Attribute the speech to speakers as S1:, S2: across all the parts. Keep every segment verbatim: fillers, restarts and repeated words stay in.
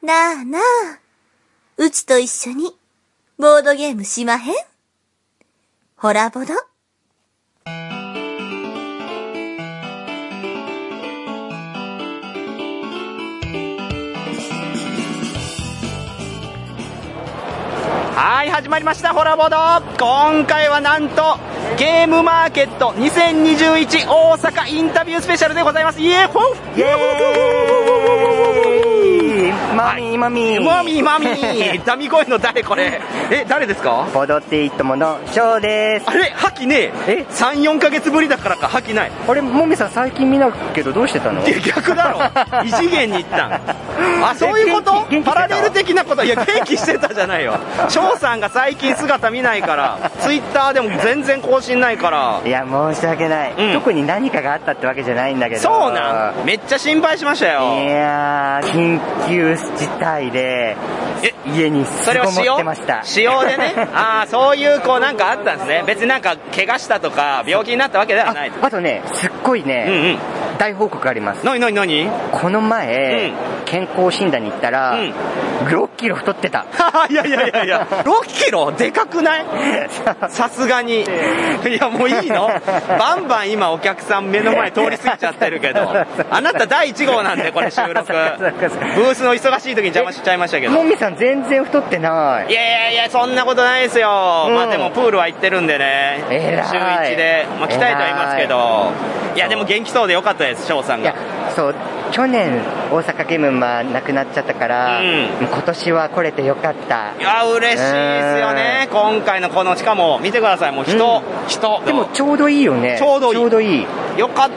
S1: なあなあ、うちと一緒にボードゲームしまへん？ホラボド。
S2: はい、始まりましたホラボド。今回はなんとゲームマーケットにせんにじゅういち大阪インタビュースペシャルでございます。イエーホーイエーイ、
S3: マミーマミー
S2: マミーマミーダミ声の誰これ？え、誰ですか？
S3: ボドっていいとものショーです。
S2: あれ、覇気ねえ。え、さん、よんかげつぶりだからか覇気ない。
S3: あれ、もみさん最近見ないけどどうしてたの？
S2: いや、逆だろ。異次元に行ったん。あ、そういうこと？パラレル的なこと。いや、元気してたじゃないよ。ショーさんが最近姿見ないから、ツイッターでも全然更新ないから。
S3: いや、申し訳ない、うん、特に何かがあったってわけじゃないんだけど。
S2: そうなん？めっちゃ心配しましたよ。
S3: いやー、緊急事態で家にすごもってました。
S2: 使用でね。ああ、そういうこうなんかあったんですね。別になんか怪我したとか病気になったわけではない。
S3: あ, あとね、すっごいね、うんうん、大報告あります。
S2: なになになに？
S3: この前、うん、健康診断に行ったら、うん、ろっキロ太ってた。
S2: いやいやいやいや、ろっキロでかくない？さすがに。いや、もういいの？バンバン今お客さん目の前通り過ぎちゃってるけど、あなただいいち号なんでこれ収録。ブースの忙しい時に邪魔しちゃいましたけど。
S3: もみさん全然太ってない。
S2: いやいやいや、そんなことないですよ、うん、まあでもプールは行ってるんでね、
S3: えらい
S2: 週いちで、まあ、鍛えてはいますけど、いやでも元気そうでよかったです、翔さんが。
S3: いや、そう去年大阪ゲームマなくなっちゃったから、うん、今年は来れてよかった。
S2: いや嬉しいですよね、今回のこの、しかも見てください、もう人、うん、人
S3: でもちょうどいいよね。
S2: ちょうどいい、
S3: ちょうどいい。
S2: よかった。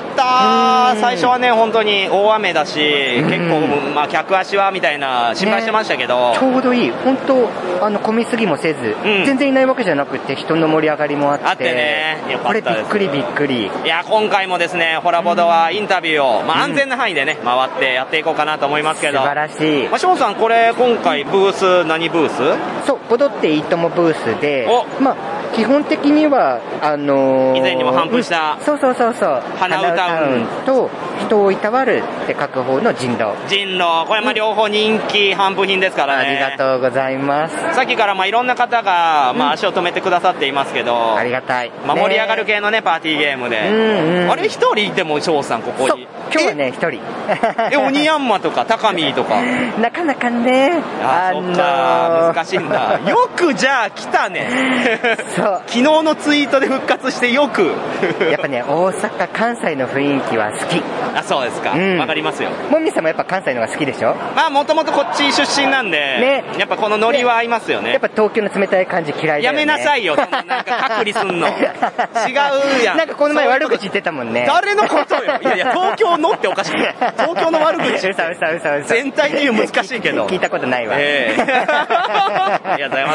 S2: 最初はね本当に大雨だし、結構、まあ、客足はみたいな心配してましたけど、
S3: ね、ちょうどいい。本当あの混みすぎもせず、うん、全然いないわけじゃなくて人の盛り上がりもあって、
S2: あってね、よかったです。
S3: これびっくりびっくり。
S2: いや今回もですね、ホラボドはインタビューを、まあ、安全な範囲でね、うん、回ってやっていこうかなと思いますけど。
S3: 素晴らしい。
S2: まあ、翔さん、これ今回ブース何ブース？
S3: そう、ボドっていいともブースで、まあ基本的にはあのー、
S2: 以前にも頒布した、
S3: うん、そうそうそうそう、
S2: 花歌うん
S3: と人をいたわるって書く方の人狼。
S2: 人狼、これまあ両方人気頒布品ですからね。
S3: ありがとうございます。
S2: さっきからまあいろんな方がまあ足を止めてくださっていますけど、うん、
S3: ありがたい、
S2: まあ、盛り上がる系のねパーティーゲームで、うんうん、あれ一人いても翔さんここに
S3: 今日はね一人
S2: え鬼ヤンマとか高見とか
S3: なかなかね、
S2: あ、あのー、そっか難しいんだ。よくじゃあ来たね。そう昨日のツイートで復活してよく
S3: やっぱね大阪関西の雰囲気は好き。
S2: あ、そうですか、わ、うん、かりますよ。
S3: もみさんもやっぱ関西のが好きでしょ？
S2: まあもともとこっち出身なんで、ね、やっぱこのノリは合いますよね。
S3: やっぱ東京の冷たい感じ嫌いだよね。
S2: やめなさいよ、そのなんか隔離すんの。違うやん。
S3: なんかこの前悪口言ってたもんね。
S2: 誰のことよ。いやいや、東京のっておかしい。東京の悪口。
S3: うさうさうさうさ。
S2: 全体で言う難しいけど。
S3: 聞いたことないわ。
S2: えー、ありがとうございます。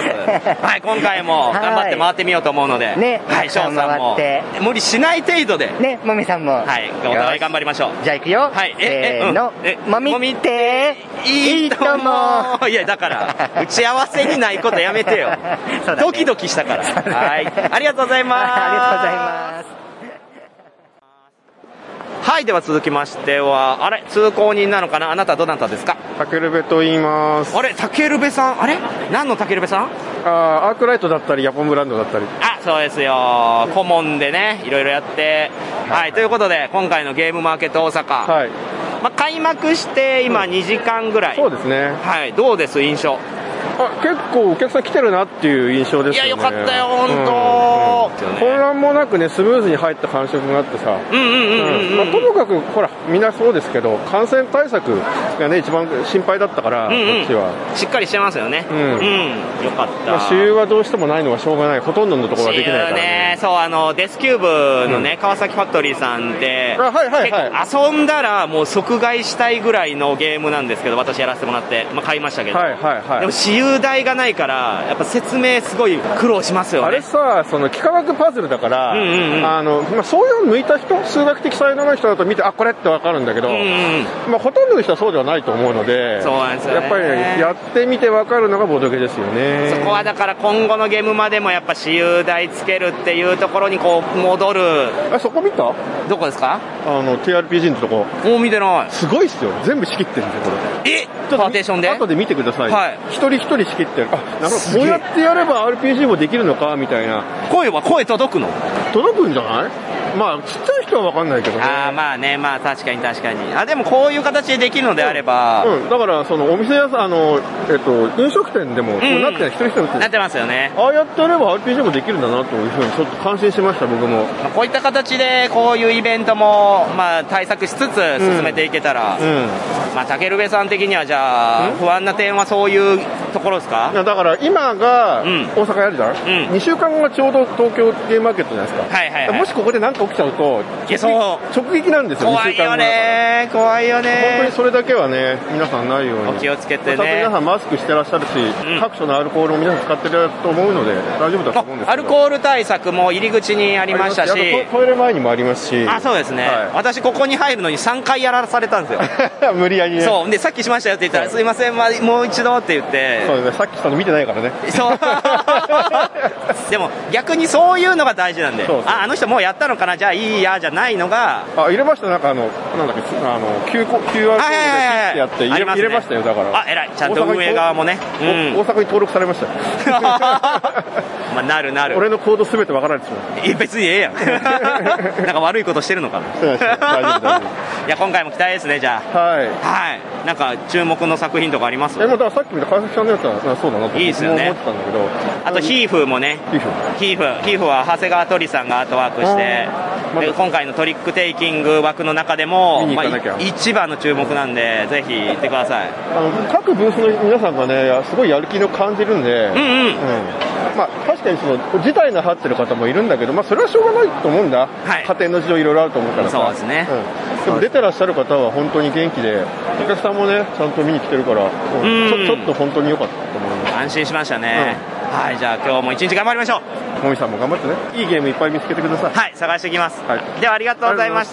S2: はい、今回も頑張って回ってみようと思うので、
S3: ね、
S2: はい、翔さんも無理しない程度で、ね、
S3: もみさんも、
S2: はい、お互い頑張りましょう。
S3: じゃあ行くよ。
S2: はい、
S3: せーの、もみっていいとも。
S2: いやだから打ち合わせにないことやめてよ。そうだね、ドキドキしたから。はい、ありがとうございます。
S3: ありがとうございます。
S2: はい、では続きましては、あれ通行人なのかな、あなたどなたですか？
S4: タケルベと言います。
S2: あれ、タケルベさん、あれ何のタケルベさん？
S4: あー、アークライトだったりヤポンブランドだったり。
S2: あ、そうですよ、顧問でねいろいろやって、はい、はい、ということで今回のゲームマーケット大阪、はい、まあ、開幕して今にじかんぐらい、
S4: そうですね、
S2: はい、どうです印象？
S4: あ、結構お客さん来てるなっていう印象ですよね。
S2: いや、よかったよ本当、
S4: うん、混乱もなくねスムーズに入った感触があってさ、
S2: うんうんうんうん、
S4: まあ、ともかくほらみんなそうですけど感染対策がね一番心配だったから、うんうん、こっちはし
S2: っかりしてますよね。うん、うん、よかった。
S4: まあ、私有はどうしてもないのはしょうがない、ほとんどのところはできないからね。
S2: ね、そう、あのデスキューブのね、うん、川崎ファクトリーさんで、
S4: あ、はいはいはい、
S2: 結構遊んだらもう即買いしたいぐらいのゲームなんですけど、私やらせてもらって、まあ、買いましたけど、
S4: はいはいはい、
S2: でも私有有台がないからやっぱ説明すごい苦労しますよね。
S4: あれさ、その幾何学パズルだから、うんうんうん、あのまあ、そういうの向いた人、数学的才能の人だと見て、あ、これって分かるんだけど、うんうん、まあ、ほとんどの人はそうではないと思うので、
S2: そうなんですよね、
S4: やっぱり、ね、やってみて分かるのがボードゲーですよね。
S2: そこはだから今後のゲームまでもやっぱ私有台つけるっていうところにこう戻る。
S4: あ、そこ見た？
S2: どこですか？
S4: あの ティーアールピージー のとこ。
S2: もう見てない。
S4: すごいっすよ。全部仕切ってるんですよ、これ。
S2: え？パーテーションで？
S4: 後で見てください。
S2: はい。
S4: 一人一人仕切ってる。あ、なるほど。こうやってやれば アールピージー もできるのかみたいな。
S2: 声は声届くの？
S4: 届くんじゃない？まあちっちゃい人は分かんないけどね。
S2: ああ、まあね、まあ確かに確かに。あ、でもこういう形でできるのであれば、
S4: うん、うん、だからそのお店屋さん、あのえっと飲食店でもこうなってない、一人一人なって
S2: なってますよね。
S4: ああやってやれば アールピージー もできるんだなというふうにちょっと感心しました、僕も。
S2: まあ、こういった形でこういうイベントもまあ対策しつつ進めていけたら、うんうん、まあ竹部さん的にはじゃあ不安な点はそういうところですか？
S4: いやだから今が大阪やるじゃん、うん、にしゅうかんごがちょうど東京ゲームマーケットじゃないですか、はいはいはい、もしここで何か起きちゃうと直撃なんですよ。
S2: 怖いよね、怖いよね。
S4: 本当にそれだけはね、皆さんないように
S2: お気をつけてね。
S4: ちゃんと皆さんマスクしてらっしゃるし、うん、各所のアルコールを皆さん使ってると思うので大丈夫だと思うんですけど、
S2: アルコール対策も入り口にありましたし、
S4: トイレ前にもありますし。
S2: あ、そうですね、はい、私ここに入るのにさんかいやらされたんですよ
S4: 無理やりね。
S2: そうで、さっきしましたよって言ったら、はい、すいません、まあ、もう一度って言って。
S4: そうですね、さっきしたの見てないからね。
S2: そうでも逆にそういうのが大事なんで、そうそう、あ、あの人もうやったのかな、じゃあいいやじゃないのが。
S4: あ、入れました。なんかあのなんだっけ、あの キューアール コードでやって入れ、入れましたよ。だから、
S2: あ、偉い、ちゃんと運営側もね、
S4: うん、大阪に登録されましたよ
S2: まあなるなる。
S4: 俺のコードすべてわからないですもん。
S2: いや別にええやんなんか悪いことしてるのかな。大丈夫大丈夫いや今回も期待ですね。じゃあ、はい、はい、なんか注目の作品とかあります？
S4: え、もうだからさっき見た川崎さんのやつはそうだなと
S2: いいですよね、
S4: 思ってたんだけど、
S2: あとヒーフーもね、ヒーフーヒーフーヒーフーは長谷川鳥さんがアートワークして、で今回のトリックテイキング枠の中でも、まあ、一番の注目なんで、ぜひ行ってください。あの
S4: 各ブースの皆さんがね、すごいやる気の感じるんで、うんうん、うん、まあ、確かにその辞退なさってる方もいるんだけど、まあ、それはしょうがないと思うんだ、はい、家庭の事情いろいろあると思うからさ。
S2: そうですね、
S4: うん、でも出てらっしゃる方は本当に元気で、お客さんもねちゃんと見に来てるから、うん、ちょ、ちょっと本当に良かったと思います。
S2: 安心しましたね、うん、はい。じゃあ今日も一日頑張りましょう。
S4: もみさんも頑張ってね、いいゲームいっぱい見つけてください。
S2: はい、探してきます、はい、ではありがとうございました。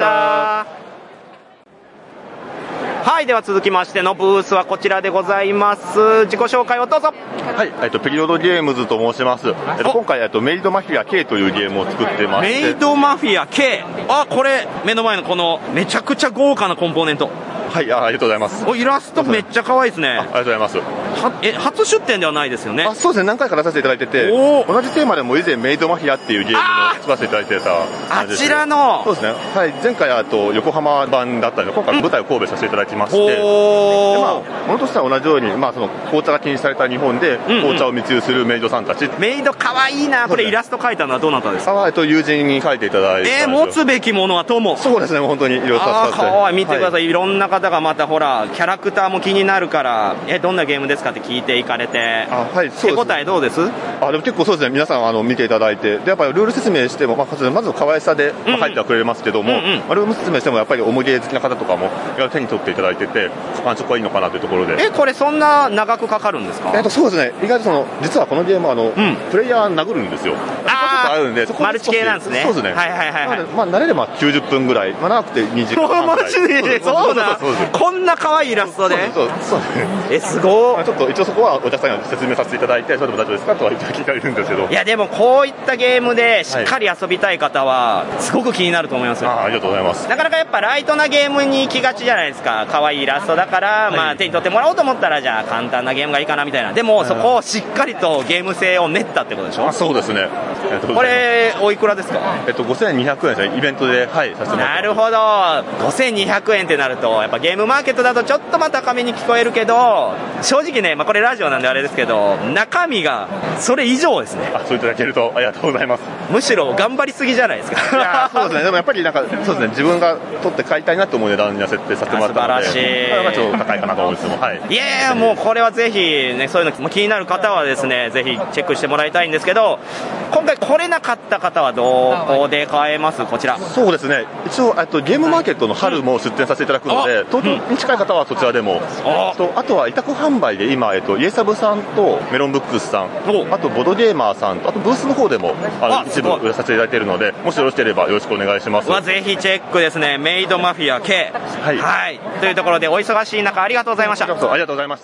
S2: はい、では続きましてのブースはこちらでございます。自己紹介をどうぞ。
S5: はい、えっと、ペリオドゲームズと申します。えっと、今回、えっと、メイドマフィア K というゲームを作ってまして。
S2: メイドマフィア K。あ、これ、目の前のこの、めちゃくちゃ豪華なコンポーネント。
S5: はい、あ、ありがとうございます。
S2: お、イラストめっちゃ可愛いですね。
S5: あ、ありがとうございます。
S2: はえ初出展ではないですよね。
S5: あ、そうですね、何回か出させていただいてて、同じテーマでも以前メイドマフィアっていうゲームを作らせていただいてた
S2: あちらの。
S5: そうですね、はい、前回あと横浜版だったので、今回舞台を神戸させていただきまして、で、まあ、ものとしては同じように、まあ、その紅茶が禁止された日本で紅茶を密輸するメイドさんたち、うんうん、
S2: メイド可愛いな。これイラスト描いたのはどなたですか？
S5: あ、えっと、友人に描いていただいて。
S2: えー、持つべきものは友。
S5: そうですね、本当にいろいろ助かって。
S2: あ、可愛い。見てください、はい、いろんな方がまたほらキャラクターも気になるから、えどんなゲームですかって聞いていかれて、
S5: あ、はい、そうですね、
S2: 手応えどうです？
S5: あ、でも結構そうですね、皆さんあの見ていただいて、でやっぱりルール説明しても、まあ、まず可愛さで、まあ、入ってはくれますけども、うんうん、まあ、ルール説明してもやっぱり重ゲー好きな方とかも手に取っていただいてて、感触はいいのかなというところで。
S2: え、これそんな長くかかるんですか？
S5: えっと、そうですね、意外とその実はこのゲームはあの、うん、プレイヤー殴るんですよ。
S2: ああ、
S5: あるんで、そこ
S2: マルチ系なんですね。
S5: そうですね、
S2: はいはいはい、はい、
S5: まあ、慣れればきゅうじゅっぷんぐらい、まあ、長くてにじかんはんぐらい。
S2: マジでそうだ、こんな可愛いイラストで。
S5: そうそう
S2: え、すごい、
S5: まあ、ちょっと一応そこはお客さんに説明させていただいて、それでも大丈夫ですかとは聞かれるんですけど。
S2: いやでもこういったゲームでしっかり遊びたい方はすごく気になると思いますよ。
S5: あ, ありがとうございます。
S2: なかなかやっぱライトなゲームに行きがちじゃないですか。可愛いイラストだから、はい、まあ、手に取ってもらおうと思ったらじゃあ簡単なゲームがいいかなみたいな。でもそこをしっかりとゲーム性を練ったってことでしょ。
S5: あ、そうですね。
S2: これおいくらですか？
S5: えっとごせんにひゃくえんですね、イベントで、はい、させてもらってます。
S2: なるほど、ごせんにひゃくえんってなるとやっぱゲームマーケットだとちょっとまあ高めに聞こえるけど、正直ね、まあ、これラジオなんであれですけど、中身がそれ以上ですね。
S5: あ、そういただけるとありがとうございます。
S2: むしろ頑張りすぎじゃないですか。
S5: いや、そうですね、でもやっぱりなんかそうですね、自分が取って買いたいなと思う値段には設定させてもらったので、
S2: 素晴らしい。
S5: ちょっと高いかなと思うんですけど、はい、
S2: いやいや、もうこれはぜひね、そういうの気になる方はですね、ぜひチェックしてもらいたいんですけど、今回これなかった方はどこで買えます？こちら。
S5: そうですね、一応とゲームマーケットの春も出店させていただくので、東京に近い方はそちらでも、あとあとは委託販売で今、えっと、イエサブさんとメロンブックスさん、あとボドゲーマーさんと、あとブースの方でもあの一部売らさせていただいているので、もしよろしければよろしくお願いします。
S2: ぜひチェックですね。メイドマフィア K、はい、はい、というところでお忙しい中ありがとうございました。
S5: ありがとうございました。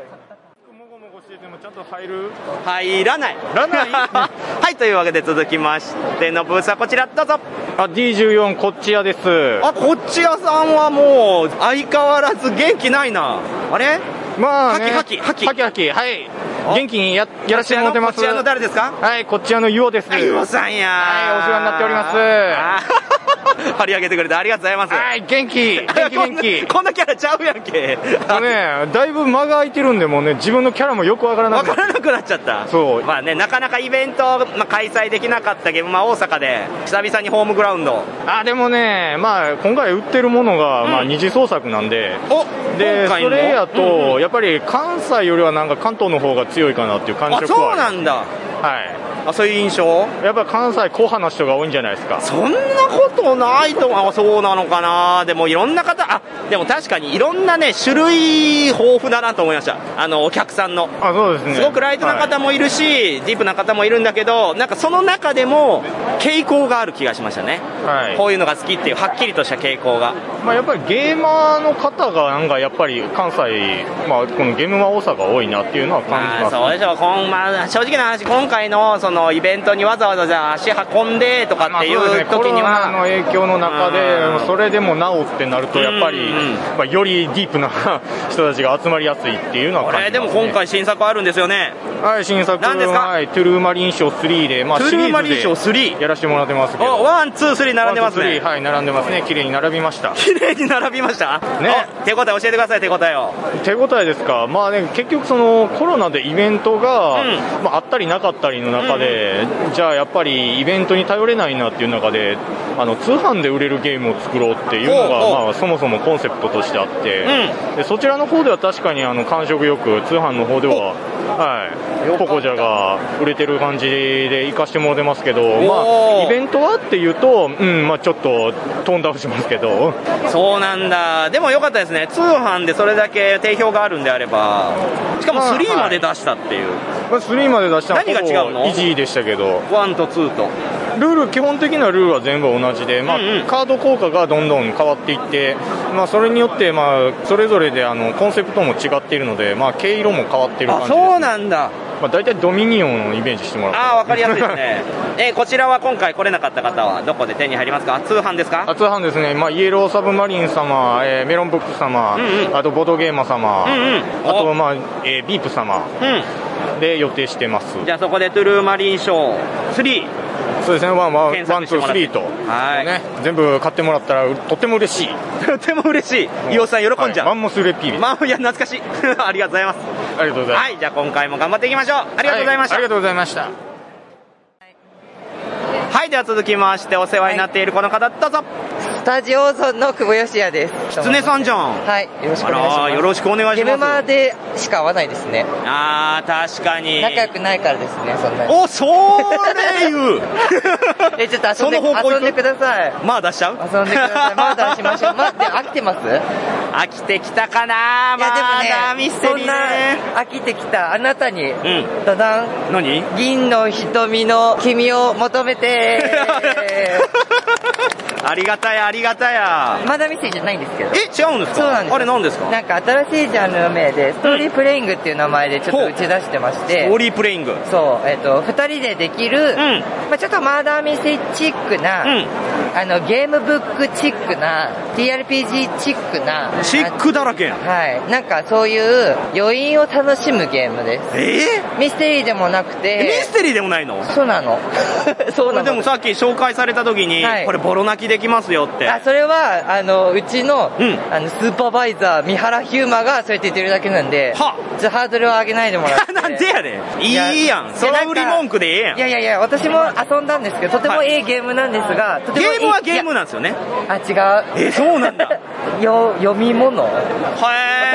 S4: ちゃんと入る？
S2: 入らない。
S4: らない。
S2: はい、というわけで続きましてのブースはこちら、どうぞ。
S4: あ、ディーじゅうよん こっち屋です。
S2: あ、こっち屋さんはもう相変わらず元気ないな。あれ？
S4: まあね。
S2: はきはきはき
S4: はきはき、はい。元気にややらせてもらってます。
S2: こっち屋の誰ですか？
S4: はい、こっち屋のユオです。
S2: ユオさんや。
S4: はい、お世話になっております。
S2: 張り上げてくれてありがとうございます。
S4: はい、元気元気元気
S2: こんなキャラちゃうやんけ。
S4: ね、だいぶ間が空いてるんで、もうね、自分のキャラもよくわからなく
S2: わからなくなっちゃった。
S4: そう、
S2: まあね、なかなかイベント、まあ、開催できなかったゲームマ大阪で久々にホームグラウンド。
S4: あ、でもね、まあ今回売ってるものが、うん、まあ二次創作なんで、
S2: お
S4: でそれやと、うんうん、やっぱり関西よりはなんか関東の方が強いかなっていう感触はある。
S2: あ、そうなんだ。
S4: はい。
S2: あ、そういう印象？
S4: やっぱ関西硬派な人が多いんじゃないですか。
S2: そんなことないと思う。そうなのかな。でもいろんな方、あ、でも確かにいろんなね種類豊富だなと思いました。あのお客さんの。
S4: あ、そうですね。
S2: すごくライトな方もいるし、はい、ディープな方もいるんだけど、なんかその中でも傾向がある気がしましたね。はい。こういうのが好きっていうはっきりとした傾向が。
S4: まあやっぱりゲーマーの方がなんかやっぱり関西、まあこのゲームマ多さが多いなっていうのは感じます。
S2: まあ、そうでしょう。こんまあ正直な話、今回のそのイベントにわざわざじゃあ足運んでとかっていう時には、
S4: まあそうですね、コロナの影響の中でそれでもなおってなるとやっぱり、まあ、よりディープな人たちが集まりやすいっていうのは感じますね。
S2: これでも今回新作あるんですよね。
S4: はい、新作。
S2: 何ですか？
S4: はい、トゥルーマリン賞スリーで、まあ、
S2: トゥルーマリン賞スリー
S4: やらせてもらってますけど、
S2: ワンツースリー並んでますね。
S4: はい、並んでますね。綺麗に並びました。
S2: 綺麗に並びましたね。手応え教えてください。手応えを。
S4: 手応えですか。まあね、結局そのコロナでイベントが、うん、まあ、あったりなかったりの中で、うん、じゃあやっぱりイベントに頼れないなっていう中で、あの通販で売れるゲームを作ろうっていうのが、まあ、そもそもコンセプトとしてあって、うん、でそちらの方では確かにあの感触よく、通販の方では、はい、ポコジャが売れてる感じで行かしてもらってますけど、まあ、イベントはっていうと、うんまあ、ちょっとトーンダウンしますけど。
S2: そうなんだ。でもよかったですね。通販でそれだけ定評があるんであれば、しかもスリーまで出したっていう。
S4: まあ、スリーまで出したのは
S2: 何が違うの？
S4: イージーでしたけど、
S2: ワンとツーと
S4: ルール、基本的なルールは全部同じで、まあうんうん、カード効果がどんどん変わっていって、まあ、それによって、まあ、それぞれであのコンセプトも違っているので、まあ、毛色も変わっている感じです、ね。
S2: あ、そうなんだ。
S4: まあ、大体ドミニオンをイメージしてもらって。
S2: ああ、わかりやすいですね。えー、こちらは今回来れなかった方はどこで手に入りますか？通販ですか？
S4: あ、通販ですね。まあ、イエローサブマリン様、えー、メロンブック様、うんうん、あとボドゲーマ様、うんうん、あと、まあえー、ビープ様、うん、で予定してます。
S2: じゃあそこでトゥルーマリンショースリー。
S4: そうですね、ワン、ワン、ツー、スリーと、はい、ね、全部買ってもらったらとっても嬉しい。
S2: とっても嬉しい。伊尾さん喜んじゃう。
S4: マンモスレピー。
S2: マン、いや懐かしい。ありがとうございます。
S4: ありがとうございます。
S2: はい、じゃあ今回も頑張っていきましょう。ありがとうございました。
S4: はい、ありがとうございました。
S2: はい、では続きましてお世話になっているこの方、どうぞ。
S6: スタジオゾンの久保義也です。
S2: キツネさんじゃん。
S6: はい、よろしくお願いします。
S2: よろしくお願いします。
S6: ゲームマーでしか会わないですね。
S2: あー、確かに
S6: 仲良くないからですね、そんなに。
S2: お、それ言う
S6: え、ちょっと遊んで、遊んでください。
S2: まあ出しちゃう？
S6: 遊んでください。まあ出しましょう。待って、飽きてます？
S2: 飽きてきたかな。
S6: いやでもね、
S2: まだミステリーね。
S6: そんな飽きてきたあなたに、うん、ドダン。
S2: 何？
S6: 銀の瞳の君を求めて
S2: ありがたや、ありがたや。
S6: まだミステリーじゃないんですけど。
S2: え、違うんですか？
S6: そうなんです。
S2: あれ何ですか？
S6: なんか新しいジャンルの名で、ストーリープレイングっていう名前でちょっと打ち出してまして。
S2: ストーリープレイング。
S6: そう、えっと、二人でできる、うん、まあちょっとマーダーミステリーチックな、うん、あの、ゲームブックチックな、ティーアールピージー チックな。
S2: チックだらけやん。
S6: はい。なんかそういう余韻を楽しむゲームです。
S2: え
S6: ー、ミステリーでもなくて。
S2: ミステリーでもないの？
S6: そうなの。そうなの。
S2: でもさっき紹介された時に、はい、これボロ泣きできますよって。
S6: あ、それは、あの、うちの、うん、あの、スーパーバイザー、三原ヒューマがそうやって言ってるだけなんで、はちょっとハードルを上げないでもらって。
S2: なんでやねん。いいやん。その売り文句でええやん。
S6: いやいやいや、私も遊んだんですけど、とてもいいゲームなんですが、はい、とてもいい。
S2: ゲームはゲームなんですよね。
S6: あ、違う。
S2: え、そうなんだ。
S6: よ、読み物？
S2: はい。
S6: わかんない。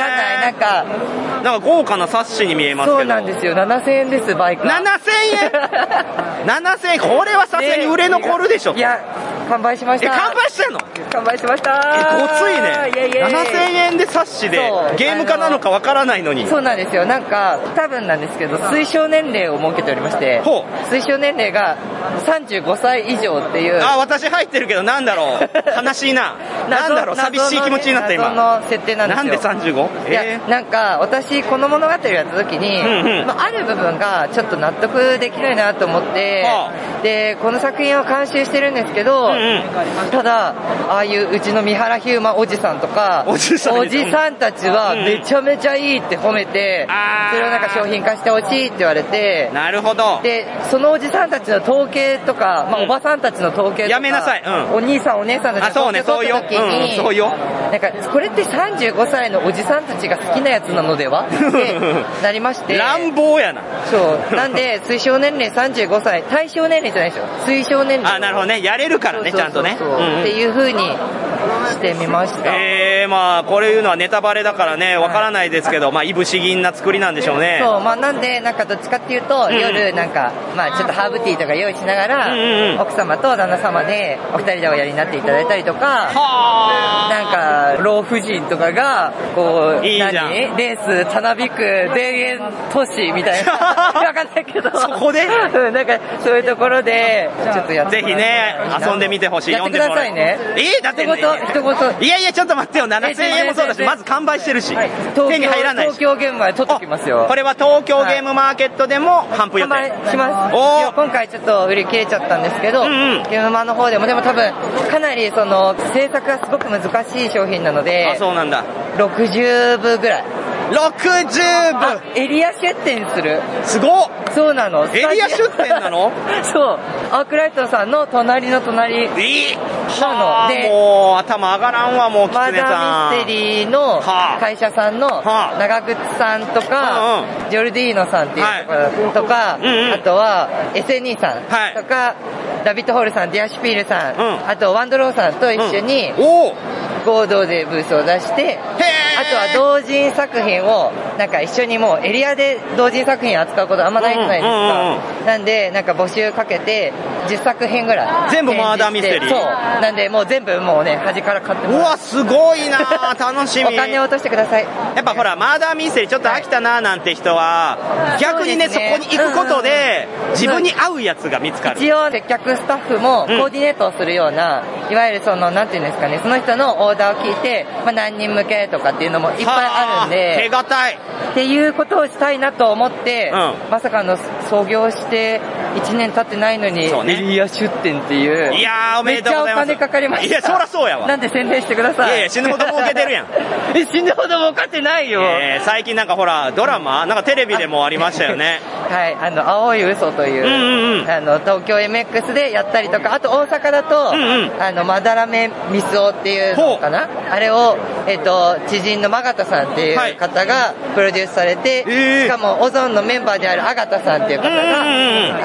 S6: なんか、
S2: なんか豪華な冊子に見えますけど。
S6: そうなんですよ。ななせんえんです、バイク。
S2: ななせんえん ?ななせんえん、これはさすがに売れ残るでしょ。
S6: いや、完売しました。
S2: え、完売したの？
S6: 完売しました。
S2: え、ごついね。
S6: いやいやいや
S2: ななせんえんで冊子で、ゲーム化なのかわからないのに。
S6: そうなんですよ。なんか、多分なんですけど、推奨年齢を設けておりまして、推奨年齢がさんじゅうごさい以上っていう。
S2: あ、私入ってるけど、なんだろう。悲しいな。なんだろう、寂しい気持ちになった今。
S6: 謎の設定なんですよ。
S2: なんで さんじゅうご？
S6: いや、なんか、私、この物語をやった時に、うんうん、まあ、ある部分がちょっと納得できないなと思って、はあ、で、この作品を監修してるんですけど、うんうん、ただ、ああいううちの三原ヒューマンおじさんとか、おじさん、おじさんたちはめちゃめちゃいいって褒めて、うん、それをなんか商品化してほしいって言われて、
S2: なるほど。
S6: で、そのおじさんたちの統計とか、まあ、おばさんたちの統計とか、
S2: やめなさい、うん、
S6: お兄さんお姉さんたちの統計を取った時に、
S2: そうよ。
S6: なんか、これってさんじゅうごさいのおじさんたちが好きなやつなのではってなりまして。
S2: 乱暴やな。
S6: そう。なんで、推奨年齢さんじゅうごさい、対象年齢じゃないですよ。推奨年齢。
S2: あ、なるほどね。やれるからね、ちゃんとね。
S6: そうそうそう、うんうん、っていう風にしてみました。
S2: えー、まあ、これ言うのはネタバレだからね、わからないですけど、はい、まあ、いぶし銀な作りなんでしょうね。
S6: そう、まあ、なんで、なんかどっちかっていうと、うん、夜、なんか、まあ、ちょっとハーブティーとか用意しながら、うんうん、奥様と旦那様で、お二人でおやりになっていただいたりとか、なんか、老婦人とかが、こう、
S2: いいじゃん、
S6: 何レース、たなびく田園都市みたいな。わかんないけど。
S2: そこで
S6: うん、なんか、そういうところで、ちょっとやって
S2: ぜひね、遊んでみてほしい。
S6: やってくださいね。
S2: えー、だって
S6: ね。一言、
S2: いやいや、ちょっと待ってよ。ななせんえんもそうだし、まず完売してるし。はい、手に入らないし。
S6: 東京ゲームまで取ってきますよ。
S2: これは東京ゲームマーケットでも販布予定。
S6: 販売します。お今回ちょっと売り切れちゃったんですけど、うんうん、ゲームマの方でも、でも多分、かなりその、制作がすごく難しい商品なので、
S2: あ、そうなんだ。
S6: ろくじゅうぶぐらい。
S2: ろくじゅうぶ
S6: エリア出店する。
S2: すごっ
S6: そうなの。
S2: エリア出店なの
S6: そう。アークライトさんの隣の隣。
S2: えー、
S6: なので、
S2: もう頭上がらんわ、もう、キツネさん。
S6: マダミステリーの会社さんの長靴さんとか、うんうん、ジョルディーノさんっていうところとか、はいうんうん、あとは エスエヌイー さんとか、はい、ラビットホールさん、ディアシュピールさん、うん、あとワンドローさんと一緒に、うん合同でブースを出して、あとは同人作品をなんか一緒にもうエリアで同人作品扱うことあんまないじゃないですか、うんうんうんうん、なんでなんか募集かけてじゅっさくひんぐらい
S2: 全部マーダーミステリー。
S6: そうなんでもう全部もうね端から買ってもらう。
S2: うわすごいな楽しみ。
S6: お金を落としてください。
S2: やっぱほらマーダーミステリーちょっと飽きたななんて人は、はい、逆にね そ, ねそこに行くことで、うんうん、自分に合うやつが見つかる。
S6: 一応接客スタッフもコーディネートをするような、うん、いわゆるそのなんていうんですかね、その人のオーダーを聞いて、まあ、何人向けとかっていうのもいっぱいあるんで、
S2: 手堅い
S6: っていうことをしたいなと思って、うん、まさかの創業していちねん経ってないのに、ね、エリア出店っていう、
S2: いやーおめでとうございます。
S6: めっちゃお金かかりました。
S2: いやそらそうやわ。
S6: なんで宣伝してください。
S2: いやいや死ぬほど儲けてるやん。
S6: え死ぬほど儲かってないよ。
S2: えー、最近なんかほらドラマなんかテレビでもありましたよね。
S6: はいあの青い嘘という、うんうんうん、あの東京 エムエックス でやったりとか、あと大阪だと、うんうん、あのまだらめみすおっていうのかな、あれをえっと知人の真形さんっていう方がプロデュースされて、はい、しかもオゾンのメンバーであるあがたさんっていう方が、うんうんうん、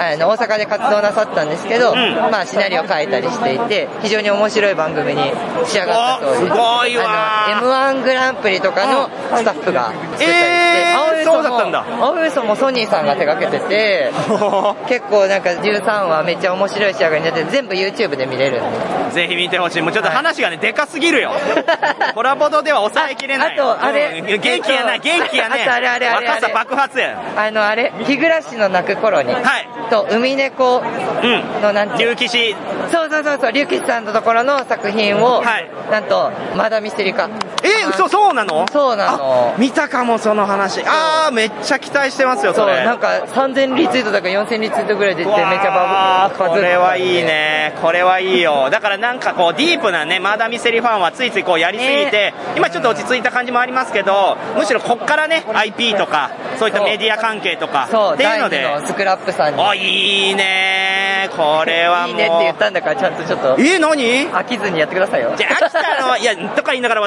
S6: あの大阪で活動なさったんですけど、うん、まあシナリオ書いたりしていて非常に面白い番組に仕上がったそうです。
S2: すごいわ
S6: あの エムワン グランプリとかのスタッフが作ったりして、
S2: えー、
S6: 青い
S2: そうだったんだ。
S6: 青い嘘もソニーさんが手掛けてて結構なんかじゅうさんわめっちゃ面白い仕上がりになって全部 YouTube で見れるんで
S2: ぜひ見てほしい。もうちょっと話がね、はい、でかすぎるよ。コラボドでは抑えきれない。
S6: あとあれ、
S2: うん、元気やな元気やね。
S6: あとあれあれあれ
S2: 若さ爆発や。
S6: あのあれ日暮らしの泣く頃に、はい、と海猫のなんて、
S2: うん、竜騎士
S6: そうそうそうそう竜騎士さんのところの作品を、はい、なんとまだミステリー化。
S2: えー、嘘そうなの？
S6: そうなの。
S2: 見たかもその話。あーめっちゃ期待してますよそれ。
S6: そうなんかさんぜんリツイートだからよんせんリツイートぐらい出てめっちゃバズった。
S2: これはいいねこれはいいよ。だからなんかこうディープなねマーダーミステリーファンはついついこうやりすぎて、えー、今ちょっと落ち着いた感じもありますけど、むしろこっからね アイピー とかそういったメディア関係とかっていうので、
S6: そうスクラップさんに
S2: あいいねこれはもう
S6: いいねって言ったんだからちゃんとちょっと
S2: えー、何
S6: 飽きずにやってくださいよ。
S2: じゃあ飽きたのはいやとか言いながら私も今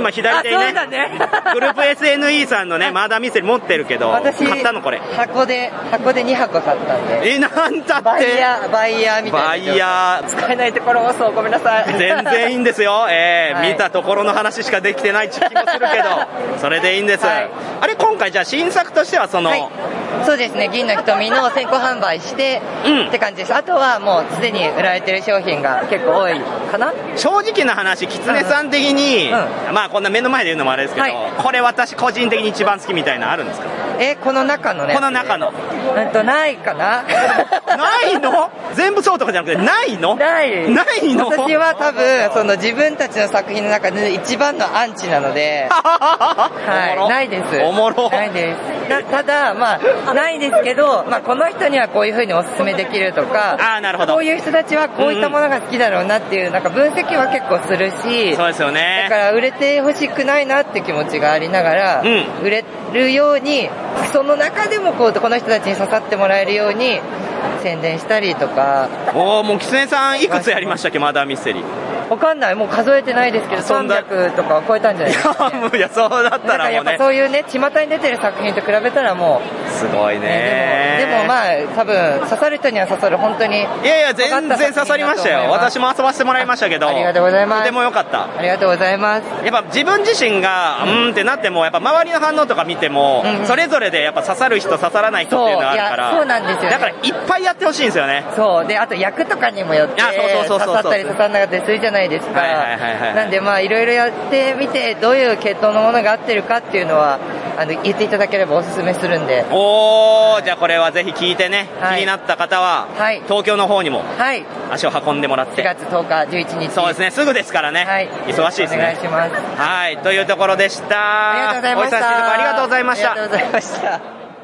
S2: 今左手にね、
S6: そうだね
S2: グループ エスエヌイー さんのね、マーダーミステリー持ってるけど、
S6: 私
S2: 買ったのこれ。
S6: 箱で、箱でにはこ買ったんで。
S2: え、なんだって
S6: バイヤー、バイヤーみたいな。
S2: バイヤー。
S6: 使えないところこそごめんなさい。
S2: 全然いいんですよ。えー、
S6: はい、
S2: 見たところの話しかできてない気もするけど、それでいいんです。はい、あれ、今回じゃあ新作としてはその、はい、
S6: そうですね、銀の瞳の先行販売して、うん、って感じです。あとはもうすでに売られてる商品が結構多いかな。
S2: 正直な話、キツネさん的に、うん、まあこんな目の前で言うのもあれですけど、はい、これ私個人的に一番好きみたいなのあるんですか？
S6: え、この中のね。
S2: この中の。
S6: うんと、ないかな
S2: ないの？全部そうとかじゃなくて、ないの？
S6: ない。
S2: ないの？
S6: 私は多分、その自分たちの作品の中で一番のアンチなので、はい、ないです。
S2: おもろ。
S6: ないです。ただ、まあ、ないですけど、まあ、この人にはこういう風にお勧めできるとか、
S2: あ、なるほど。
S6: こういう人たちはこういったものが好きだろうなっていう、なんか分析は結構するし、
S2: そうですよね。
S6: だから売れてほしくないなって気持ちがありながら、うん、売れるように、その中でもこう、この人たちに刺さってもらえるように、宣伝したりとか。
S2: おー、もうキツネさんいくつやりましたっけ、マーダーミステリー。
S6: わかんない。もう数えてないですけど、さんびゃくとか超えたんじゃないですか、ね。
S2: いや、そうだったらもうね。
S6: やっぱそういうね、巷に出てる作品と比べたらもう。
S2: すごいね、
S6: ね。でも、でもまあ、多分、刺さる人には刺さる、本当に。
S2: いやいや、全然刺さりましたよ。私も遊ばせてもらいましたけど。
S6: ありがとうございます。
S2: とても良かった。
S6: ありがとうございます。
S2: やっぱ自分自身が、うーんってなっても、やっぱ周りの反応とか見ても、うん、それぞれでやっぱ刺さる人、刺さらない人っていうのがあるから。
S6: そうなんですよ、ね。
S2: だからいっぱいやってほしいんですよね。
S6: そう。で、あと役とかにもよって、刺さったり刺さらなかったりするじゃないですか。はいはいはいはい、なんでまあいろいろやってみてどういう系統のものが合ってるかっていうのはあの言っていただければおすすめするんで。
S2: おー、じゃあこれはぜひ聞いてね、はい、気になった方は、はい、東京の方にも足を運んでもらって、
S6: しがつとおかじゅういちにち、
S2: そうですね、すぐですからね、はい、忙しいですね。
S6: お願いします。
S2: はい、というところでした。
S6: ありがとうございました。
S2: お久しぶり、ありがとうございました。
S6: ありがとうございました。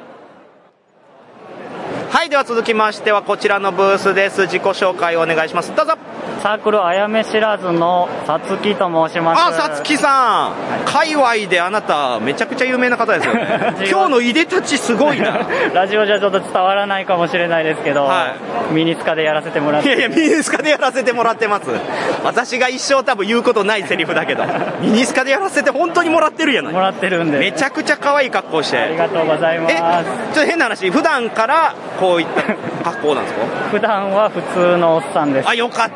S2: はい、では続きましてはこちらのブースです。自己紹介をお願いします。どうぞ。
S7: サークルあやめ知らずのさつきと申します。
S2: あ、さつきさん、はい、界隈であなためちゃくちゃ有名な方ですよね。今日のいでたちすごいな。
S7: ラジオじゃちょっと伝わらないかもしれないですけど、はい、ミニスカでやらせてもらって。
S2: いやいや、ミニスカでやらせてもらってます。私が一生多分言うことないセリフだけど、ミニスカでやらせて本当にもらってるやない。
S7: もらってるんで。
S2: めちゃくちゃ可愛い格好して。
S7: ありがとうございます。
S2: え、ちょっと変な話、普段からこういった格好なんですか？
S7: 普段は普通のおっさんです。
S2: あ、よかった。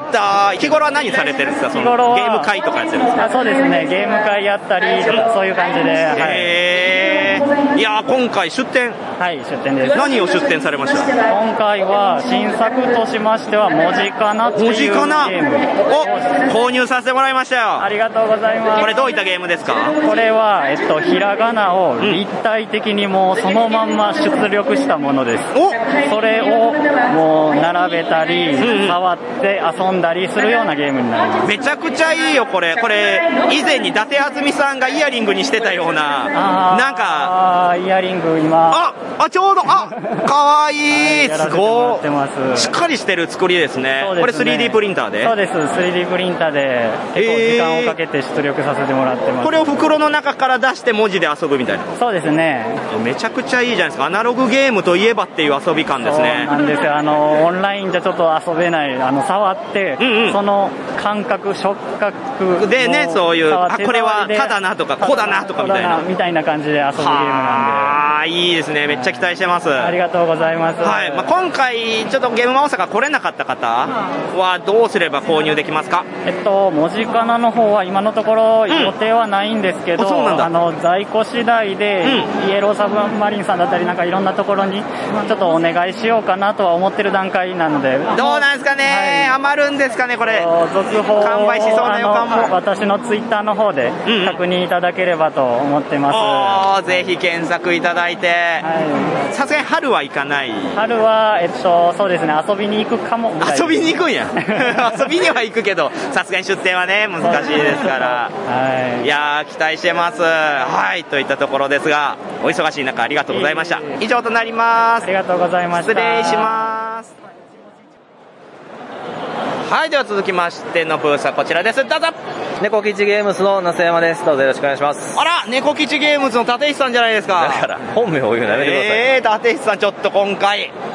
S2: 日頃は何されてるんですか？そのゲーム会とかやってるんですか？
S7: あ、そうですね、ゲーム会やったりとかそういう感じで。
S2: へー、はい、いや今回出展。
S7: はい、出展です。
S2: 何を出展されました？
S7: 今回は新作としましては文字かなっていうゲーム
S2: を購入させてもらいましたよ。
S7: ありがとうございます。
S2: これどういったゲームですか？
S7: これは、えっと、ひらがなを立体的にもうそのまんま出力したものです。
S2: お
S7: それをもう並べたり、うんうん、触って遊んだりするようなゲームになります。
S2: めちゃくちゃいいよこれ。これ以前に伊達あずみさんがイヤリングにしてたような、なんか
S7: あイヤリング今
S2: ああちょうどあかわいい、すごいしっかりしてる作りですね。
S7: そうですね、
S2: これ スリーディー プリンターで。
S7: そうです、 スリーディー プリンターで結構時間をかけて出力させてもらってます。
S2: これを袋の中から出して文字で遊ぶみたいな。
S7: そうですね。
S2: めちゃくちゃいいじゃないですか。アナログゲームといえばっていう遊び感ですね。
S7: そうなんですよ。あのオンラインじゃちょっと遊べない、あの触って、うんうん、その感覚触覚
S2: でね、そういうあこれはただなとかこだなとかみたいな
S7: みたいな感じで遊ぶゲームなんで。
S2: ああいいですね。めっちゃ期待してます。
S7: ありがとうございます。
S2: はい、まあ、今回ちょっとゲームマ大阪来れなかった方はどうすれば購入できますか？
S7: えっと文字かなの方は今のところ予定はないんですけど、うん、あの在庫次第で、うん、イエローサブマリンさんだったりなんかいろんなところにちょっとお願いしようかなとは思ってる段階なので。
S2: どうなんですかね、はい、余るんですかねこれ。
S7: 続報
S2: 完売しそうな予感も
S7: 私のツイッターの方で確認いただければと思ってます。
S2: うん、ぜひ検索いただいて。さすがに春は行かない？
S7: 春は、えっと、そうですね、遊びに行くかもぐらい。
S2: 遊びに行くんや遊びには行くけどさすがに出店はね難しいですから、はい、いやー期待してます。はいといったところですがお忙しい中ありがとうございました。以上となります。
S7: ありがとうございました。
S2: 失礼します。はい、では続きましてのブースはこちらです。どうぞ。
S8: 猫吉ゲームズの那須山です。どうぞよろしくお願いします。
S2: あら、猫吉ゲームズの立石さんじゃないですか。
S8: だから本名を言うのやめてください。
S2: えー、立石さんちょっと今回、
S8: はい、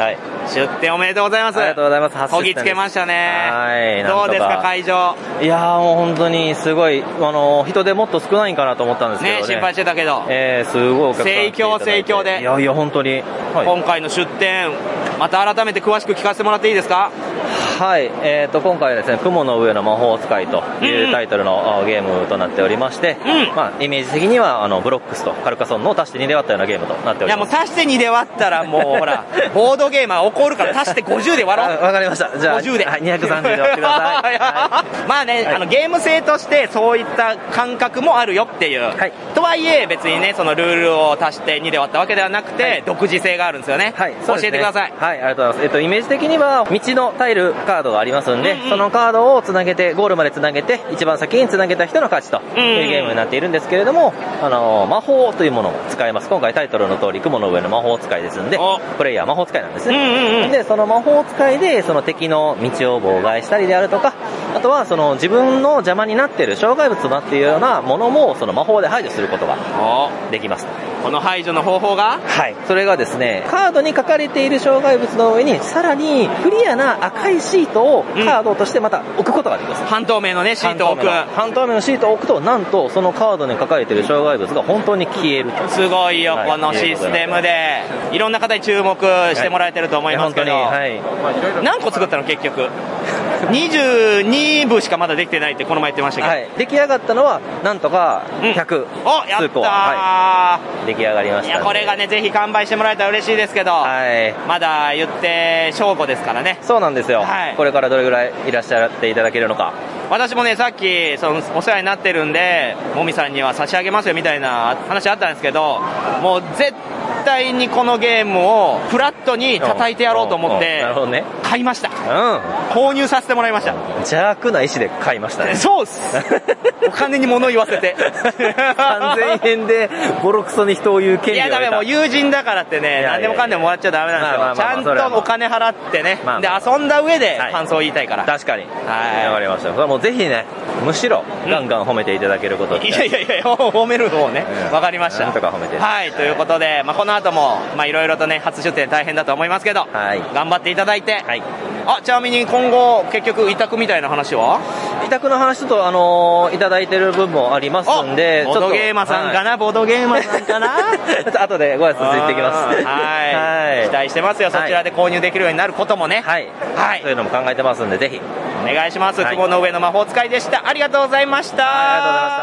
S2: 出店おめでとうございます。
S8: ありがとうございます。初
S2: こ
S8: 出店です
S2: ぎつけましたね。
S8: はい。
S2: どうですか、会場。
S8: いやーもう本当にすごい、あの、人でもっと少ないんかなと思ったんですけどね。
S2: ね、心配してたけど。
S8: えー、すごいお客さん
S2: 盛況盛況で。
S8: いやいや、本当に。
S2: はい、今回の出店、また改めて詳しく聞かせてもらっていいですか？
S8: はい、えーと、今回はですね、雲の上の魔法使いというタイトルの、うん、ゲームとなっておりまして、うん、まあ、イメージ的には、あの、ブロックスとカルカソンの足してにで割ったようなゲームとなっております。いや、
S2: もう足してにで割ったらもう、ほら、ボードゲーマー怒るから足してごじゅうで割ろう。
S8: わかりました。じゃあ、ごじゅうで。はい、にひゃくさんじゅうで割ってください。はい、
S2: まあね、はい、あの、ゲーム性としてそういった感覚もあるよっていう。はい、とはいえ、別にね、そのルールを足してにで割ったわけではなくて、はい、独自性があるんですよね。はい。教えてください。
S8: はい、ありがとうございます。えっと、イメージ的には、道のタイルカードがありますんで、うんうん、そのカードをつなげて、ゴールまでつなげて、一番先につなげた人の勝ちというゲームになっているんですけれども、あの、魔法というものを使います。今回タイトルの通り、雲の上の魔法使いですんで、プレイヤー魔法使いなんですね。うんうんうん、で、その魔法使いで、その敵の道を妨害したりであるとか、あとはその自分の邪魔になっている障害物となっているようなものも、その魔法で排除することができます。
S2: この排除の方法が？
S8: はい。それがですね、カードに書かれている障害物の上に、さらにクリアな赤いシートをカードとしてまた置くことができます。
S2: うん、半透明のね、シートを置く。
S8: 半透明のシートを置くと、なんと、そのカードに書かれている障害物が本当に消えると。
S2: すごいよ、はい、このシステムで。いろんな方に注目してもらえてると思いますけど。はい、本当に。はい。何個作ったの、結局。にじゅうにぶしかまだできてないってこの前言ってましたけど。はい。
S8: 出来上がったのは、なんとかひゃく、うん、
S2: お、やったー、
S8: はい。出来上がりました。
S2: いや、これがね、ぜひ完売してもらえたら嬉しいですけど、はい。まだ言って正午ですからね。
S8: そうなんですよ。はい。これからどれぐらいいらっしゃっていただけるのか。
S2: 私もね、さっき、その、お世話になってるんで、もみさんには差し上げますよみたいな話あったんですけど、もう絶対にこのゲームをフラットに叩いてやろうと思って、買いました。うん。購入させてもらいました。
S8: 邪悪な意志で買いましたね。
S2: そうっす。お金に物言わせて。
S8: さんぜんえんでボロクソに人を言う権利を得た。
S2: いや、ダメ、もう友人だからってね、何でもかんでももらっちゃダメなんですよ。まあまあまあ、ちゃんとお金払ってね、まあまあ、で、遊んだ上で感想を言いたいから。はい、
S8: 確かに。はい。わかりました。これはもうぜひね、むしろ、ガンガン褒めていただけること、うん、
S2: いやいやいや、褒める方ね。わ、うん、かりました。
S8: なんとか褒めて。
S2: はい、ということで、まあ、この後も、まあ、いろいろとね、初出店大変だと思いますけど、はい。頑張っていただいて、はい。あ、ちなみに今後、結局、委託みたいな話は
S8: 委託の話ちょっと、あのー、いただいてる分もありますんで、
S2: ボードゲーマーさんかな、はい、ボードゲーマーさんかな
S8: 後でご挨拶行ってきます。
S2: はい。はい。期待してますよ、そちらで購入できるようになることもね。はい。はい。
S8: そういうのも考えてますんで、ぜひ。
S2: お願いします。雲の上の魔法使いでした。ありがとうございました。
S8: ありがとうございました。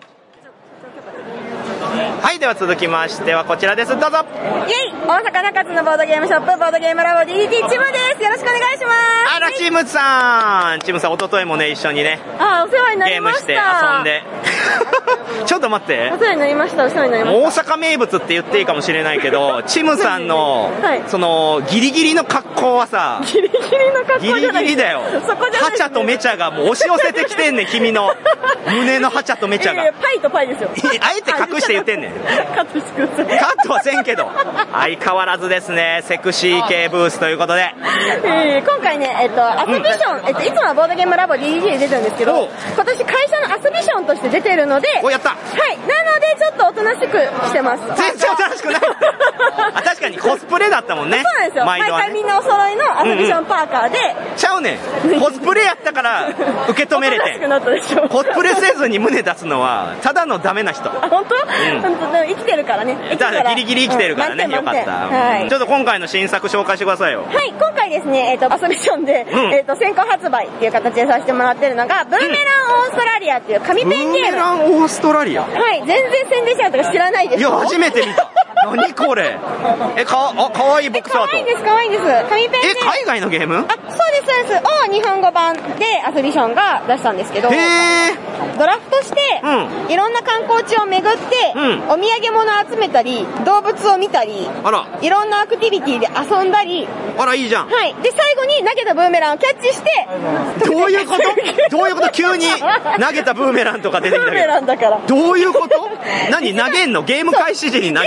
S2: はい、では続きましてはこちらです。どうぞ。
S9: イェイ、大阪中津のボードゲームショップ、ボードゲームラボ ディーディー チムです。よろしくお願いします。
S2: あら、チムさん。チムさん、一昨日もね、一緒にね。
S9: あ、お世話になりました。
S2: ゲームして遊んで。ちょっと待って。
S9: お世話になりました、お世話になりました。
S2: 大阪名物って言っていいかもしれないけど、チムさんの、はい、その、ギリギリの格好はさ、
S9: ギリギリの格好じゃない。
S2: ギリギリだよ。
S9: そこじゃない、ね。
S2: ハチャとメチャがもう押し寄せてきてんねん、君の。胸のハチャとメチャが。
S9: いやいや、パイとパイですよ。
S2: あえて隠して言ってんねん。
S9: カットしてください。
S2: カットはせんけど。相変わらずですね、セクシー系ブースということで。
S9: えー、今回ね、えっと、アスビション、えっと、いつもはボードゲームラボ ディーディー で出てるんですけど、今年会社のアスビションとして出てるので、
S2: お、やった。
S9: はい、なのでちょっとおとなしくしてます。
S2: 全然おとなしくないあ、確かにコスプレだったもんね。
S9: そうなんですよ。毎回、ね、みんなお揃いのアスビションパーカーで。
S2: うんうん、ちゃうねん。コスプレやったから受け止めれて。
S9: おとなしくなったでしょ。
S2: コスプレせずに胸出すのは、ただのダメな人。
S9: あ、本当？うん、本当生きてるからね。
S2: ただギリギリ生きてるからね。うん、よかった。はい。ちょっと今回の新作紹介してくださいよ。
S9: はい、今回ですね、えっと、アスビションで、うん、えっと、先行発売っていう形でさせてもらってるのが、ブーメランオーストラリアっていう紙ペンゲーム。ブーメラン
S2: オーストラリア？
S9: はい、全然宣伝しないとか知らないです。
S2: いや、初めて見た。何これ？え、かわ、あ、かわいいボックスアート。
S9: かわいいです、かわいいです。紙ペンで。
S2: え、海外のゲーム？
S9: あ、そうです、そうです。を日本語版でアスビションが出したんですけど、へー。ドラフトして、うん、いろんな観光地を巡って、うん、お土産物を集めたり、動物を見たり、あら、いろんなアクティビティで遊んだり、
S2: あら、いいじゃん。
S9: はい。で、最後に投げたブーメランをキャッチして、
S2: どういうことどういうこと急に投げたブーメランとか出てきたけど。
S9: ブーメランだから。
S2: どういうこと何投げんの？ゲーム開始時に投げんの？
S9: ゲーム開始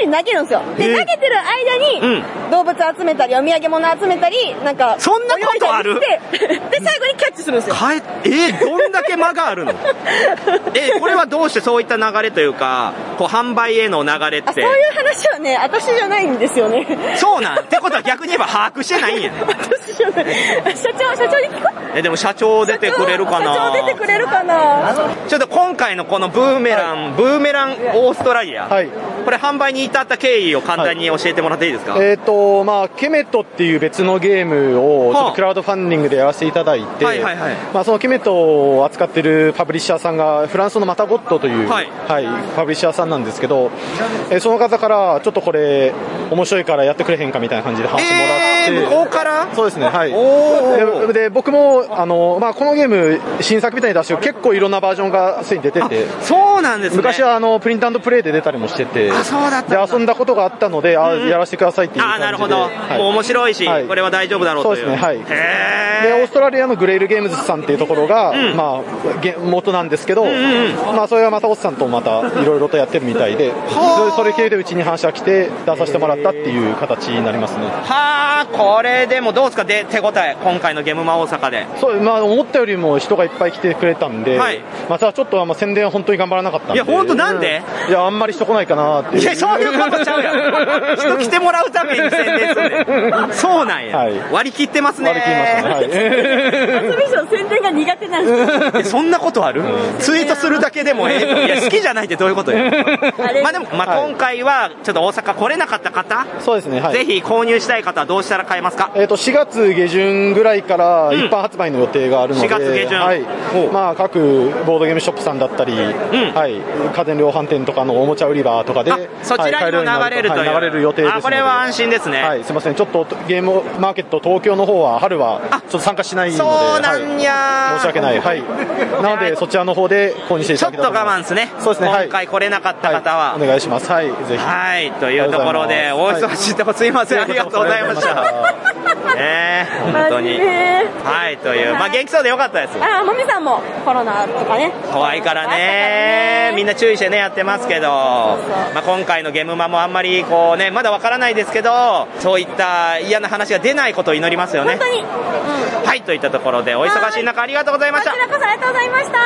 S9: に投げるんですよ。で、投げてる間に、動物集めたり、お土産物集めたり、なんか、
S2: そんなことある？
S9: で、最後にキャッチするんですよ。
S2: かえ、えー、どんだけ間があるの？え、これはどうしてそういった流れというか、こう、販売への流れって。
S9: そういう話はね、私じゃないんですよね。
S2: そうなんってことは逆に言えば把握してないんやね。
S9: 私じゃない。社長、社長に聞こう。
S2: え、でも社長出てくれるかな？
S9: 社長出てくれるかな？
S2: ちょっと今回のこのブーメラン、はい、ブーメランオーストラリア。はい。これ販売に至った経緯を簡単に教えてもらっていいですか？はい、
S10: えっ、ー、と、まあ、ケメトっていう別のゲームを、ちょっとクラウドファンディングでやらせていただいて、はいはいはい。まあ、そのケメトを扱ってるパブリッシャーさんが、フランスのマタゴットという、はい、はい、パブリッシャーさんなんですけど、えー、その方から、ちょっとこれ、面白いからやってくれへんかみたいな感じで話もらって。
S2: えー、向こうから？
S10: そうですね、はい。おで、で僕も、あの、まあ、このゲーム、新作みたいに出して結構いろんなバージョンがすでに出てて。
S2: そうなんですね。
S10: 昔は、あの、プリント&プレイで出たりもしてて。
S2: あ、そうだったんだ。
S10: で、遊んだことがあったので、あ、やらせてくださいっていう感じで。
S2: あ、なるほど。はい、もう面白いし、はい、これは大丈夫だろうという。
S10: そうですね、はい。で、オーストラリアのグレイルゲームズさんっていうところが、うん、まあ、元なんですけど、うんうんうん、まあ、それはまたオスさんとまたいろいろとやってるみたいで、それ系でうちに話が来て出させてもらったっていう形になりますね。
S2: はあ、これでもどうですか、で手応え、今回のゲームマ大阪で。
S10: そう、まあ、思ったよりも人がいっぱい来てくれたんで、はい、まあ、ただちょっと、まあ、宣伝は本当に頑張らなかったんで。
S2: いや、本当なんで、
S10: うん、いや、あんまり人来ないかなっていう。
S2: いや、そういうことちゃうやん。人来てもらうために宣伝するんで。そうなんや、はい。割り切ってますね。割り切りましたね。はい。
S9: アスビション宣伝が苦手なんですよ。
S2: そんなことある？ツイートするだけでもええ。いや、好きじゃないってどういうことよ。まあでも、まあ今回はちょっと大阪来れなかった方、
S10: そうですね、はい。
S2: ぜひ購入したい方はどうしたら買えますか？
S10: えっと、しがつ下旬ぐらいから一般発売の予定があるので、しがつ下旬。はい。まあ各ボードゲームショップさんだったり、はい、家電量販店とかのおもちゃ売り場とかで、
S2: そちらにも流れるという。
S10: 流れる予定ですので。
S2: あ、これは安心ですね。
S10: はい、すみません。ちょっとゲームマーケット東京の方は春はちょっと参加しないので、
S2: そうなんや、
S10: はい、申し訳ない。はい。なのでそちらの方で購入していただきたいと思います。
S2: ちょっと我慢ですね。
S10: そうですね。
S2: 今回来れなかった方は、
S10: はい、お願いします。はい、ぜひ。
S2: はい、というところでお忙しいとこすいません、ありがとうございました。ね、本当に。はい、という、まあ元気そうでよかったです。
S9: あ、もみさんもコロナとかね。
S2: 怖いからね、みんな注意してねやってますけど、まあ今回のゲームマもあんまりこうねまだわからないですけど、そういった嫌な話が出ないことを祈りますよね。
S9: 本当に。うん、
S2: はい、といったところでお忙しい中ありがとうございました。
S9: こちらこそありがとうございました。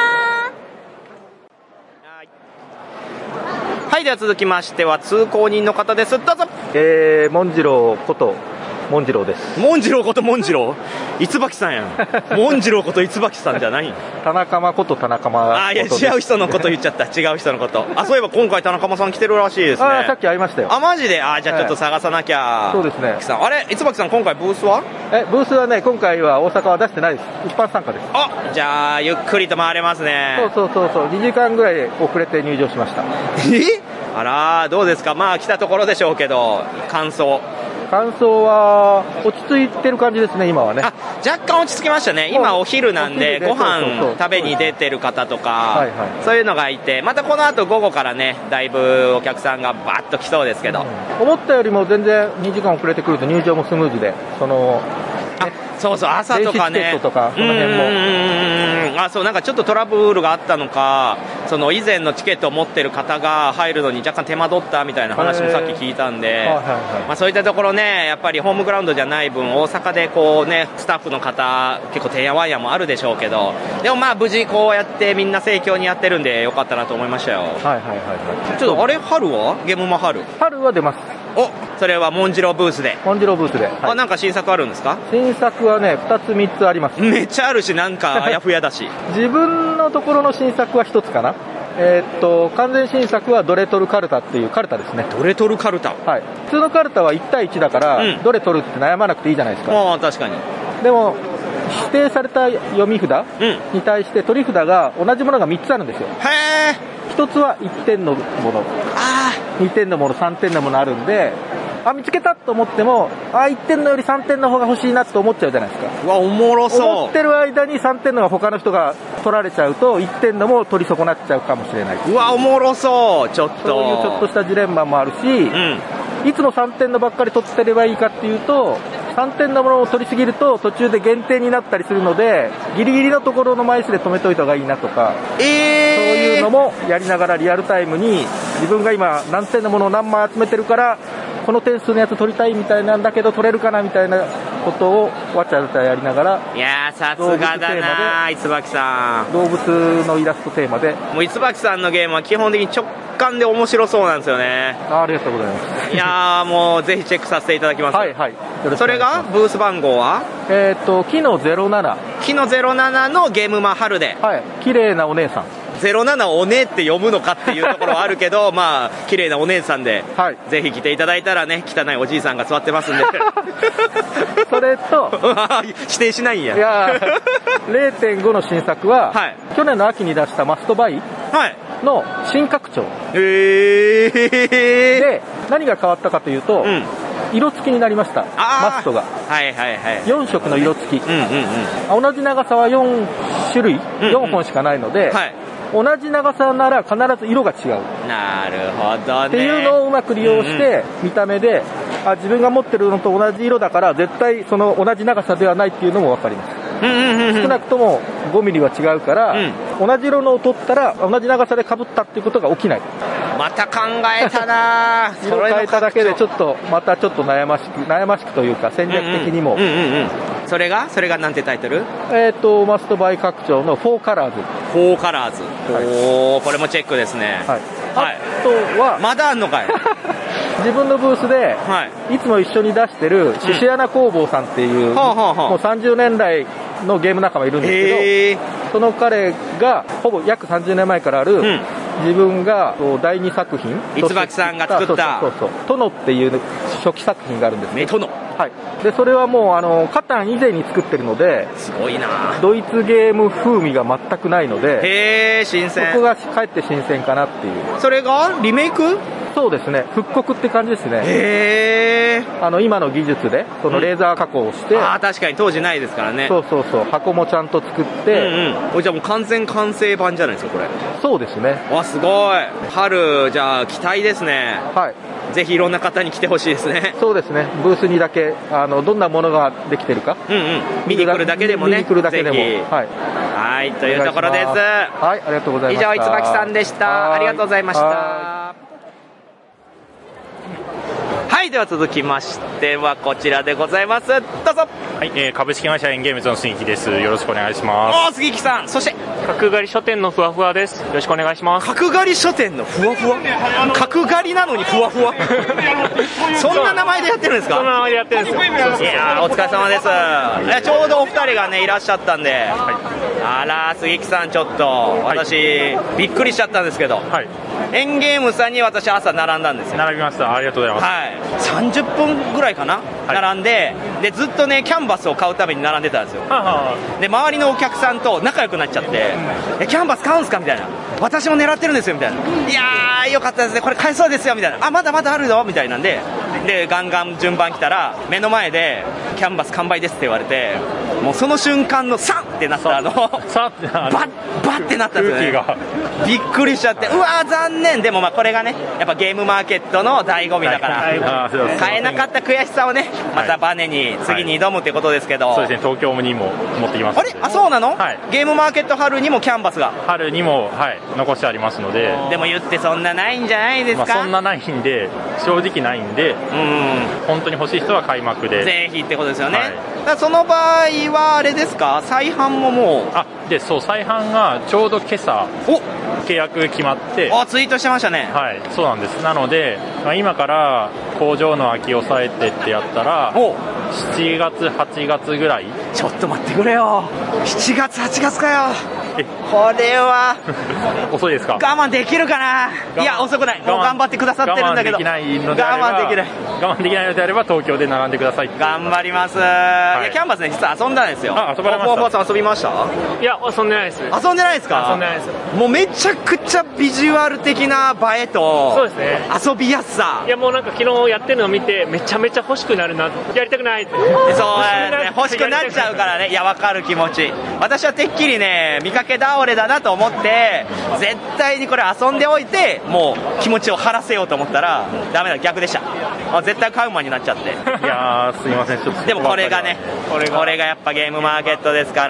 S2: はい、では続きましては通行人の方です。どうぞ。
S11: えー、モンジローことモンジローです。
S2: モンジローことモンジロー、いつばきさんやん。モンジローこといつばきさんじゃないん。
S11: 田中間こと田中間。
S2: あ、いや違う人のこと言っちゃった。違う人のこと。あ、そういえば今回田中間さん来てるらしいですね。
S11: あ、さっき会いましたよ。
S2: あ、マジで。あ、じゃあちょっと探さなきゃ。
S11: そうですね。
S2: あれ、いつばきさん今回ブースは？
S11: え、ブースはね、今回は大阪は出してないです。一般参加です。
S2: あ、じゃあゆっくりと回れますね。
S11: そうそうそうそう。にじかんぐらい遅れて入場しました。
S2: え？あら、どうですか。まあ来たところでしょうけど、感想。
S11: 感想は落ち着いてる感じですね、今はね。
S2: あ、若干落ち着きましたね。今お昼なんでご飯食べに出てる方とか、そういうのがいて、またこの後午後からねだいぶお客さんがバッと来そうですけど、
S11: うん、思ったよりも全然にじかん遅れてくると入場もスムーズで、その
S2: あ、そうそう、朝とかね、
S11: 電子チケットとかその辺も、うん
S2: うん、あ、そう、なんかちょっとトラブルがあったのか、その以前のチケットを持ってる方が入るのに若干手間取ったみたいな話もさっき聞いたんで、はいはいはい、まあ、そういったところね、やっぱりホームグラウンドじゃない分大阪でこうねスタッフの方結構てんやわんやもあるでしょうけど、でもまあ無事こうやってみんな盛況にやってるんでよかったなと思いましたよ。はい
S11: はいはいはい。
S2: ちょっとあれ、春はゲームマ春
S11: 春は出ます。
S2: お、それはモンジローブースで。
S11: モンジローブースで、はい、
S2: あ、なんか新作あるんですか？
S11: 新作はねふたつみっつあります。
S2: めっちゃあるし、なんかあやふやだし
S11: 自分のところの新作はひとつかな。えー、っと完全新作はどれ取るカルタっていうカルタですね。
S2: どれ取るカルタ、
S11: はい、普通のカルタはいちたいいちだから、うん、どれ取るって悩まなくていいじゃないですか。
S2: まあ確かに。
S11: でも指定された読み札に対して取り札が同じものがみっつあるんですよ。
S2: へ
S11: ー。ひとつはいってんのもの、
S2: あ
S11: にてんのもの、さんてんのものあるんで、あ、見つけたと思っても、あ、いってんのよりさんてんの方が欲しいなと思っちゃうじゃないですか。
S2: うわ、おもろそう。
S11: 思ってる間にさんてんのが他の人が取られちゃうと、いってんのも取り損なっちゃうかもしれない。
S2: うわ、おもろそう。ちょっと
S11: そういうちょっとしたジレンマもあるし、うん、いつもさんてんのばっかり取ってればいいかっていうと、さんてんのものを取りすぎると途中で減点になったりするので、ギリギリのところの枚数で止めといた方がいいなとか、えー、そういうのもやりながらリアルタイムに自分が今何点のものを何枚集めてるからこの点数のやつ取りたいみたいなんだけど取れるかなみたいなことをわちゃわちゃやりながら、
S2: いやーさすがだな椿さん。
S11: 動物のイラストテーマで、
S2: もう椿さんのゲームは基本的に直感で面白そうなんですよね。
S11: あ, ありがとうございます。
S2: いやーもうぜひチェックさせていただきます。
S11: はいはい。
S2: それがブース番号は
S11: えっ、ー、とキノゼロなな、
S2: キノゼロななのゲームマ春で、
S11: はい、綺麗なお姉さん。
S2: ゼロななおねって読むのかっていうところはあるけどまあ綺麗なお姉さんで、はい、ぜひ来ていただいたらね、汚いおじいさんが座ってますんで
S11: それと
S2: 指定しないんや。
S11: いや れいてんご の新作は、はい、去年の秋に出したマストバイの新拡張、
S2: へー
S11: で何が変わったかというと、うん、色付きになりました。マストが、
S2: はいはいはい、
S11: よん色の色付き、うんうんうん、同じ長さはよん種類、うんうん、よんほんしかないので、はい、同じ長さなら必ず色が違う。
S2: なるほどね。
S11: っていうのをうまく利用して、うん、見た目であ自分が持ってるのと同じ色だから絶対その同じ長さではないっていうのも分かります。うんうんうんうん、少なくともごミリは違うから、うん、同じ色のを取ったら同じ長さで被ったっていうことが起きない。
S2: また考えたな
S11: 色変えただけでちょっとまたちょっと悩ましく悩ましくというか戦略的にも、うんうんうんうん、
S2: それがそれがなんてタイトル？
S11: えっ、ー、とマストバイ拡張のフォーカラーズ。
S2: フォーカラーズ、はい、おーこれもチェックですね。はい。
S11: はい、あとは
S2: まだあんのかい
S11: 自分のブースで、はい、いつも一緒に出してるシシアナ工房さんっていう、うん、もうさんじゅうねんだいのゲーム仲間いるんですけど、その彼がほぼ約さんじゅうねんまえからある、うん、自分がだいにさく品、
S2: 椿さんが作った
S11: そうそうそうトノっていう初期作品があるんですね。
S2: トノ、
S11: はい、でそれはもうあのカタン以前に作ってるので、
S2: すごいな、
S11: ドイツゲーム風味が全くないので、
S2: へー新鮮、
S11: そこがかえって新鮮かなっていう。
S2: それがリメイク？
S11: そうですね、復刻って感じですね。
S2: へー、
S11: あの今の技術でそのレーザー加工をして、うん、
S2: ああ確かに当時ないですからね。
S11: そうそうそう、箱もちゃんと作って、
S2: うんうん、じゃあもう完全完成版じゃないですかこれ。
S11: そうですね。
S2: わすごい、春じゃあ期待ですね。
S11: はい、
S2: ぜひいろんな方に来てほしいですね。
S11: そうですね、ブースにだけあのどんなものができてるか、
S2: うんうん、見に来るだけでもね、
S11: 見に来るだけでも、はい、
S2: はいというところです。
S11: はい、ありがとうございました。
S2: 以上椿さんでした。ありがとうございました。はい、では続きましてはこちらでございます。どうぞ。
S12: はい、えー、株式会社エンゲームズの杉木です。よろしくお願いします。
S2: おー、杉木さん。そして
S12: 角刈り書店のふわふわです。よろしくお願いします。
S2: 角刈り書店のふわふわ、角刈りなのにふわふわそんな名前でやってるんですか？
S12: そんな名前でやってるんですよ。い
S2: やーお疲れ様です。いやちょうどお二人がねいらっしゃったんで、はい、あら杉木さんちょっと私、はい、びっくりしちゃったんですけど、はい、エンゲームさんに私朝並んだんですよ。
S12: 並びました。ありがとうございます。
S2: はい、さんじゅっぷんぐらいかな、はい、並んで、でずっとねキャンバスを買うために並んでたんですよ。で周りのお客さんと仲良くなっちゃって、うん、えキャンバス買うんすかみたいな、私も狙ってるんですよみたいな、いやーよかったですねこれ買えそうですよみたいな、あまだまだあるよみたいなんで、でガンガン順番来たら目の前でキャンバス完売ですって言われて、もうその瞬間のサンってなったあのバッバッってなったんですよね。びっくりしちゃって、うわー残念。でもまあこれがねやっぱゲームマーケットの醍醐味だから、買えなかった悔しさをねまたバネに次に挑むってことですけど、
S12: そうですね、東京にも持ってきます。
S2: あれあそうなの、はい、ゲームマーケット春にもキャンバスが
S12: 春にも、はい、残してありますので。
S2: でも言ってそんなないんじゃないですか。
S12: まあ、そんなないんで正直ないんで、うん本当に欲しい人は開幕で
S2: ぜひってことですよね、はい、だからその場合はあれですか、再販ももう
S12: あでそう再販がちょうど今朝お契約決まって、
S2: あツイートしてましたね。
S12: はいそうなんです。なので、まあ、今から工場の空きを抑えてってやったらしちがつはちがつぐらい。
S2: ちょっと待ってくれよ、しちがつはちがつかよ。これは
S12: 遅いですか。
S2: 我慢できるかな。いや遅くない、もう頑張ってくださってるんだけど、
S12: 我慢できないのであれば
S2: 我慢できない
S12: 我慢できないのであれば東京で並んでください。
S2: 頑張ります、はい、いやキャンバスね実は遊んだんですよ。
S12: あ遊ばれました。
S2: フォーフォーさん遊びました？
S12: いや遊んでないです。
S2: 遊んでないですか。
S12: 遊んでないです。
S2: もうめちゃくちゃビジュアル的な映えと
S12: そうですね
S2: 遊びやすさ。
S12: いやもうなんか昨日やってるのを見てめちゃめちゃ欲しくなるな、やりたくないってそう
S2: ですね欲しくなっちゃうからね。いや分かる気持ち。私はてっきりね見かけ倒倒れだなと思って絶対にこれ遊んでおいてもう気持ちを晴らせようと思ったらダメだ、逆でした。あ絶対買う間になっちゃって。
S12: いやーすいません、ちょっと
S2: でもこれがねこれがこれがやっぱゲームマーケットですから、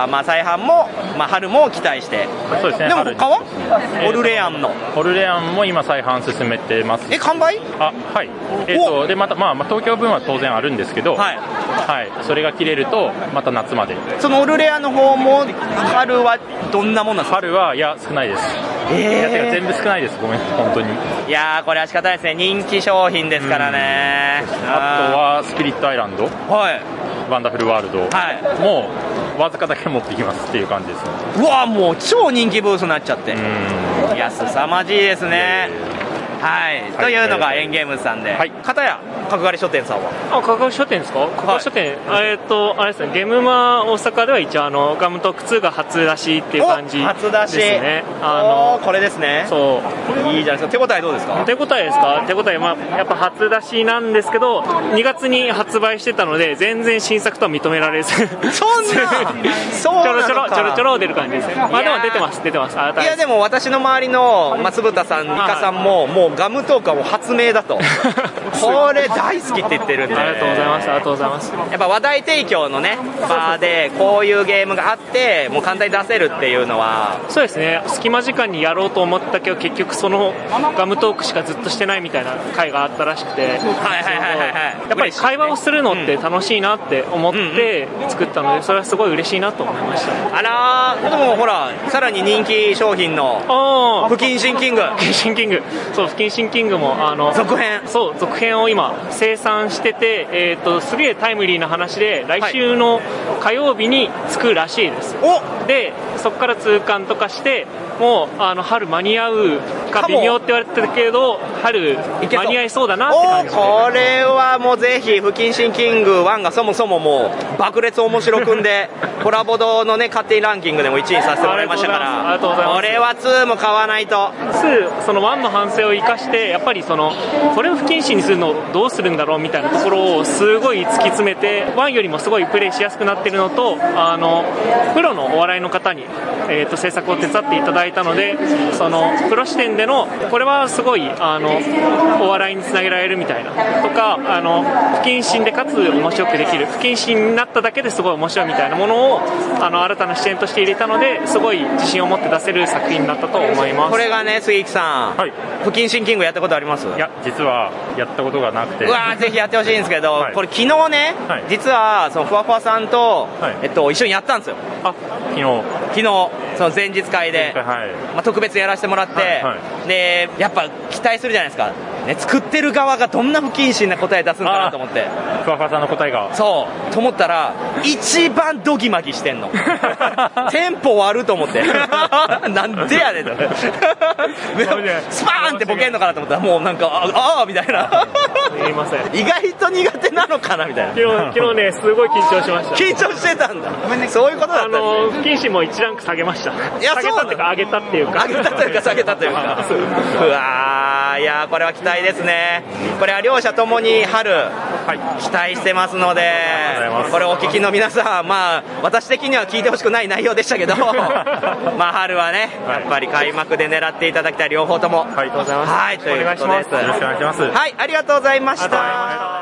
S2: まあ、再販も、まあ、春も期待して。
S12: そうですね。
S2: でも他はオルレアンの
S12: オルレアンも今再販進めてます。
S2: え完売？
S12: あはい。えっとでまたまあ東京分は当然あるんですけど、はい、はい、それが切れるとまた夏まで。
S2: そのオルレアンの方も春はどんなもんなんですか？
S12: 春はいや少ないです。えー、いやてか全部少ないです。ごめん本当に。
S2: いやーこれは仕方ないですね、人気商品ですからね。
S12: あとはスピリットアイランド、
S2: はい、
S12: ワンダフルワールド、はい、もうわずかだけ持ってきますっていう感じです。
S2: うわもう超人気ブースになっちゃって、いや凄まじいですね。はい、というのがエンゲームズさんで、はい、片や角刈り書店さんは
S13: あ角刈り書店ですか？角刈り書店、はい、えっとあれですね、ゲームマ大阪では一応あのガムトークツーが初出しっていう感じですね。
S2: 初出し、あのこれですね。そういいじゃないですか。手応えどうですか？
S13: 手応えですか？手応え、まあ、やっぱ初出しなんですけどにがつに発売してたので全然新作とは認められずそんな
S2: そうなのか
S13: ちょろちょろちょろちょろ出る感じですね。まあでも出てます出てます。
S2: いやでも私の周りの松豚さん、イカさんももうガムトークはもう発明だとこれ大好きって言ってるんで、
S13: ありがとうございます。ありがとうございます。
S2: やっぱ話題提供のね場でこういうゲームがあってもう簡単に出せるっていうのは
S13: そうですね。隙間時間にやろうと思ったけど結局そのガムトークしかずっとしてないみたいな回があったらしくて、はいはいはいはい、やっぱり会話をするのって楽しいなって思って作ったのでそれはすごい嬉しいなと思いました。
S2: あらーでもほらさらに人気商品の不謹慎キング
S13: 不謹慎キングそう不謹慎キングもあの
S2: 続編
S13: そう続編を今生産してて、えー、とすげえタイムリーな話で来週の火曜日に着くらしいです。でそこから通関とかしてもうあの春間に合うか微妙って言われてたけど春間に合いそうだなって感じで、
S2: これはもうぜひ不謹慎キングワンがそもそももう爆裂面白くんでコラボ堂のね勝手にランキングでもいちいにさせてもらいましたから、
S13: ありがとうございます。
S2: これはツーも買わないと。
S13: ツーそのワンの反省を生かしてやっぱりそのこれを不謹慎にするのどうするんだろうみたいなところをすごい突き詰めてワンよりもすごいプレイしやすくなってるのと、あのプロのお笑いの方に、えー、と制作を手伝っていただいたのでそのプロ視点でのこれはすごいあのお笑いにつなげられるみたいなとか、あの不謹慎でかつ面白くできる不謹慎になっただけですごい面白いみたいなものをあの新たな視点として入れたのですごい自信を持って出せる作品になったと思います。
S2: これがね杉木さん、はい、不謹慎キングやったことあります？
S12: いや実はやったことがなくて、
S2: うわぜひやってほしいんですけど、はい、これ昨日ね、はい、実はそのふわふわさんと、はいえっと、一緒にやったんですよ。
S12: あ昨日
S2: 昨日その前日会で、はいまあ、特別やらせてもらって、はいはい、でやっぱ期待するじゃないですか、ね、作ってる側がどんな不謹慎な答え出すんかなと思って、
S12: ふわふわさんの答えが
S2: そうと思ったら一番ドギマギしてんのテンポ悪と思ってなんでやねんとスパーンってボケんのかなと思ったらもうなんかああみたいな
S13: すいません
S2: 意外と苦手なのかなみたいな。
S13: 昨日昨日ねすごい緊張しました。
S2: 緊張してたんだ。そういうことだったんですね。
S13: あの不謹慎もいちランク下げました。
S2: いや
S13: 下げたっていうか上げたっていうか
S2: 上げたというか下げたというかうわーいやーこれは期待ですね。これは両者ともに春、はい、期待してますのでこれお聞きの皆さん、まあ私的には聞いてほしくない内容でしたけどまあ春はねやっぱり開幕で狙っていただきたい両方とも、
S13: はい、ありがとうございます。
S2: はいということです。
S12: よろしくお願いします。
S2: はいありがとうございました。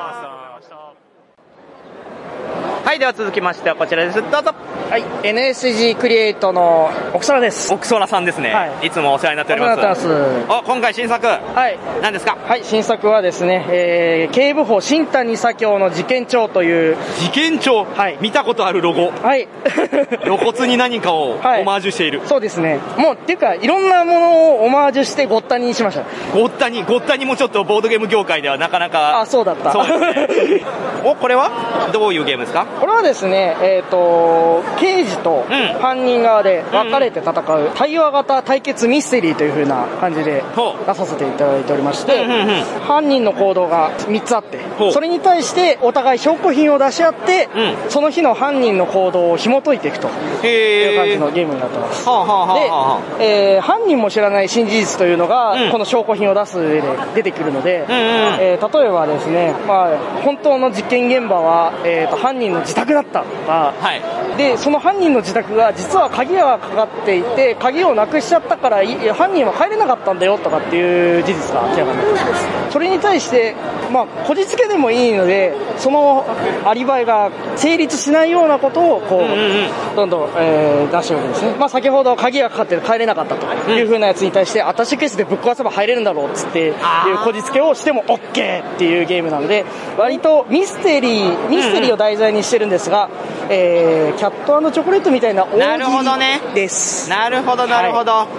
S2: はいでは続きましてはこちらです。どうぞ。
S14: はい、エヌエスジー クリエイトの奥空です。
S2: 奥空さんですね、はい、いつもお世話になっております。
S14: お世話になってます。
S2: お今回新作、はい、何ですか？
S14: はい、新作はですね、えー、警部補新谷左京の事件帳という
S2: 事件帳、はい、見たことあるロゴ、
S14: はい
S2: 露骨に何かをオマージュしている、
S14: はい、そうですね。もうっていうかいろんなものをオマージュしてごったににしました。
S2: ごったにごったにもちょっとボードゲーム業界ではなかなか
S14: あそうだった
S2: そうですねおこれはどういうゲームですか？
S14: これはですねえっ、ー、と刑事と犯人側で分かれて戦う対話型対決ミステリーという風な感じで出させていただいておりまして、犯人の行動がみっつあって、それに対してお互い証拠品を出し合って、その日の犯人の行動を紐解いていくという感じのゲームになってます。で、えー、犯人も知らない新事実というのがこの証拠品を出す上で出てくるので、えー、例えばですね、まあ、本当の実験現場は、えーと、犯人の自宅だったとか、はい、 でその犯人の自宅が実は鍵がかかっていて鍵をなくしちゃったから犯人は帰れなかったんだよとかっていう事実が明らかになっています。それに対して、まあ、こじつけでもいいのでそのアリバイが成立しないようなことをこう、うんうんうん、どんどん、えー、出しておくんですね。まあ、先ほど鍵がかかって帰れなかったという風なやつに対して、うん、アタッシュケースでぶっ壊せば入れるんだろうっつっていうこじつけをしても OK っていうゲームなので割とミステリーミステリーを題材にしてるんですが、うんえー、キャット&チョコレートみたいな大喜利です。なるほどね。
S2: なるほどなるほど、はい、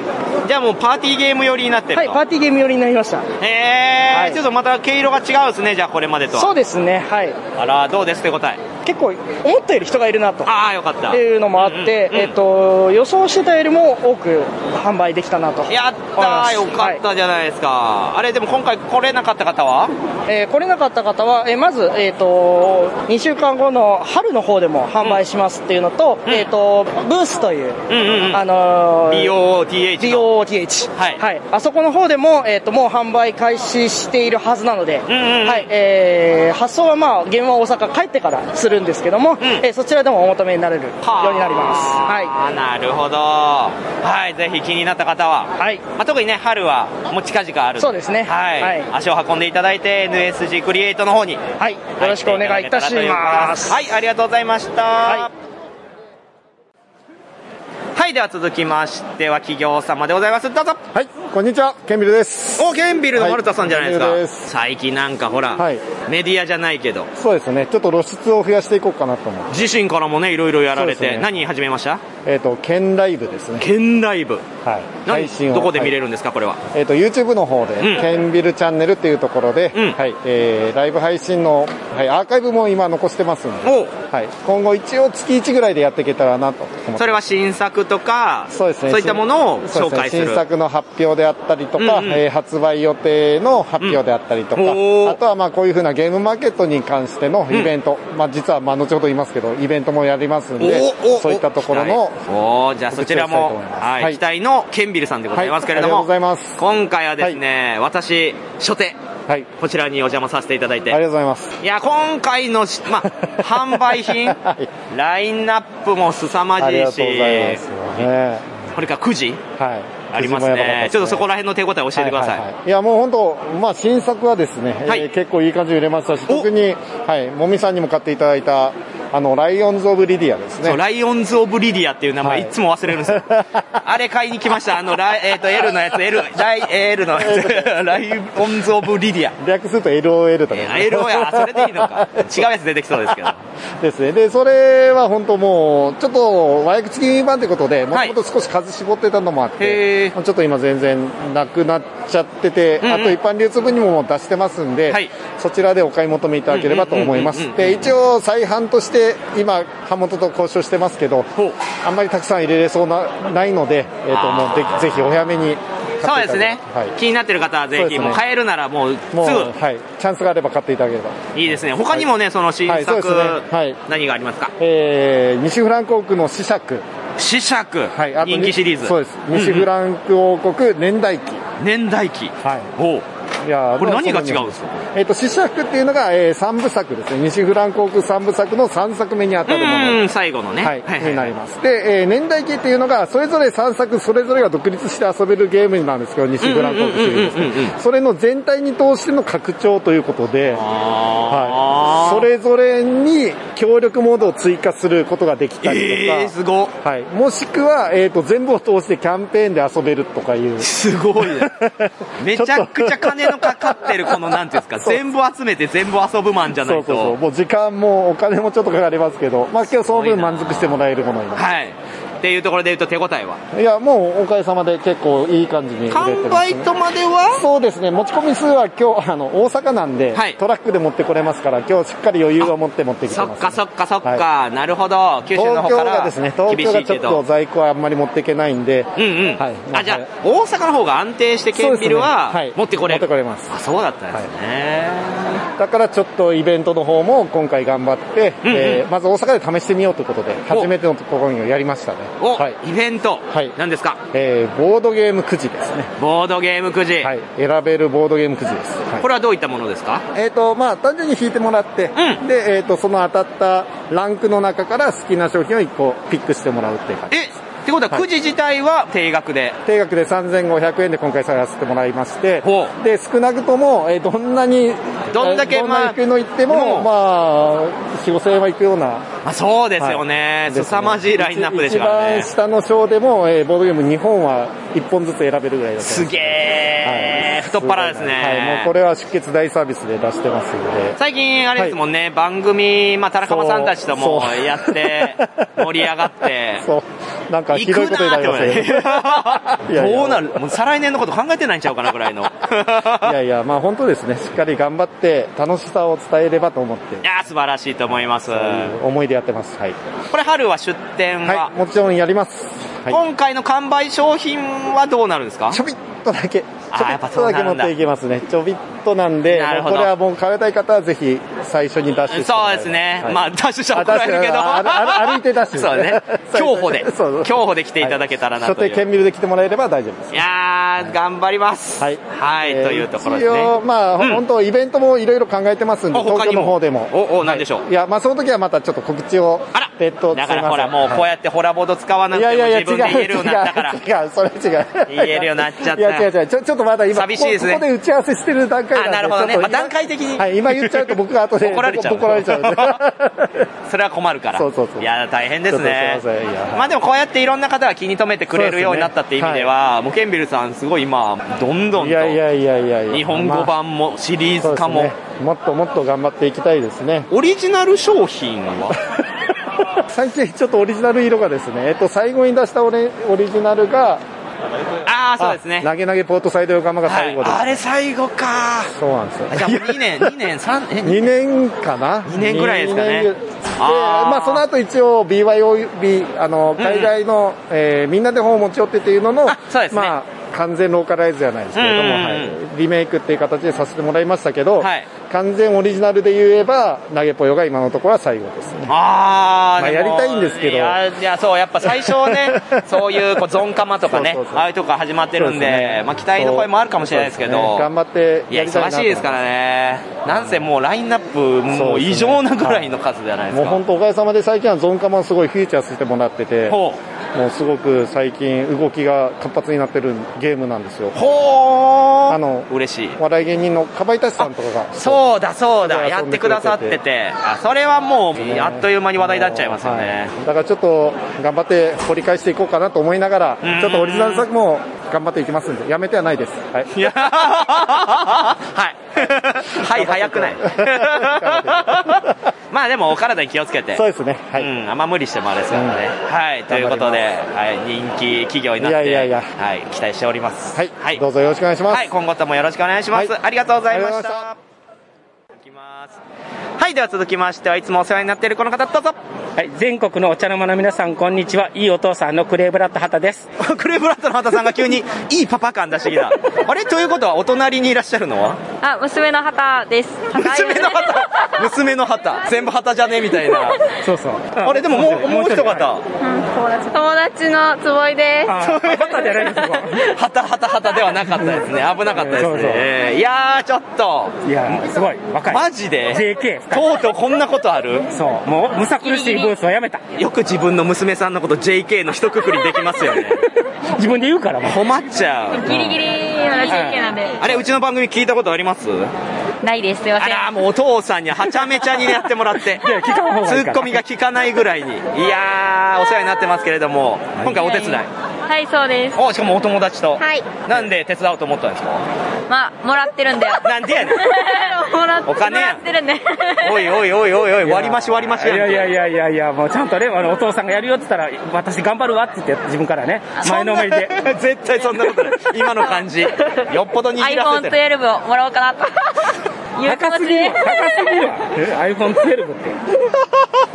S2: じゃあもうパーティーゲーム寄りになってると。
S14: はい、パーティーゲーム寄りになりました。
S2: へー、はい、ちょっとまた毛色が違うんですね、じゃあこれまでとは。
S14: そうですね、はい。
S2: あら、どうですって答え。
S14: 結構思ったより人がいるなと。
S2: ああ、よかった。
S14: いうのもあって、うんうんうん、えっと、予想してたよりも多く販売できたなと。
S2: やったー、よかったじゃないですか。はい、あれ、でも今回来れなかった方は
S14: えー、来れなかった方は、えー、まず、えっと、にしゅうかんごの春の方でも販売しますっていうのと、うん、えっと、ブースという、うんうんうん、あのー、
S2: ビーオーティーエイチ
S14: ビーオーティーエイチ。はい。はい。あそこの方でも、えっと、もう販売開始しているはずなので、うんうんうん、はい、えー、発送はまあ、現場大阪帰ってからするんですけども、うん、えー、そちらでもお求めになれるようになります。はい。
S2: あ、なるほど。はい、ぜひ気になった方は、はい。まあ、特にね、春はもう近々ある。
S14: そうですね。
S2: はい。はい、足を運んでいただいて、エヌエスジー クリエイトの方に、
S14: はい。よろしくお願いいたします。
S2: はい、ありがとうございました。はい。はい、では続きましては企業様でございます。どうぞ。
S15: はい、こんにちは、ケンビルです。
S2: お、ケンビルの丸田さんじゃないですか。
S15: はい、です
S2: 最近なんかほら、はい、メディアじゃないけど。
S15: そうですね、ちょっと露出を増やしていこうかなと思う。
S2: 自身からもね、いろいろやられて、ね、何始めました？
S15: えっと、ケンライブですね。
S2: ケンライブ。
S15: はい。
S2: 配信を。どこで見れるんですか、これは。
S15: えっと、YouTube の方で、うん、ケンビルチャンネルっていうところで、うん、はい、えー、ライブ配信の、はい、アーカイブも今残してますんで、はい、今後一応月いちぐらいでやっていけたらなと思って。
S2: それは新作とか、
S15: そうですね。
S2: そういったものを紹介する。
S15: 新作の発表であったりとか、うんうん、えー、発売予定の発表であったりとか、うん、あとはまあこういう風なゲームマーケットに関してのイベント、うん、まあ実はまあ後ほど言いますけど、イベントもやりますんで、そういったところの、
S2: おー、じゃあそちらも、はい、はい、期待のケンビルさんでございますけれども、
S15: はい、ありがとうございます。
S2: 今回はですね、はい、私、初手、はい、こちらにお邪魔させていただいて、
S15: ありがとうございます。
S2: いや、今回の、まあ、販売品、はい、ラインナップも凄まじいし、ありがとうございます、ね、これからくじ、はい、ありますね。ね、ちょっとそこら辺の手応え教えてください。はいはいはい、
S15: いや、もう本当、まあ、新作はですね、はい、えー、結構いい感じに売れましたし、特に、はい、もみさんにも買っていただいた、あの、ライオンズ・オブ・リディアですね。
S2: そう、ライオンズ・オブ・リディアっていう名前、はい、いつも忘れるんですよ。あれ買いに来ました。あの、ライ、えっ、ー、と、L のやつ、L、ライ、L のやつ、ライオンズ・オブ・リディア。
S15: 略すると エルオーエル とか、
S2: ね。エルオーエル、あ、それでいいのか。違うやつ出てきそうですけど。
S15: ですね。で、それは本当もう、ちょっと、和訳付き版ということで、もともと少し数絞ってたのもあって、はい、ちょっと今全然なくなっちゃってて、うんうん、あと一般流通分にも出してますんで、はい、そちらでお買い求めいただければと思います。で、一応再販として、今、版元と交渉してますけど、あんまりたくさん入れれそうなないので、えーと、もうでぜひお早めに。
S2: そうですね、はい、気になってる方はぜひ、ね、もう買えるならもうすぐ、
S15: はい、チャンスがあれば買っていただければ
S2: いいですね。他にもね、はい、その新作、はいねはい、何がありますか？
S15: えー、西フランク王国の子爵
S2: 子爵、はい、人気シリーズ。
S15: そうです。西フランク王国年代記、
S2: 年代記、
S15: はい、
S2: おいやこれ何が違うんですか？
S15: えっ、ー、と、子爵っていうのが、えー、さんぶさくですね。西フランク王国さんぶさくのさんさくめに当たるもの。
S2: うん、最後のね。
S15: はい。はいはいはい、になります。で、えー、年代記っていうのが、それぞれさんさくそれぞれが独立して遊べるゲームなんですけど、西フランク王国シリーズですね。それの全体に通しての拡張ということで、はい。それぞれに協力モードを追加することができたりとか。
S2: えー、すごい。
S15: はい。もしくは、えっ、ー、と、全部を通してキャンペーンで遊べるとかいう。
S2: すごいね。めちゃくちゃ金のかかってるこの、なんていうんですか、全部集めて全部遊ぶマンじゃないと。
S15: そうそうそう。もう時間もお金もちょっとかかりますけど、まあ今日その分満足してもらえるものになります。
S2: はい。っていうところで言うと手応えは？
S15: いや、もうおかげさまで結構いい感じに売れてます、ね。
S2: 完売とまでは？
S15: そうですね。持ち込み数は今日、あの、大阪なんで、はい、トラックで持ってこれますから、今日しっかり余裕を持って持ってきてます、ね。
S2: そっかそっかそっか、はい、なるほど。九州の方から厳しいけど。東京がですね、東京がちょっと
S15: 在庫はあんまり持っていけないんで。
S2: うんうん。はい。あ、じゃあ、大阪の方が安定してケンビルは、持ってこれる。
S15: 持ってこれます。
S2: あ、そうだったんですね。はい
S15: だからちょっとイベントの方も今回頑張って、うんうん、えー、まず大阪で試してみようということで、初めての試みをやりましたね。
S2: お、はい、イベント、はい、何ですか？
S15: えー、ボードゲームくじですね。
S2: ボードゲームくじ。
S15: はい、選べるボードゲームくじです。はい、
S2: これはどういったものですか？
S15: えっ、ー、と、まあ、単純に引いてもらって、うん、で、えっ、ー、と、その当たったランクの中から好きな商品をいっこピックしてもらうっていう感じです。
S2: えってことはくじ自体は定額で、はい、
S15: 定額でさんぜんごひゃくえんで今回探してもらいまして、で少なくとも、えー、どんなに
S2: どんだけ、
S15: まあ、どんな行くの行っても、まあ、よん、ごせんえんは行くような、ま
S2: あ、そうですよね、はい、凄まじいラインナップでしたからね。
S15: 一番下の章でも、えー、ボードゲームにほんはいっぽんずつ選べるぐらいだった。
S2: すげー、はい、太っ腹ですね。
S15: はい、もうこれは出血大サービスで出してますので。
S2: 最近あれですもんね、はい、番組、まあ、田中間さんたちともやって盛り上がって
S15: そうなんかひどいことになりますね。
S2: どうなる、もう再来年のこと考えてないんちゃうかなぐらいの。
S15: いやいや、まあ本当ですね、しっかり頑張って楽しさを伝えればと思って。
S2: いや素晴らしいと思います。
S15: 思いでやってます。はい。
S2: これ春は出店は、
S15: はい、もちろんやります。はい、
S2: 今回の完売商品はどうなるんですか？
S15: ちょびっとだけ。ちょびっとだけ持っていきますね。ちょびっとなんで、これはもう買いたい方はぜひ最初にダッシュして。
S2: そうですね。はい、まあダッシュしたら怒られるけど。
S15: 歩いてダッシュ。
S2: そうね。競歩で。競歩で来ていただけたらなという。
S15: 初手県民で来てもらえれば大丈夫です。
S2: いやー、頑張ります。はい。はい、というところですね。
S15: 一応、まあ、本当イベントもいろいろ考えてますんで、東京の方でも。
S2: お、お、なんでしょう。
S15: いや、まあその時はまたちょっと告知を。
S2: あら。だからほら、もうこうやってホラボード使わなくても自分で言えるようになったから。
S15: 違う、それ違う。
S2: 言えるようになっちゃった。
S15: いや、違う違う。ちょ、ちょっとまだ今、
S2: 寂しいですね。
S15: ここで打ち合わせしてる段階なんで。
S2: あ、なるほどね。まあ段階的に。
S15: はい、今言っちゃうと僕が後で
S2: 怒られちゃう。
S15: 怒られちゃう。
S2: それは困るから。
S15: そうそうそう。
S2: いや、大変ですね。まあでもこうやっていろんな方が気に留めてくれるようになったっていう意味では、モケンビルさんすごい今、どんどんと。いやいやいやいやいや。日本語版もシリーズ化も。
S15: もっともっと頑張っていきたいですね。
S2: オリジナル商品は
S15: 最近ちょっとオリジナル色がですね、えっと、最後に出したオレオリジナルが、
S2: ああ、そうですね。
S15: 投げ投げポートサイド横浜が最後です。
S2: はい、あれ最後か。
S15: そうなんですよ。
S2: じゃあもうにねん、にねん、さんねん。
S15: にねんかな ?
S2: に 年ぐらいですかね。で、
S15: あまあその後一応 ビーワイオービー、あの、海外の、うんうん、えー、みんなで本を持ち寄ってっていうのの、
S2: そうですね。まあ
S15: 完全ローカライズじゃないですけれども、はい、リメイクっていう形でさせてもらいましたけど、はい、完全オリジナルで言えば投げぽよが今のところは最後ですね。
S2: あー、
S15: まあやりたいんですけど、
S2: いや、いやそうやっぱ最初はねそういうこうゾンカマとかね、そうそうそう、ああいうとこ始まってるんで、ね、まあ期待の声もあるかもしれないですけど、
S15: ね、頑張って
S2: やりたいな。いや忙しいですからね。なんせもうラインナップもう異常なぐらいの数じゃないですか。
S15: もう本当おかげさまで最近はゾンカマをすごいフィーチャーさせてもらってて、もうすごく最近動きが活発になってるゲームなんですよ。
S2: ほー、
S15: あの
S2: 嬉しい。
S15: 笑い芸人のかばいたちさんとかが、
S2: そうだそうだ、やってくださってて、あ、それはもうあっという間に話題になっちゃいますよね。
S15: はい、だからちょっと頑張って掘り返していこうかなと思いながら、ちょっとオリジナル作も頑張っていきますんで、やめてはないです。はい。いや
S2: はいはい、早くない。まあでもお体に気をつけて。
S15: そうですね。はい。
S2: うん、あんま無理してもあれですからね。うん、はい、ということで、はい、人気企業になって、いやいやいや、はい、期待しております。
S15: はい。はい、どうぞよろしくお願いします。
S2: はい、今後ともよろしくお願いします。はい、ありがとうございました。いきます。はい、では続きましてはいつもお世話になっているこの方、どうぞ。
S16: はい、全国のお茶の間の皆さん、こんにちは。いいお父さんのクレーブラッド畑です。
S2: クレーブラッドの畑さんが急にいいパパ感出してきた。あれということはお隣にいらっしゃるのは、
S17: あ、娘の畑です。
S2: 娘の畑娘の畑全部畑じゃねみたいな。
S16: そうそう。
S2: あれでももうもう一方、
S17: うん、友達友達の坪井です。
S16: 畑じゃないですよ。
S2: 畑畑畑ではなかったですね。危なかったですね。そうそう、えー、いやーちょっと、
S16: いやすごい若い。
S2: マジで
S16: ジェーケー
S2: とうとうこんなことある。
S16: そう、もうむさ苦しいブースはやめた。
S2: よく自分の娘さんのこと ジェーケー の一括りできますよね。
S16: 自分で言うからもう
S2: 困っちゃう。
S17: ギリギリまだ ジェーケー なんで。
S2: あれうちの番組聞いたことあります？
S17: ないです。すいません。
S2: あらもうお父さんにはちゃめちゃにやってもらってツッコミが効かないぐらいに、いやーお世話になってますけれども、今回お手伝い。
S17: はい、そうです。
S2: お、しかもお友達と。
S17: はい。
S2: なんで手伝おうと思ったんですか？
S17: まあもらってるんだよ。
S2: なんでやねん。
S17: もらって
S2: お金やん。
S17: もらってるんで。
S2: おいおいおいおいおい、割り増し割り増しやん。
S16: いやいやいやいやいや、もうちゃんとね、あのお父さんがやるよって言ったら私頑張るわって言って自分からね、前のめりで。
S2: 絶対そんなことない。今の感じよっぽど握らせて。
S17: アイフォントゥエルブ をもらおうかなと。
S16: 高すぎる。高すぎる。え アイフォントゥエルブ って。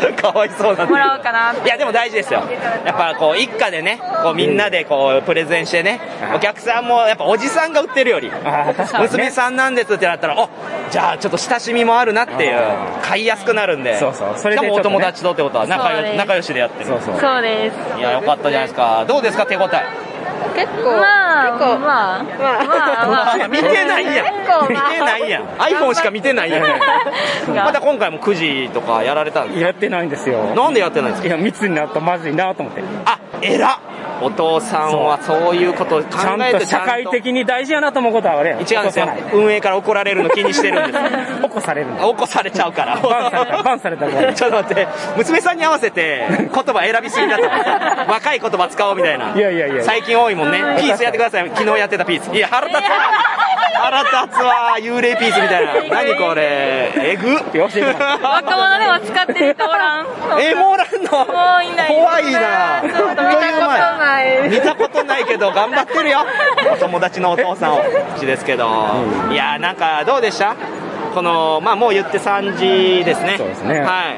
S2: かわいそうなんだ
S17: もらおうかな。
S2: いやでも大事ですよ。やっぱこう一家でね、こうみんなでこうプレゼンしてね、お客さんもやっぱおじさんが売ってるより、娘さんなんですってなったら、お、じゃあちょっと親しみもあるなっていう、買いやすくなるんで。
S16: そうそう。それ
S2: で
S16: で
S2: もお友達とってことは仲良仲良しでやってる。
S16: そうそう。
S17: そうです。
S2: いやよかったじゃないですか。どうですか手応え。
S17: 結構、まあ、結構、まあ、まあ、まあ、まあ、
S2: 見てないやん。見てないやん。iPhone しか見てないやん。また今回もくじとかやられたんですか？
S16: やってないんですよ。
S2: なんでやってないんですか？
S16: いや、密になるとまずいなと思って。
S2: あ、偉っ。お父さんはそういうことを考えて
S16: 社会的に大事やなと思うことはね、
S2: 違うんですよ。運営から怒られるの気にしてるんです。
S16: 起こされるんだ。
S2: 起こされちゃうから。
S16: バンされた、バンされたから。
S2: ちょっと待って、娘さんに合わせて言葉選びすぎだと。若い言葉使おうみたいな。
S16: いやいやいや。
S2: 最近多いもんね。ピースやってください。昨日やってたピース。いや、腹立つわ。腹立つわ。幽霊ピースみたいな。何これ。えぐ。
S17: 若者でも使ってる人おらん。
S2: え、もうおらんの？
S17: もういない。
S2: 怖いな。
S17: ちょっと見たことない。
S2: 見たことないけど頑張ってるよ。お友達のお父さんを。ですけど。いや、なんかどうでした？この、まあもう言ってさんじですね。
S16: そうですね。
S2: はい。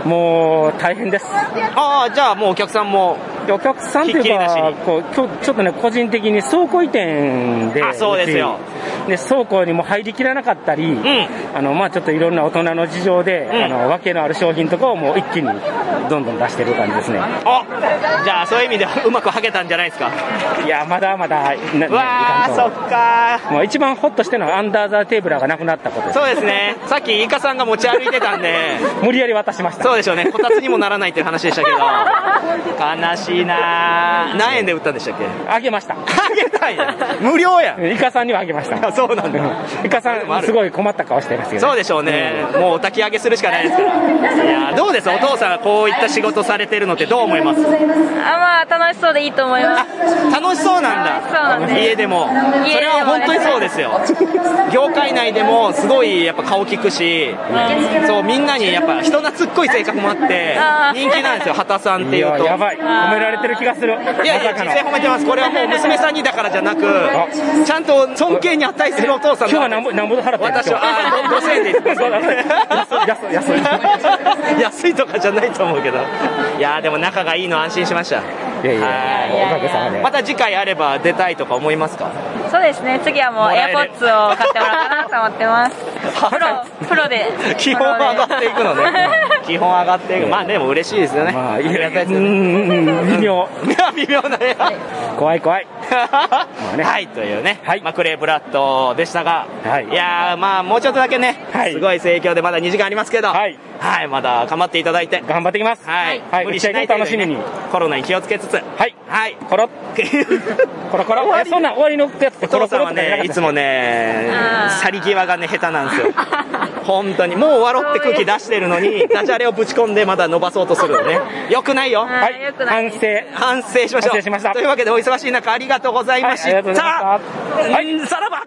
S16: もう大変です。
S2: ああ、じゃあもうお客さんも。
S16: お客さんというか、こう今日ちょっとね、個人的に倉庫移転で、
S2: あ、そうですよ。
S16: で倉庫にも入りきらなかったり、うん、あのまあちょっといろんな大人の事情で、うん、あの訳のある商品とかをもう一気にどんどん出してる感じですね。
S2: あ、じゃあそういう意味ではうまくはけたんじゃないですか。
S16: いやまだまだ。
S2: うわー、そっかー。
S16: もう一番ホッとしてるのはアンダーザテーブラーがなくなったことです。
S2: そうですね。さっきイカさんが持ち歩いてたんで、
S16: 無理やり渡しました。
S2: そうでしょうね。こたつにもならないっていう話でしたけど、悲しいなー。何円で売ったんでしたっけ？
S16: あげました。
S2: あげたんや。無料やん。
S16: イカさんにはあげました。
S2: そうなんだ。
S16: イカさんすごい困った顔してますけど、ね。
S2: そうでしょうね。もうお焚き上げするしかないですから。いやどうです？お父さんがこういった仕事されてるのってどう思います？
S17: あ、まあ楽しそうでいいと思います。
S2: あ、楽しそうなんだ。
S17: そうなんです。
S2: 家でも。それは本当にそうですよ。業界内でもすごいやっぱ顔利くし、うん、そうみんなにやっぱ人懐っこい性格もあって人気なんですよ。畑さんっていうと。
S16: いややばい。褒められてる気がする。
S2: いやいや実際褒めてます。これはもう娘さんにだからじゃなく、ちゃんと尊敬に値するお父さん。
S16: 今日は何ぼ何ぼ払ってるんですか？
S2: 私はあごせんえんでいいです。
S16: 安い安い
S2: 安いとかじゃないと思うけど。いやでも仲がいいの安心しました。
S16: いやいやおかげさまで。
S2: また次回あれば出たいとか思いますか？
S17: そうですね。次はもうエアポッツを買ってもらおうかなと思ってます。プロプロで
S2: 基本上がっていくのね。基本上がっていく。まあでも嬉しいですよね。
S16: まあいいやつ。微妙。
S2: 微妙なね。
S16: 怖い怖い。
S2: はいというね。まあクレーブラッドでしたが、いやまあもうちょっとだけね、すごい盛況でまだにじかんありますけど、はいまだ頑張っていただいて
S16: 頑張ってきます。
S2: はい無理しないで楽しみにコロナに気をつけつつ、はいはい
S16: コロコロコロ。そんな終わりのやつって
S2: お父さんはねいつもね去り際がね下手なんですよ。本当にもう終わろうって空気出してるのにダジャレをぶち込んでまだ伸ばそうとするのね。よくないよ。
S16: はい反省
S2: 反省しましょう。
S16: 反省しました。
S2: というわけでお忙しい中ありがとうございました。
S16: はい、
S2: さらば。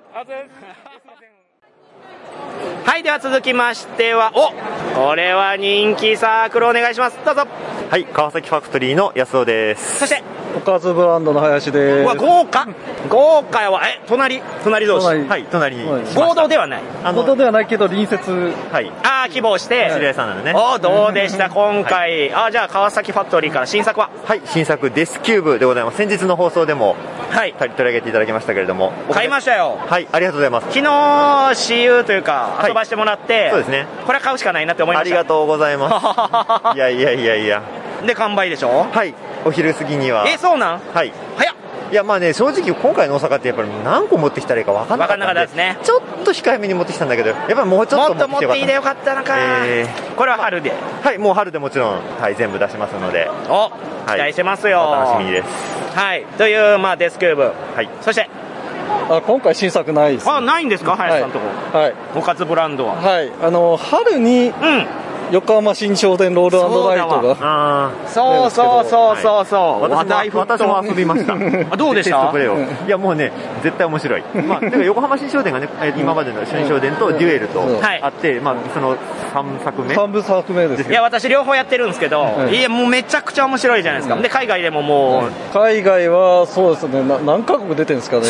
S2: はい、では続きましては、お、これは人気サークルお願いします。どうぞ。
S18: はい、川崎ファクトリーの安尾です。
S2: そして、
S10: おかずブランドの林です。
S2: うわ、豪華豪華やわ。え、隣隣同士。
S18: はい、隣に。
S2: 合同ではない。
S10: 合同ではないけど、隣接。
S18: はい。
S2: ああ、希望して。
S18: 知り合いさんなのね。
S2: お、どうでした、今回。あ、じゃあ、川崎ファクトリーから新作は？
S18: はい、新作、デスキューブでございます。先日の放送でも、はい。取り上げていただきましたけれども。
S2: 買いましたよ。
S18: はい、ありがとうございます。
S2: 昨日、私有というか、遊ばしてもらって、
S18: そうですね。
S2: これは買うしかないなって思いました。
S18: ありがとうございます。いやいやいやいや。
S2: で、完売でしょ？
S18: はい。お昼過ぎには。
S2: え、そうなん？
S18: はい。
S2: 早っ。
S18: いやまあね正直今回の大阪ってやっぱり何個持ってきたらいいか分かんなかったんで、
S2: 分かんなかったですね。
S18: ちょっと控えめに持ってきたんだけどやっぱりもうちょっと持ってきてよかった。
S2: もっと持っていいでよかったのか、えー、これは春で
S18: はいもう春でもちろん、はい、全部出しますので
S2: お、はい、期待してますよ。
S18: お楽しみです。
S2: はいというまあデスキューブ、はい、そして
S10: あ今回新作ないです、ね、
S2: あないんですか林さんのとこはいおかずブランドは
S10: はいあの春に、うん横浜新商店ロール&ライトが
S2: そうそうそうそうそう、
S18: 話題沸騰。私も遊びました
S2: あどうでした？
S18: テストプレイをいやもうね絶対面白いまあだから横浜新商店がね今までの新商店とデュエルとあって、まあそのさんさくめ
S11: さんぶさくめです。
S2: いや、私両方やってるんですけど、いや、もうめちゃくちゃ面白いじゃないですか。で、海外でももう。
S11: 海外は、そうですね、な何カ国出てるんですかね。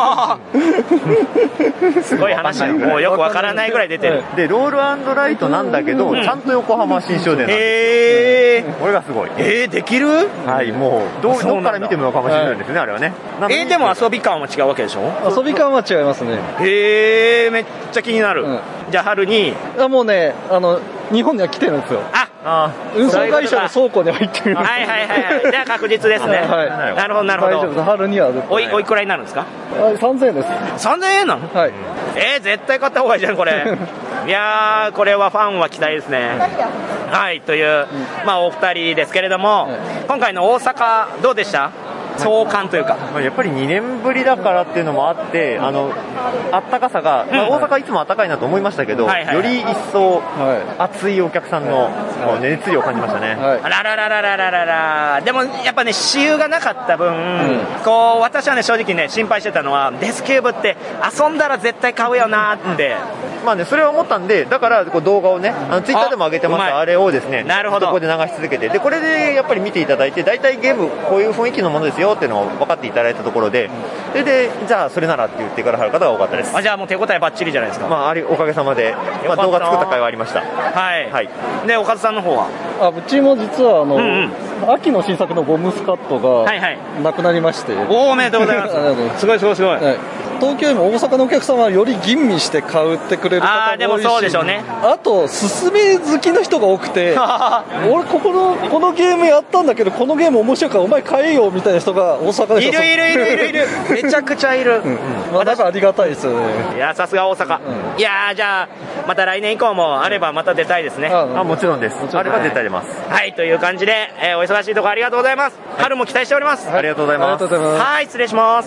S2: すごい話よ。もうよくわからないぐらい出てる。
S18: で、ロール&ライトなんだけど、ちゃんと横浜新商店なんです。
S2: へー。
S18: これがすごい。
S2: えー、できる？
S18: はい、もう、どう、どっから見ても横浜新商店ですね、あれはね。
S2: えー、でも遊び感は違うわけでしょ？
S11: 遊び感は違いますね。
S2: へー、めっちゃ気になる。じゃあ春に。
S11: あ、もうね、あの、日本には来てるんですよ。
S2: あ、
S11: 運送会社の倉庫に入ってる。
S2: はいはいはい。じゃあ確実ですね。はい。なるほどなるほど。
S11: 大丈夫です。春には。
S2: おい、おいくらになるんですか？
S11: さんぜんえんです。
S2: さんぜんえんなの？
S11: はい。
S2: えー、絶対買った方がいいじゃん、これ。いやー、これはファンは期待ですね。はい、という、まあお二人ですけれども、今回の大阪、どうでした？壮観というか、
S18: やっぱりにねんぶりだからっていうのもあって、あのあったかさが、まあ、大阪いつもあったかいなと思いましたけど、はいはいはい、より一層熱いお客さんの、はい、熱量を感じましたね、はい、
S2: あらららららららら。でもやっぱね、私有がなかった分、うん、こう私はね正直ね心配してたのは、デスキューブって遊んだら絶対買うよなって、
S18: うん、まあね、それは思ったんで、だからこう動画をね、あのツイッターでも上げてます、あれをですね、
S2: なるほど、
S18: ここで流し続けて、でこれでやっぱり見ていただいて、大体ゲームこういう雰囲気のものですよっていうのを分かっていただいたところで、それでじゃあそれならって言ってからはる方が多かったです。
S2: あ、じゃあもう手応えバッチリじゃないですか。
S18: まあ、ありおかげさまで、まあ、動画作った回はありました。
S2: はい、はい、で岡田さんの方は？
S11: あ、うちも実はあの、うんうん、秋の新作のボムスカットがなくなりまして、はいはい、
S2: お, おめでとうございますすごいすごいすごい、はい、
S11: 東京よりも大阪のお客様はより吟味して買うってくれる方が多いし、あ
S2: でもそうでしょうね。
S11: あと勧め好きの人が多くて俺ここのこのゲームやったんだけどこのゲーム面白いからお前買えよみたいな人が大阪で
S2: いるいるいるいるいるめちゃくちゃいる、うん、
S11: まあ、だからありがたいですよね。
S2: いや、さすが大阪、うん、いやじゃあまた来年以降もあればまた出たいですね。
S18: ああ、もちろんです。あれば絶対出ます。
S2: はい、という感じで、えー、お忙しいところありがとうございます、はい、春も期待しております、
S18: はい、ありがとうございます。
S2: はい、失礼します。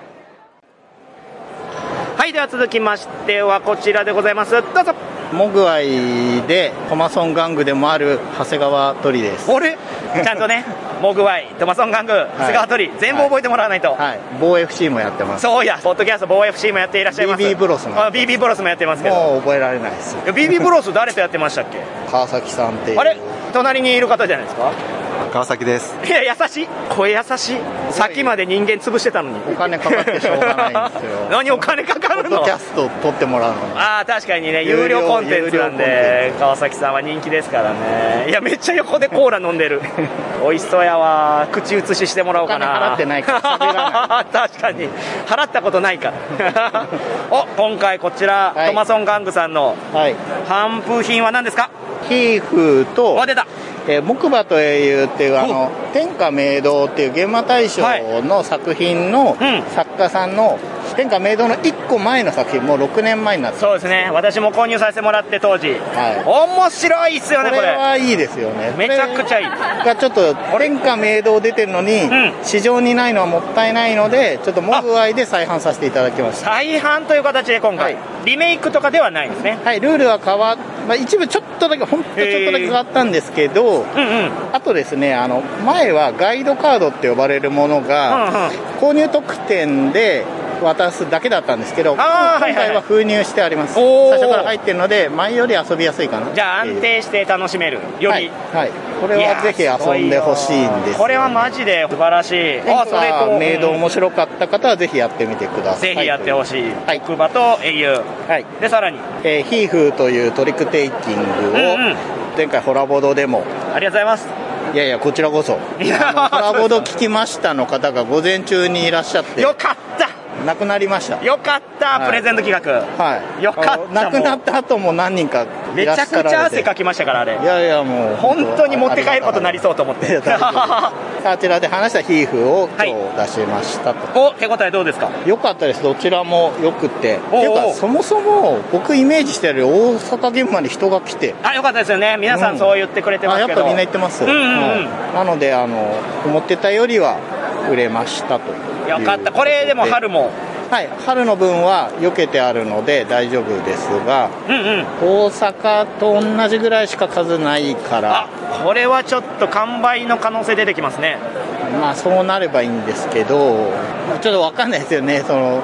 S2: はい、では続きましてはこちらでございます。どうぞ。
S19: モグアイでトマソン玩具でもある長谷川鳥です。
S2: あれちゃんとねモグワイ、トマソン玩具、長谷川鳥、はい、全部覚えてもらわないと。
S19: はい、ボー エフシー もやってます。
S2: そうや、ポッドキャストボー エフシー もやっていらっしゃいます。
S19: ビービー ブロスも
S2: あ ビービー ブロスもやってますけど、
S19: もう覚えられないです。
S2: ビービー ブロス誰とやってましたっけ？
S19: 川崎さんっていう。
S2: あれ隣にいる方じゃないですか？
S19: 川崎です。
S2: いや、優しい、声優しい。さっきまで人間潰してたのに
S19: お金かかってしょうがないんですよ
S2: 何お金かかるの？
S19: ポッドキャスト撮ってもらうのに。
S2: ああ、確かにね、有料コンテンツなんで川崎さんは人気ですからね。いや、めっちゃ横でコーラ飲んでる美味しそうやわ。口移ししてもらおうかな。
S19: お金払ってないから喋らない
S2: 確かに払ったことないからお、今回こちら、はい、トマソン玩具さんの頒布品は何ですか？
S19: ヒーフと、
S2: あ、出た、
S19: えー、木馬と英雄っていうあの天下明堂っていうゲーマ大賞の作品の作家さんの、うん、天下明堂のいっこまえの作品、もうろくねんまえになって。
S2: そうですね、私も購入させてもらって当時、はい、面白いっすよね。これ
S19: これはいいですよね。
S2: めちゃくちゃいい
S19: がちょっと天下明堂出てるのに、うん、市場にないのはもったいないので、ちょっとモグアイで再販させていただきました。
S2: 再販という形で今回、はい、リメイクとかではないんですね。
S19: はい、ルールは変わっ、まあ、一部ちょっとだけ、ほんとちょっとだけ変わったんですけど、うんうん、あとですね、あの前はガイドカードって呼ばれるものが、うんうん、購入特典で渡すだけだったんですけど、今回は封入してあります。最初から入ってるので前より遊びやすいかな。
S2: じゃあ安定して楽しめるより、はい
S19: はい、これはぜひ遊んでほしいんです。
S2: これはマジで素晴らしい。
S19: あ、それと明堂面白かった方はぜひやってみてください。
S2: ぜひやってほしい。木馬と英雄、はい、でさらに、
S19: えー、ヒーフーというトリックテイキングを、うんうん、前回ホラボードでも、
S2: ありがとうございます。
S19: いやいや、こちらこそあのホラボード聞きましたの方が午前中にいらっしゃって、
S2: よかった
S19: なくなりました。
S2: よかった、はい、プレゼント企画、
S19: はい、よかった。なくなった後も何人かいらっしゃられて、
S2: めちゃくちゃ汗かきましたから、あれ。
S19: いやいや、もう
S2: 本当に持って帰ることになりそうと思って
S19: あちらで話したヒーフを今日出しましたと、
S2: はい、お、手応えどうですか？
S19: よかったです。どちらもよくて、っていうかそもそも僕イメージしてる大阪現場に人が来て、
S2: あ、よかったですよね。皆さんそう言ってくれてますけど、
S19: うん、あ、やっぱみんな言ってます、うんうんうん、はい、なのであの思ってたよりは売れましたという。
S2: よかった。これでも春も、
S19: はい、春の分は避けてあるので大丈夫ですが、うんうん、大阪と同じぐらいしか数ないから、
S2: あ、これはちょっと完売の可能性出てきますね。
S19: まあそうなればいいんですけど、ちょっと分かんないですよね。その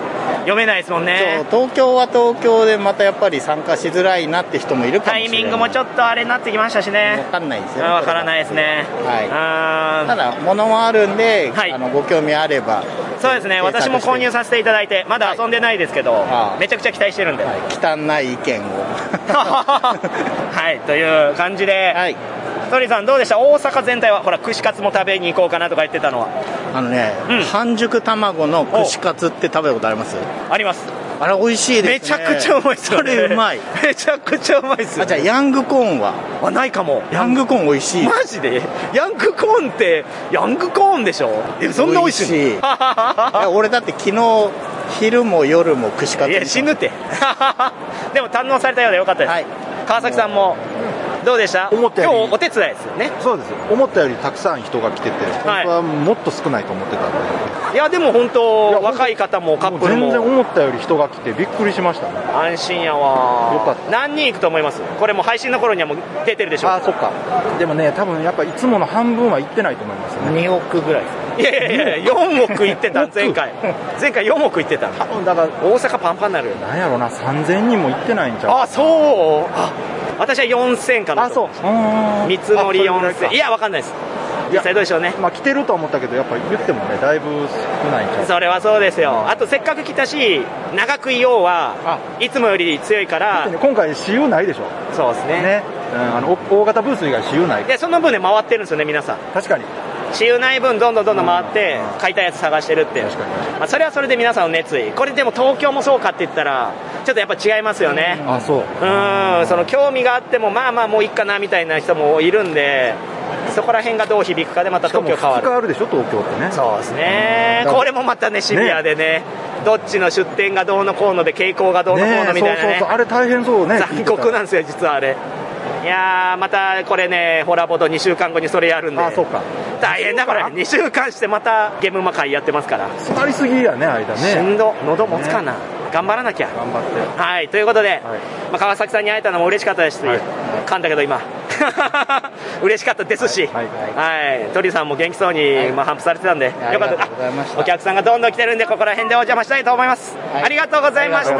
S2: 読めないですもんね。
S19: そう、東京は東京でまたやっぱり参加しづらいなって人もいるかもしれない。
S2: タイミングもちょっとあれになってきましたしね。
S19: わかんないですよね。
S2: わからないですね。
S19: はい。ただ物もあるんで、はい、あのご興味あれば。
S2: そうですね。私も購入させていただいて、まだ遊んでないですけど、はい、めちゃくちゃ期待してるんで。はい、
S19: 汚い意見を。
S2: はい、という感じで。はい。トリさんどうでした？大阪全体はほら串カツも食べに行こうかなとか言ってたのは。
S19: あのね、うん、半熟卵の串カツって食べたことあります？
S2: あります。
S19: あれ美味しいですね。
S2: めちゃくちゃうまいですよね。
S19: あれうまい。
S2: めちゃくちゃうまいですよ、ね。
S19: あ、じゃあヤングコーンは？
S2: あ、ないかも。
S19: ヤングコーン美味しい。
S2: マジで？ヤングコーンってヤングコーンでしょ？え、そんな美味しい？美味しい。い
S19: や俺だって昨日昼も夜も串カツ。
S2: いや死ぬって。でも堪能されたようでよかったです。はい、川崎さんも。どうでした？
S10: 思ったより
S2: 今日お手伝いですよね。
S10: そうです。思ったよりたくさん人が来てて、本当はもっと少ないと思ってたんで。
S2: いやでも本当若い方もカップルも
S10: 全然思ったより人が来てびっくりしましたね。
S2: 安心やわ。
S10: よかった。
S2: 何人行くと思います？これも配信の頃にはもう出てるでしょう。
S10: あ、そっか。でもね、多分やっぱいつもの半分は行ってないと思いますね。
S19: におくぐらい。
S2: いやいやいや、よんおく行ってた前回。前回よんおく行ってた。
S10: 多分だから
S2: 大阪パンパンになるよ。
S10: なんやろな、さんぜんにんも行ってないんちゃう？
S2: あ、そう。あ、私はよんせんかな。あ、そう。見積もりよんせん。いや、わかんないです。実際どうでしょうね。
S10: まあ来てると思ったけど、やっぱり言ってもね、だいぶ少ないんちゃう？
S2: それはそうですよ。あとせっかく来たし、長くいようはいつもより強いから。
S10: 今回私有ないでしょ。
S2: そうですね。
S10: ね。うん、あの大型ブース以外私有ない。
S2: で、その分で回ってるんですよね、皆さん。
S10: 確かに。
S2: 私有ない分どんどんどんどん回って買いたいやつ探してるっていう。確かに。まあそれはそれで皆さんの熱意。これでも東京もそうかって言ったらちょっとやっぱ違いますよね。
S10: あ、そう。
S2: うん、その興味があってもまあまあもういいかなみたいな人もいるんで、そこら辺がどう響くかでまた東京変わる。
S10: 変わるでしょ、東京ってね。
S2: そうですね。これもまたねシビアでね、どっちの出店がどうのこうので傾向がどうのこうのみたいなね。
S10: そうそうそう、あれ大変そうね。
S2: 残酷なんですよ実はあれ。いやーまたこれねホラボドにしゅうかんごにそれやるんで。
S10: あ、そうか。
S2: 大変だからにしゅうかんしてまたゲームマ会やってますから。
S10: 詰まりすぎやね間ね。
S2: しんど、喉持つかな、ね、頑張らなきゃ。
S10: 頑張って。
S2: はいということで、はい、まあ、川崎さんに会えたのも嬉しかったですし、はい、噛んだけど今嬉しかったですし、はいはいはい、鳥さんも元気そうに、はい、まあ、反布されてたんでよかった。お客さんがどんどん来てるんでここら辺でお邪魔したいと思います、はい、ありがとうございました。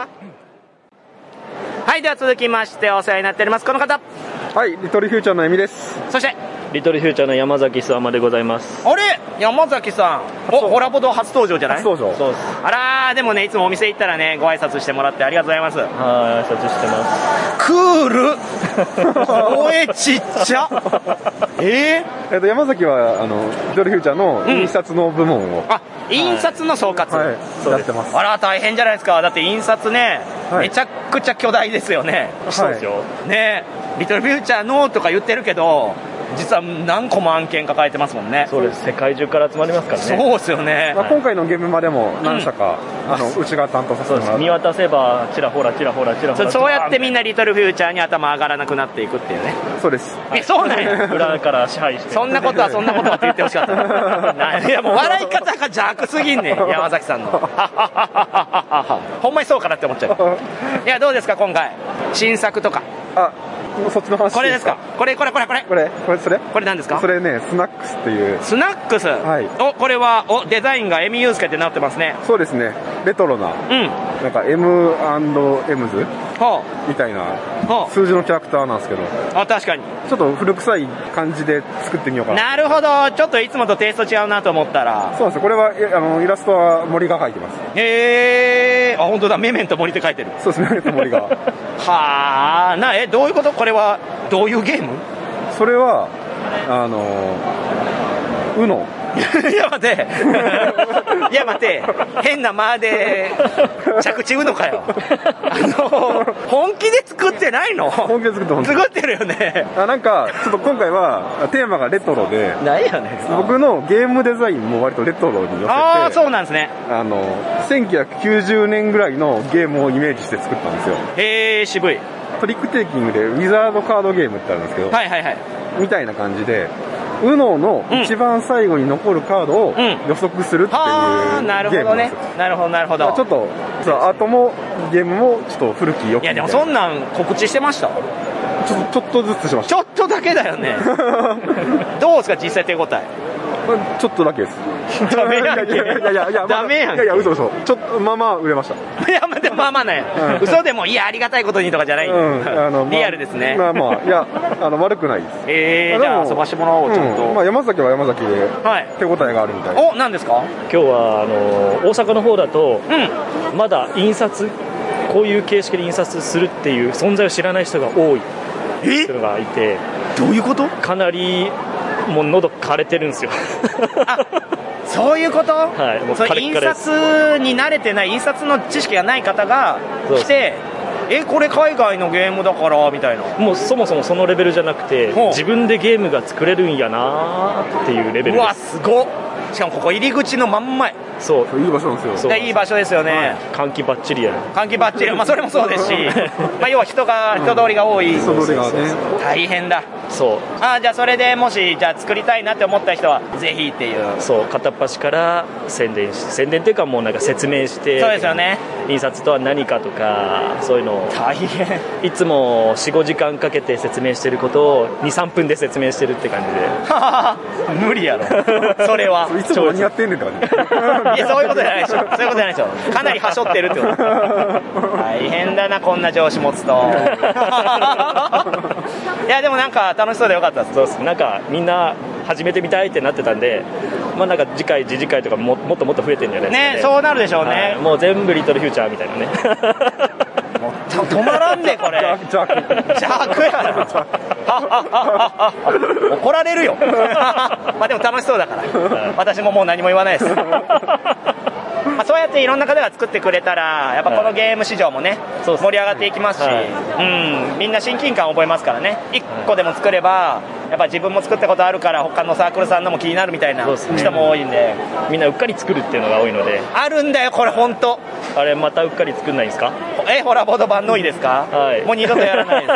S2: はい、では続きましてお世話になっておりますこの方。
S20: はい、リトルフューチャーのエミです。
S2: そして
S20: リトルフューチャーの山崎諏訪間でございます。
S2: あれ山崎さん、おホラボド初登場じゃない？
S20: 初登場。そうです。
S2: あらー、でもねいつもお店行ったらねご挨拶してもらってありがとうございます。
S20: はい、挨拶してます。
S2: クール声ちっちゃえー、
S20: えっと山崎はあのリトルフューチャーの印刷の部門を、
S2: うん、あ印刷の総括、
S20: はいはい、そうやってます。
S2: あら大変じゃないですか。だって印刷ね、はい、めちゃくちゃ巨大ですよね。
S20: そうですよ、
S2: ね。リトルフューチャーのとか言ってるけど実は何個も案件抱えてますもんね。
S20: そうです。世界中から集まりますからね。
S2: そうですよね、
S20: まあ、今回のゲームまでも何社か、うん、あのうちが担当させてもらう。
S8: 見渡せばちらほらちらほらちらほら。
S2: そうやってみんなリトルフューチャーに頭上がらなくなっていくっていうね。
S20: そうです。
S2: え、そうなんや。
S8: 裏から支配して
S2: そんなことはそんなことはって言ってほしかったいやもう笑い方が邪悪すぎんねん山崎さんのほんまにそうかなって思っちゃういやどうですか今回新作とか。
S20: あ、そっちの話。
S2: これですか？これこれこれこれ
S20: これこれそれ
S2: これ何ですか？
S20: それねスナックスっていう。
S2: スナックス、はい、おこれはおデザインがエミユースケってなってますね。
S20: そうですね、レトロな、うん、なんか エムアンドエムズ みたいな数字のキャラクターなんですけど。
S2: あ、確かに
S20: ちょっと古臭い感じで作ってみようかな。
S2: なるほど、ちょっといつもとテイスト違うなと思ったら。
S20: そうです。これはあのイラストは森が描いてます。
S2: へえー、あ、本当だ、メメント森って書いてる。
S20: そうですね、メメント森が
S2: はあ、な、え、どういうこと？これはどういうゲーム？
S20: それはあのウノ
S2: いや待ていや待て変な間で着地うのかよあの本気で作ってないの？
S20: 本気で作って本気
S2: 作ってるよね。
S20: あ、なんかちょっと今回はテーマがレトロで、
S2: 何やねん、
S20: 僕のゲームデザインも割とレトロに寄せて。
S2: ああ、そうなんですね。
S20: あのせんきゅうひゃくきゅうじゅうねんぐらいのゲームをイメージして作ったんですよ。
S2: へえ、渋い。
S20: トリックテイキングでウィザードカードゲームってあるんですけど、
S2: はいはいはい、
S20: みたいな感じでウノの一番最後に残るカードを予測するっていうゲームなんですよ。
S2: なるほどね。なるほどなるほど。
S20: ちょっとアートもゲームもちょっと古き良き。
S2: いやでもそんなん告知してました？
S20: ちょっとちょっとずつしました。
S2: ちょっとだけだよねどうですか実際手応え？
S20: ちょっとだけです。
S2: ダメやんけ。
S20: いやいやいやいや、
S2: ダメやんけ。
S20: いやいや、嘘嘘。ちょっと、まあまあ売れました。
S2: いや、まあでもまあまあね、
S20: うん、
S2: 嘘でも、いや、ありがたいことにとかじゃない。うん、あの、リアルですね。
S20: まあまあ、いや、あの、悪くないです。
S2: えー、じゃあ遊ばしてもらおう、ちゃんと。
S20: うん、まあ山崎は山崎で、
S2: はい。
S20: 手応えがあるみたいな。
S2: お、何ですか？
S21: 今日は、あの、大阪の方だと、うん、まだ印刷、こういう形式で印刷するっていう存在を知らない人が多いっていうのがいて、
S2: どういうこと？
S21: かなりもう喉枯れてるんですよ。
S2: あ、そういうこと？
S21: はい、もうカレッカレです。
S2: 印刷に慣れてない、印刷の知識がない方が来て、え、これ海外のゲームだからみたいな。
S21: もうそもそもそのレベルじゃなくて、自分でゲームが作れるんやなっていうレベルです。
S2: うわ、すごっ。しかもここ入り口の真ん前。
S21: そう、
S20: いい場所なんですよ。
S2: いい場所ですよね。
S21: 換気バッチリやる。
S2: 換気バッチリ、まあそれもそうですし、まあ要は人が人通りが多い。
S20: 人通りがね。
S2: 大変だ。
S21: そう。
S2: あ、じゃあそれでもしじゃあ作りたいなって思った人はぜひっていう。
S21: そう、片っ端から宣伝し、宣伝っていうかもうなんか説明して。
S2: そうですよね。
S21: 印刷とは何かとかそういうのを。
S2: 大変。
S21: いつもよん、ごじかんかけて説明してることをに、さんぷんで説明してるって感じで。
S2: 無理やろ。それは。
S20: いつも何やってんねんって感じ。
S2: いやそういうことじゃないでしょ。そういうことじゃないでしょ。かなりはしょってるってこと。大変だな、こんな上司持つと。いやでもなんか楽しそうでよかったです。
S21: そうです。なんかみんな始めてみたいってなってたんで、まあなんか次回次次回とか も, もっともっと増えてるんじゃないですかね。
S2: ね、そうなるでしょうね。はい、
S21: もう全部リトルフューチャーみたいなね。
S2: 止まらんでこれ。
S20: 邪悪。
S2: 邪悪やな。怒られるよ。まあでも楽しそうだから。私ももう何も言わないです。まあそうやっていろんな方が作ってくれたらやっぱこのゲーム市場もね、はい、盛り上がっていきますし、はい、うん、みんな親近感を覚えますからね。いっこでも作ればやっぱ自分も作ったことあるから他のサークルさんのも気になるみたいな人も多いんで、
S21: みんなうっかり作るっていうのが多いので。
S2: あるんだよこれ本当。
S21: あれまたうっかり作んないんですか？
S2: え、ホラボード版のいいですか？はい、もう二度とやらないです。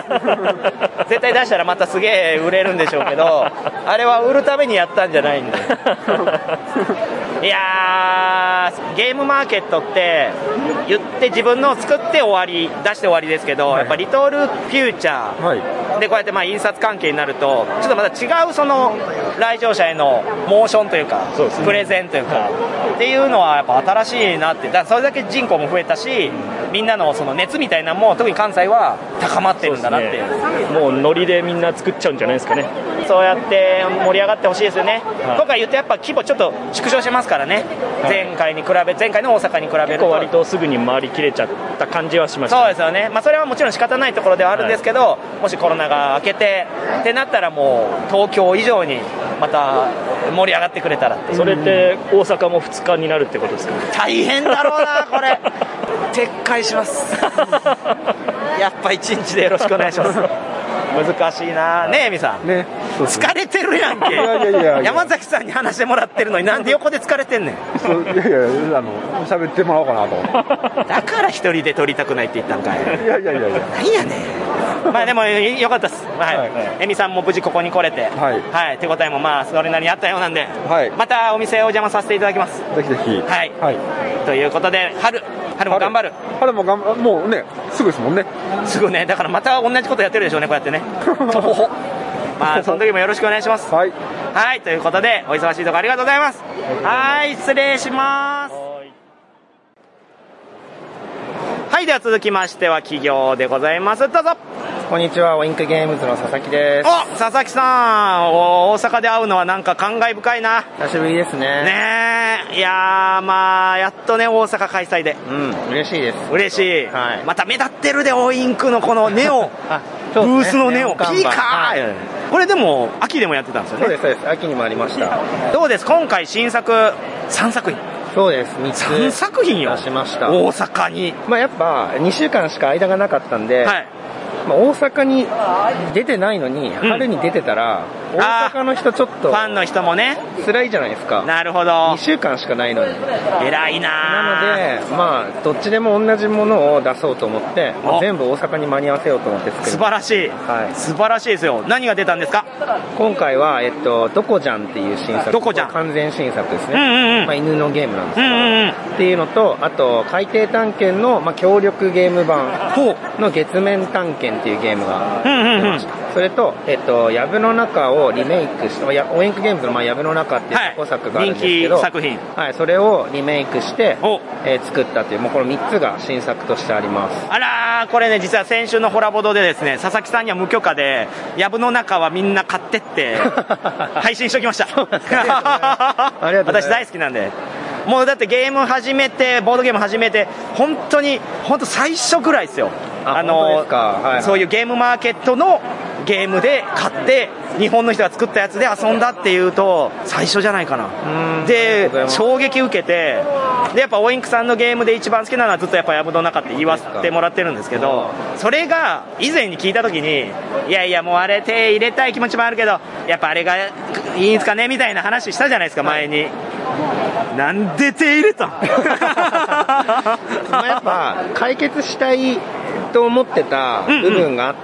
S2: 絶対出したらまたすげえ売れるんでしょうけど、あれは売るためにやったんじゃないんで。いやー、ゲームマーケットって言って自分のを作って終わり、出して終わりですけど、はい、やっぱリトルフューチャーでこうやってまあ印刷関係になるとちょっとまた違うその来場者へのモーションというか、そうですね、プレゼンというか、はい、っていうのはやっぱ新しいなって。だからそれだけ人口も増えたし、みんなのその熱みたいなのも特に関西は高まってるんだなって。
S21: う、ね、もうノリでみんな作っちゃうんじゃないですかね。
S2: そうやって盛り上がってほしいですよね。はい、今回言ってやっぱ規模ちょっと縮小してますからね。はい、前回に比べ前回の大阪に比べると
S21: 割とすぐに回りきれちゃった感じはしました、ね。
S2: そうですよね。まあそれはもちろん仕方ないところではあるんですけど、はい、もしコロナが明けてってなったらもう東京以上にまた盛り上がってくれたらって。
S21: それって大阪もふつかになるってことですか？
S2: 大変だろうなこれ。撤回します。やっぱいちにちでよろしくお願いします。難しいなねえ、エミさん、ね、疲れてるやんけ。いやいやいやいや、山崎さんに話してもらってるのになんで横で疲れてんねん。
S20: いやいや、あの喋ってもらおうかなと思って。
S2: だから一人で撮りたくないって言ったんかい。
S20: いやいやいやいや、
S2: 何やねん。まあでもよかったです。はい、はい、エミさんも無事ここに来れて、はい、はい、手応えもまあそれなりにあったようなんで、はい、またお店お邪魔させていただきます。
S20: ぜひぜひ。
S2: はい、はい、ということで春春も頑張る。
S20: 春も頑張る。もうね、すぐですもんね。す
S2: ぐね。だからまた同じことやってるでしょうね、こうやってね。まあその時もよろしくお願いします。はい。はい、ということでお忙しいところありがとうございます。はい、失礼します。はい、では続きましては企業でございます。どうぞ。
S22: こんにちは、オインクゲームズの佐々木です。
S2: お、佐々木さん、大阪で会うのはなんか感慨深いな。
S22: 久しぶりですね。
S2: ねえ、いやー、まあやっとね、大阪開催で。
S22: うん、嬉しいです。
S2: 嬉しい。はい。また目立ってるで、オインクのこのネオ。あ、ブースのネオ、ピーカー、はい、これでも秋でもやってたんですよね。
S22: そうです、そうです。秋にもありました。
S2: どうです、今回新作さんさく品。
S22: そうです、みっつ
S2: さんさく品よ
S22: 出しました。
S2: 大阪に。
S22: まあやっぱにしゅうかんしか間がなかったんで、はい、まあ、大阪に出てないのに春に出てたら、うん、大阪の人ちょっと
S2: ファンの人もね
S22: 辛いじゃないですか。
S2: なるほど。
S22: にしゅうかんしかないのに
S2: 偉いな。
S22: なのでまあどっちでも同じものを出そうと思って、まあ、全部大阪に間に合わせようと思って作りました。
S2: 素晴らしい、はい、素晴らしいですよ。何が出たんですか？
S22: 今回は、えっと、どこじゃんっていう新作。
S2: どこじゃん、
S22: 完全新作ですね。
S2: うんうんうん、
S22: まあ、犬のゲームなんですけど、
S2: うんうんうん、
S22: っていうのと、あと海底探検の、まあ、協力ゲーム版の月面探検っていうゲームが出ました。 それと、えっと、やぶの中をリメイクして、やオインクゲームズの、まあ、やぶの中っていう過去作があるんですけど、
S2: 人気作品。
S22: はい、それをリメイクして、えー作ったという、もうこのみっつが新作としてあります。
S2: あらー、これね、実は先週のホラボドでですね、佐々木さんには無許可で、やぶの中はみんな買ってって、配信しときました。私大好きなんで。もうだってゲーム始めて、ボードゲーム始めて、本当に、本当最初ぐらいですよ。あの、そういうゲームマーケットのゲームで買って、日本の人が作ったやつで遊んだっていうと、最初じゃないかな。で、衝撃受けて、で、やっぱオインクさんのゲームで一番好きなのはずっとやっぱやぶの中って言わせてもらってるんですけど、それが以前に聞いたときに、いやいやもうあれ手入れたい気持ちもあるけど、やっぱあれがいいんですかねみたいな話したじゃないですか、前に。なんで手入れたん
S22: まあやっぱ解決したいと思ってた部分があって、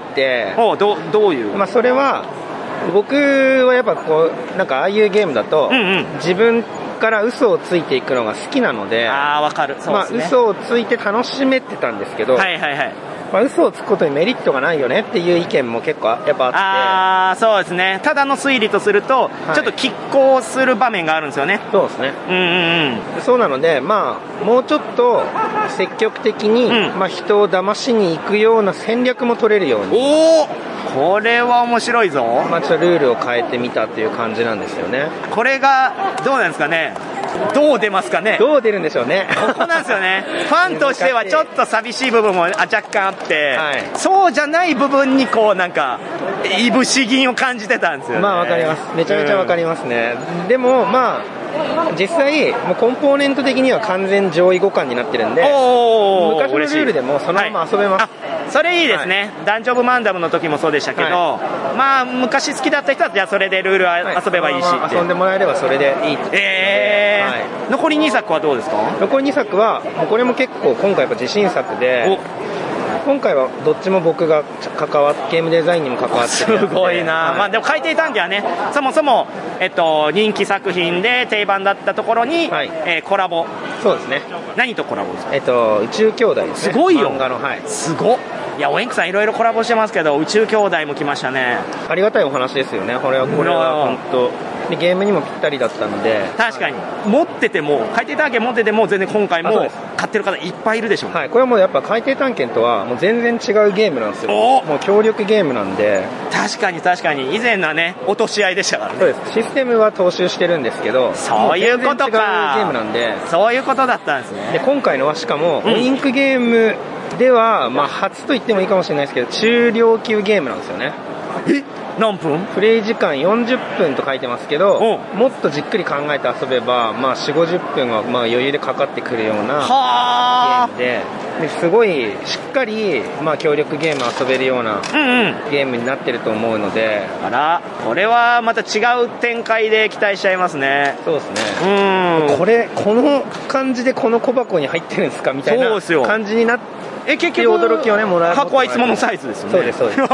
S2: うんうん、ど, どういう、
S22: まあ、それは僕はやっぱこうなんかああいうゲームだと、うんうん、自分から嘘をついていくのが好きなので、
S2: ああわかる、そうですね、
S22: まあ、嘘をついて楽しめてたんですけど、
S2: はいはいはい、
S22: まあ、嘘をつくことにメリットがないよねっていう意見も結構やっぱあって、
S2: ああそうですね、ただの推理とすると、はい、ちょっと拮抗する場面があるんですよね。
S22: そうですね、
S2: うんうんうん、
S22: そうなので、まあ、もうちょっと積極的に、うん、まあ、人を騙しに行くような戦略も取れるように、
S2: おーこれは面白いぞ。
S22: まあ、ちょっとルールを変えてみたっていう感じなんですよね。
S2: これがどうなんですかね、どう出ますかね。
S22: どう出るんでしょうね。
S2: ここなんですよね。ファンとしてはちょっと寂しい部分も若干あって、はい、そうじゃない部分にこうなんかいぶし銀を感じてたんですよね。
S22: まあわかります。めちゃめちゃわかりますね。うん、でもまあ実際もうコンポーネント的には完全上位互換になってるんで、昔のルールでもそのまま遊べます。はい、
S2: それいいですね。はい、ダンジョン・オブ・マンダムの時もそうでしたけど、はい、まあ昔好きだった人はじゃあそれでルール遊べばいいし、はい、
S22: 遊んでもらえればそれでいい。
S2: えーはい、残りにさくはどうですか。
S22: 残りにさくはこれも結構今回やっぱ自信作で、今回はどっちも僕が関わっゲームデザインにも関わってる。
S2: すごいな、はい、まあでも海底探検はね、そもそも、えっと、人気作品で定番だったところに、はい、えー、コラボ。
S22: そうですね。
S2: 何とコラボですか。
S22: えっと、宇宙兄弟ですね。
S2: すごいよ。
S22: 漫画の、はい。
S2: すごっ。いや、オインクさんいろいろコラボしてますけど、宇宙兄弟も来ましたね。
S22: ありがたいお話ですよね。これは、これは本当。でゲームにもぴったりだったので、
S2: 確かに、はい、持ってても海底探検持ってても全然今回も買ってる方いっぱいいるでしょう、
S22: はい、これはもうやっぱ海底探検とはもう全然違うゲームなんですよ。もう協力ゲームなんで。
S2: 確かに確かに以前のね落とし合いでしたからね。
S22: そうです。システムは踏襲してるんですけど、
S2: そういうことか、
S22: 全然違うゲームなんで。
S2: そういうことだったんですね。
S22: で今回のはしかも、うん、インクゲームでは、まあ、初と言ってもいいかもしれないですけど中量級ゲームなんですよね。
S2: え何分？
S22: プレイ時間よんじゅっぷんと書いてますけど、もっとじっくり考えて遊べば、まあ、よんじゅうごじゅっぷんはまあ余裕でかかってくるようなゲームで、ですごいしっかり、まあ、協力ゲーム遊べるようなゲームになってると思うので、
S2: うんうん、あらこれはまた違う展開で期待しちゃいますね。
S22: そうですね。うん、これこの感じでこの小箱に入ってるんですかみたいな感じになって
S2: え結局
S22: 驚きをねもらう。
S2: 箱はいつものサイズですよね。
S22: そうですそうです。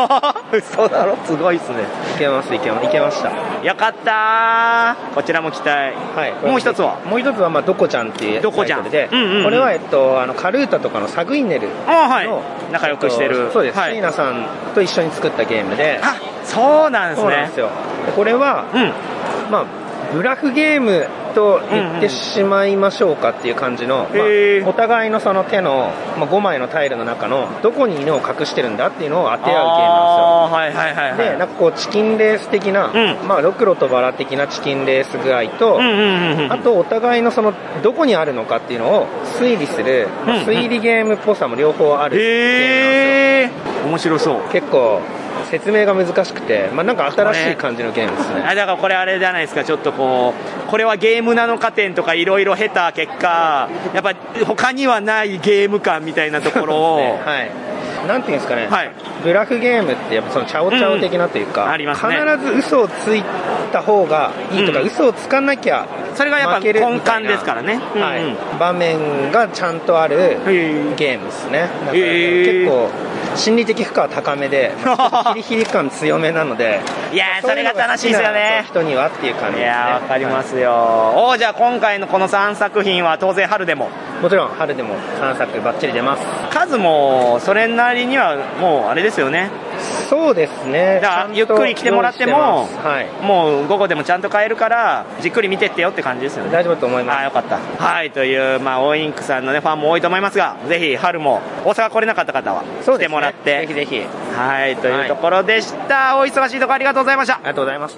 S2: そうだろ、すごいですね。
S22: いけますいけますいけました。
S2: よかったー。こちらも期待。はい。もう一つは
S22: もう一つはまあドコちゃんっていう
S2: ドコちゃんで、
S22: うんうんうん、これはえっとあのカルータとかのサグイネルの、
S2: はい、仲良くしてる、
S22: えっと、そうです。
S2: はい、
S22: 椎名さんと一緒に作ったゲームで。
S2: あ、そうなんですね。
S22: そうなんですよ。これは、うん、まあブラフゲームと言ってしまいましょうかっていう感じの、うんうん、まあ、お互いのその手の、まあ、ごまいのタイルの中のどこに犬を隠してるんだっていうのを当て合うゲームなんですよ。
S2: はいはいはいはい、
S22: でなんかこうチキンレース的な、うん、まあ、ロクロとバラ的なチキンレース具合と、うんうんうんうん、あとお互いのそのどこにあるのかっていうのを推理する、まあ、推理ゲームっぽさも両方あるゲームなんですよ。
S2: 面白そう。
S22: 結構説明が難しくて、まあ、なんか新しい感じのゲームですね。
S2: あ、だからこれあれじゃないですか、ちょっとこうこれはゲームなのか点とかいろいろ経た結果やっぱ他にはないゲーム感みたいなところを、ね、
S22: はい、なんていうんですかね、はい、ブラフゲームってやっぱそのチャオチャオ的なというか、うん、ありますね、必ず嘘をついた方がいいとか、うん、嘘をつかなきゃ
S2: それがやっぱ根幹ですからね、
S22: はい、うんうん、場面がちゃんとあるゲームですね。だから結構心理的負荷は高めでヒリヒリ感強めなので
S2: いやーそれが楽しいですよね、
S22: 人にはっていう感じですね。
S2: いやーわかりますよ、はい、おじゃあ今回のこのさんさく品は当然春でも
S22: もちろん春でもさんさくバッチリ出ます。
S2: 数もそれなりにはもうあれですよね。
S22: そうですね。
S2: だからゆっくり来てもらっても、はい、もう午後でもちゃんと買えるからじっくり見てってよって感じですよね。
S22: 大丈夫と思います。
S2: あ、よかった。はい、というまあオインクさんのねファンも多いと思いますが、ぜひ春も大阪来れなかった方は来てもらって、
S22: ぜひぜひ。
S2: はい、というところでした。はい、お忙しいところありがとうございました。あ
S22: りがとうございました。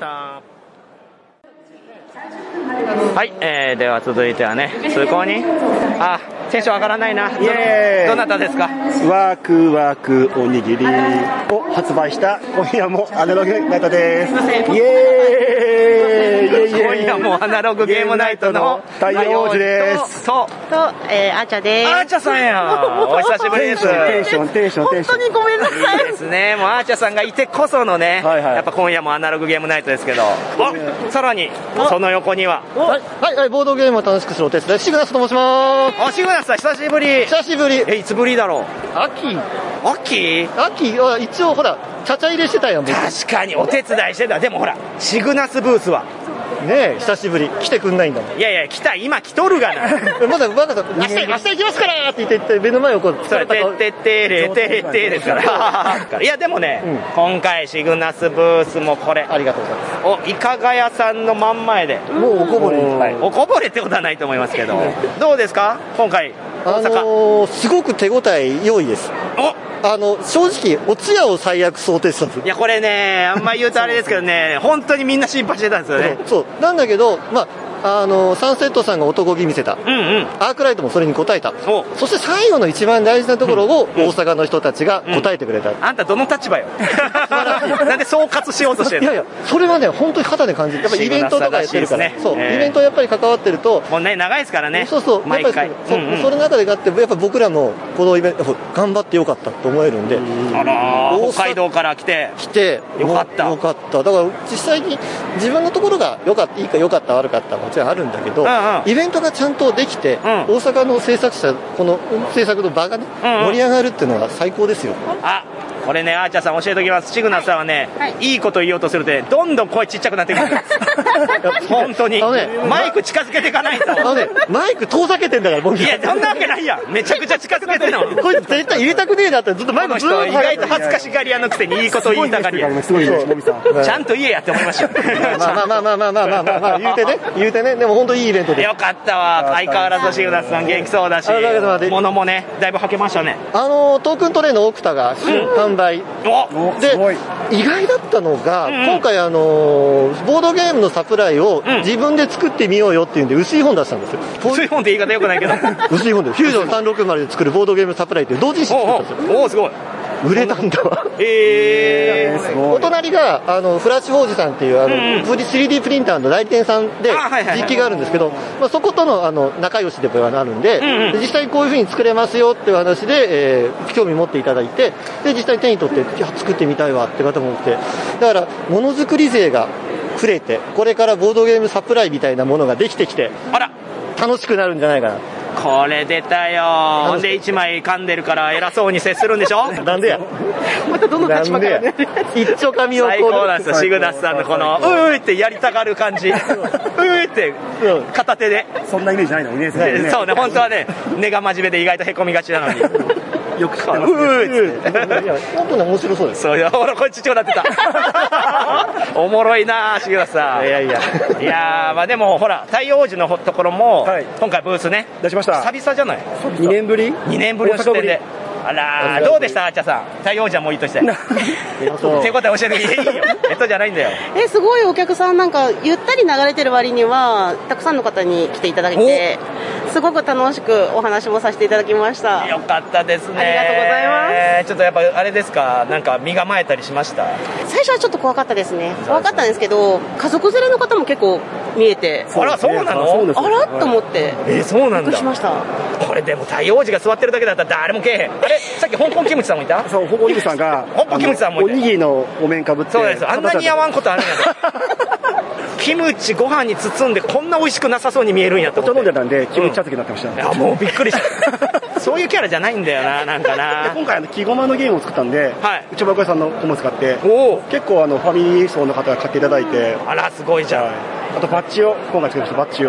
S2: はい、えー、では続いてはね、通行に、あ、テンション上がらないな。
S1: イエーイ。
S2: どなたですか？
S1: ワクワクおにぎりを発売した今夜もアナログナイトです。イエーイ。イエイイエイ。
S2: 今夜もアナログゲームナイトの
S1: 太陽王子です。
S2: と、
S3: と、えー、あーちゃです。
S2: あーちゃさんや。お久しぶりです。
S1: テンション、テンション、テンション。
S3: 本当にごめんなさい。
S2: いいですね。もうあーちゃさんがいてこそのね、はいはい、やっぱ今夜もアナログゲームナイトですけど、あ、さらに、その横には、
S1: はい、はい、はい、ボードゲームを楽しくするお手伝い、シグナスと申します。
S2: あ、シグナスさん、久しぶり。
S1: 久しぶり。
S2: え、いつぶりだろう。
S1: 秋。
S2: 秋
S1: 秋は一応ほら、ちゃちゃ入れしてたよ。
S2: 確かにお手伝いしてた。でもほら、シグナスブースは。
S1: ねえ、久しぶり。来てくんないんだもん。
S2: いやいや、来た、今来とるがな。
S1: まだ、まだ、明日、明日行きますからって言って、目の前をこう、
S2: それ、てってってれ、てれてですから。いや、でもね、うん、今回シグナスブースもこれ。
S1: ありがとうございます。
S2: お、いかが屋さんの真ん前で。
S1: もうおこぼれいっぱい。
S2: おこぼれってことはないと思いますけど。どうですか今回、大阪。
S1: あのー、すごく手応え良いです。
S2: お
S1: あの、正直、お通夜を最悪想定したんです。
S2: いや、これね、あんま言うとあれですけどね、本当にみんな心配してたんですよね。
S1: そう。そうなんだけど、まあ、あのサンセットさんが男気見せた、
S2: うんうん、
S1: アークライトもそれに応えた、そして最後の一番大事なところを大阪の人たちが応えてくれた、
S2: うんうん、あんたどの立場よなんで総括しようとしてるの？
S1: いやいや、それはね本当に肌で感じる。やっぱイベントとかやってるから、ね、そう、えー、イベントやっぱり関わってると
S2: もうね長いですからね。
S1: そうそう、
S2: 毎回
S1: やっぱりそ、うんうん、その中でがあってやっぱ僕らもこのイベント頑張ってよかったと思えるんで、
S2: あら北海道から来て
S1: 来て
S2: よかった
S1: よかった。だから実際に自分のところがよかったいいかよかった悪かったはもちろんあるんだけど、イベントがちゃんとできて、うん、大阪の制作者この制作の場がね、うんうん、盛り上がるっていうのは最高ですよ。
S2: あ、これね、あーちゃんさん教えておきます。シグナスさんはね、はい、いいこと言おうとするとね、どんどん声ちっちゃくなってくる本当に、ね、マイク近づけていかないと。
S1: あのね、マイク遠ざけてんだから僕。
S2: いや、そんなわけないやん。めちゃくちゃ近づけてんの。
S1: これ絶対入れたくねえなってずっとマイクずっと
S2: 意外と恥ずかしがり屋のくせにいいこと言いたがりや。
S1: すごいです
S2: ちゃんと言えやって思いました。
S1: まあまあまあまあまあまあまあ、まあ、言うてね言うてね、でも本当いいイベントで
S2: よかったわ。相変わらずシグナスさん元気そうだし、物もねだいぶはけましたね。
S1: あのトークントレイのオクタが新販売、うんで意外だったのが、うん、今回あのボードゲームのサプライを自分で作ってみようよっていうんで薄い本出したんですよ。
S2: 薄い本って言い方よくないけど
S1: 薄い本でフュージョンさんろくまるで作るボードゲームサプライっていう同人誌作ったんですよ。
S2: おおすごい。
S1: 売れたんだわ。
S2: えー、
S1: お隣があのフラッシュフォージさんっていうあの、うん、スリーディー プリンターの代理店さんで実機があるんですけど、まあ、そことのあの仲良しでもあるんで、うんうん、実際にこういう風に作れますよっていう話で、えー、興味持っていただいて、で実際に手に取って作ってみたいわって方も多くて、だからものづくり勢が増えてこれからボードゲームサプライみたいなものができてきて、
S2: あら
S1: 楽しくなるんじゃないかな。
S2: これ出たよ。ほんでいちまい噛んでるから偉そうに接するんでしょ
S1: なんでや
S3: またどの立場からね
S1: 一丁紙をこう
S2: 最高なんですよ。シグナスさんのこのうーってやりたがる感じうーって片手で
S1: そんなイメージないのにね。
S2: そうね、本当はね根が真面目で意外とへこみがちなのに
S1: よく知ってますね。うーって本当に面白そうです。
S2: そういや、ほらこれちっちゃくなってたおもろいなシグナスさん。
S1: いやいや
S2: いやまあでもほら太陽王子のところも、はい、今回ブースね
S1: 出しました。
S2: 久々じゃない？
S1: にねんぶり
S2: にねんぶりの出展で。あらどうでしたあーちゃさん。太陽王子はもういいとして手応え教えていいよ。えっとじゃないんだよ。
S3: えすごいお客さんなんかゆったり流れてる割にはたくさんの方に来ていただいてすごく楽しくお話もさせていただきました。
S2: よかったですね。
S3: ありがとうございます。
S2: ちょっとやっぱあれですか、なんか身構えたりしました？
S3: 最初はちょっと怖かったですね。怖かったんですけど家族連れの方も結構見えて、
S2: あらそうなの？
S3: あらと思って、
S2: えー、そうなんだ。
S3: びっくりしました。
S2: これでも太陽王子が座ってるだけだったら誰もけえへん。あれさっき香港キムチさんもいた？
S1: そう、香港キムチさんが
S2: 香港キムチさんもいた。
S1: おにぎりのお面かぶって。
S2: そうです。あんなに合わんことあるんやキムチご飯に包んでこんな美味しくなさそうに見えるんやと思って。
S1: お茶飲んでたんでキムチ茶漬けになってました、うん、
S2: いやもうびっくりしたそういうキャラじゃないんだよな、なんかな。
S1: 今回あの木駒のゲームを作ったんで、はい、内箱屋さんのコモを使って
S2: お
S1: 結構あのファミリー層の方が買っていただいて。
S2: あらすごいじゃん、はい、
S1: あとバッジを今回作りました。バッジを
S2: あ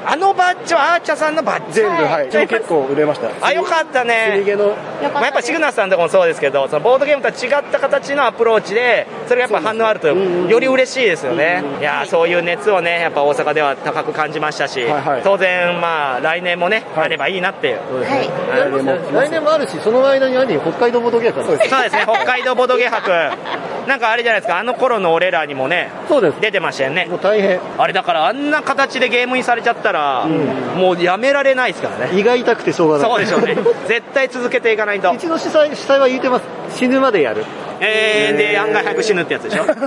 S2: あのバッジはアーチャーさんのバッジ
S10: 全部、はい。結構売れました。
S2: あ、よかったね。
S10: 積み毛の。
S2: まあ、やっぱシグナスさんとかもそうですけど、そのボードゲームとは違った形のアプローチで、それがやっぱ反応あると、より嬉しいですよね。いやー、そういう熱をね、やっぱ大阪では高く感じましたし、当然、まあ、来年もね、あればいいなっていう。
S1: 来年もあるし、その間に北海道ボドゲ博。
S2: そうですね、北海道ボドゲ博。なんかあれじゃないですか、あの頃の俺らにもね、出てましたよね。
S1: もう大変。
S2: あれだからあんな形でゲームインされちゃったら、もうやめられないですからね。
S1: 胃が痛くてしょうがない。
S2: そうでしょうね。絶対続けていかないと。
S1: 一度主催、主催は言ってます。死ぬまでやる。
S2: えー、で、案外早く死ぬってやつでしょ。
S1: 来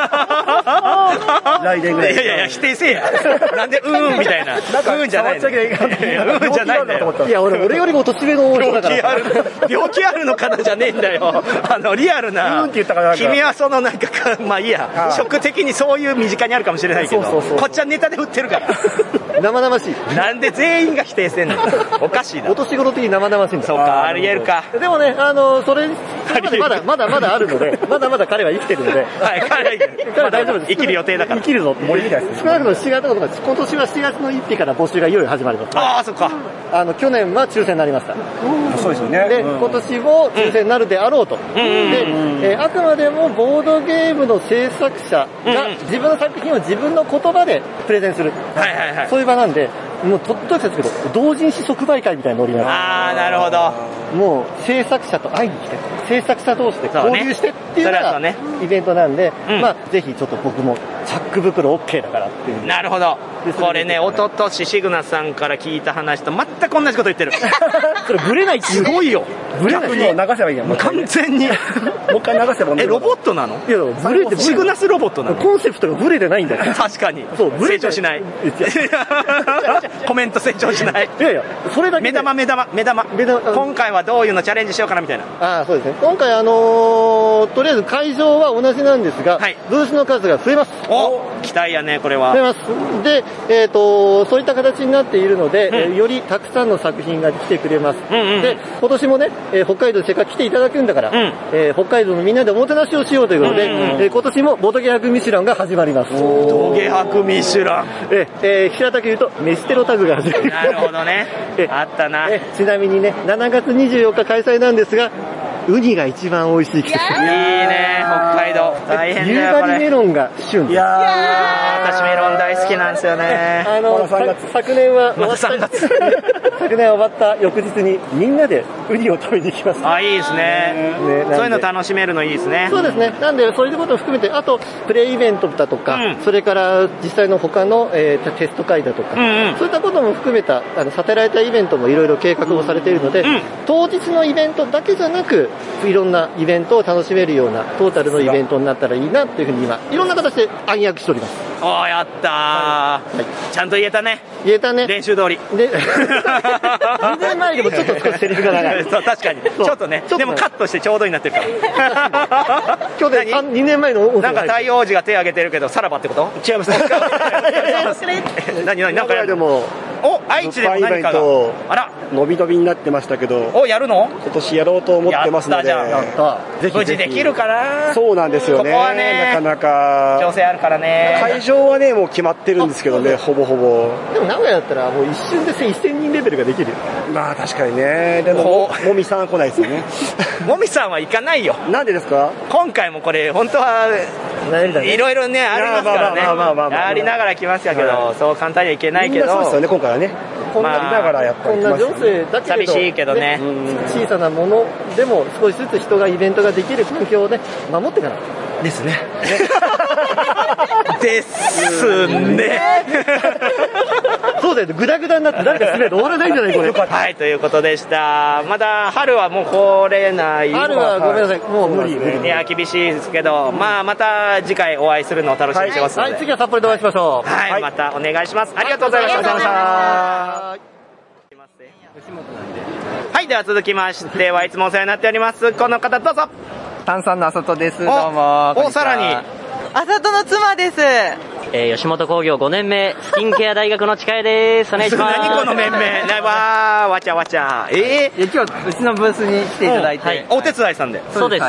S1: 年ぐらい。
S2: いやいやいや、否定せえや。なんで、うーんみたいな。うーんじゃない。うーんじゃないんだよ。
S1: いや、俺、俺よりも年上の
S2: 病気ある、病気あるの方じゃねえんだよ。あの、リアルな。君はそのなんか、まあいいや、食的にそういう身近にあるかもしれないけど、こっちはネタで売ってるから。
S1: 生々しい。
S2: なんで全員が否定してんの？おかしいな。
S1: お年頃的に生々しいんだ。
S2: そうか、ありえるか。
S1: でもね、あの、それ、まだ、まだまだあるので、まだまだ彼は生きてるので。
S2: はい、彼は生きてる。彼は大丈夫です。生きる予定だから。
S1: 生きるぞ。森みたいです。少なくともしがつとか、今年はしがつのいっひから募集がいよいよ始まります。
S2: ああ、そっか。
S1: あの、去年は抽選になりました。
S10: そうですよね。
S1: で、今年も抽選になるであろうと。で、えあくまでもボードゲームの制作者が自分の作品を自分の言葉でプレゼンする。
S2: はいはいはい。
S1: そういう場なんで、もうとっときですけど、同人誌即売会みたいなノリなんです。
S2: ああ、なるほど。
S1: もう制作者と会いに来て、制作者同士で交流してっていうのがイベントなんで、まあぜひちょっと僕もチャック袋 OK だからっていう。
S2: なるほど。これね、おととしシグナさんから聞いた話と全く同じこと言ってる。
S1: それブレないって
S2: すごいよ。
S1: ブレない。
S2: に
S1: 流せばいいやん。
S2: 完全に。
S1: もう一回流せばいい。
S2: え、ロボットなの？
S1: いや、ブレて、
S2: シグナスロボットなの？
S1: コンセプトがブレてないんだよ。
S2: 確かに。
S1: そう、
S2: 成長しない。コメント成長しない。
S1: いやいや、それだけ。
S2: 目玉、目玉、目玉。今回はどういうのチャレンジしようかなみたいな。
S1: ああ、そうですね。今回あのとりあえず会場は同じなんですが、ブースの数が増えます。
S2: お、期待やね、これは。
S1: 増えます。で、えっと、そういった形になっているので、よりたくさんの作品が来てくれます。で、今年もね、北海道でせっかく来ていただくんだから、え北海道のみんなでおもてなしをしようということで、え今年もボドゲ博ミシュランが始まります。
S2: ボドゲ博ミシュラン。
S1: え、え平たく言うと、メステロタグが始まります。
S2: なるほどね。あったな。
S1: ちなみにね、しちがつにじゅうよっか開催なんですが、ウニが一番美味しい季節。
S2: いいね、北海道。大変だよ、
S1: 夕張メロンが旬。
S2: いやー、私メロン大好きなんですよね。
S1: あの、昨年は、
S2: まださんがつ。
S1: 昨年終わった翌日にみんなでウニを食べに行きました。
S2: あ、いいですね。そういうの楽しめるのいいですね。
S1: そうですね。なんで、そういうことを含めて、あと、プレイイベントだとか、それから実際の他の、えー、テスト会だとか、そういったことも含めた、あの、サテライトイベントもいろいろ計画をされているので、当日のイベントだけじゃなく、いろんなイベントを楽しめるようなトータルのイベントになったらいいなっていうふうに今、いろんな形で暗躍しております。
S2: おー、やったー、はい。ちゃんと言えたね。
S1: 言えたね。
S2: 練習通り。
S1: で、にねんまえでもちょっと少しセリフが長い。
S2: そう、確かに。ちょっとね。でもカットしてちょうどになってるから。
S1: 去年、にねんまえの
S2: なんか太陽王子が手挙げてるけど、さらばってこと違います。何何何かやる
S10: の
S2: お、愛知でも何かが。あら。
S10: 伸び伸びになってましたけど。
S2: お、やるの？
S10: 今年やろうと思ってますので。
S2: やったじゃん。やった。無事できるかな？
S10: そうなんですよね。
S2: ここはね、
S10: なかなか。
S2: 調整あるからね。
S10: 会場はね、もう決まってるんですけどね、ほぼほぼ。
S1: でも名古屋だったらもう一瞬でせんにんレベルができる。
S10: まあ確かにね。でも、もみさんは来ないですよね。
S2: もみさんは行かないよ。
S10: なんでですか？
S2: 今回もこれ、本当は、いろいろね、ありますからね。やりながら来ましたけど、そう簡単にはいけないけど。
S10: そうですよね、今回はね。こんなながらやっぱり、
S1: こんな情勢だけど
S2: 寂しいけどね、
S1: 小さなものでも少しずつ人がイベントができる環境をね守ってから
S2: ですね。ですね。
S1: そうだよね、グダグダになって誰か滑ると終わらないんじゃないこれ。
S2: はい、ということでした。まだ春はもう来れない。
S1: 春はごめんなさい、もう無理。
S2: いや、厳しいですけど、まあまた次回お会いするのを楽しみにしてますので。
S1: はい、次は札幌でお会いしましょう。
S2: はい、またお願いします。ありがとうございました。はい、では続きましてはいつもお世話になっております。この方どうぞ。
S4: 炭酸のあさとです。どうも。
S2: お、さらに。
S4: あさとの妻です。
S5: えー、吉本興業ごねんめ、スキンケア大学の近江です。お願いします。
S2: 何この面々。わー、わちゃわちゃ。え
S4: ー、今日うちのブースに来ていただいて。
S5: はい。
S2: お手伝いさんで。
S5: そうです。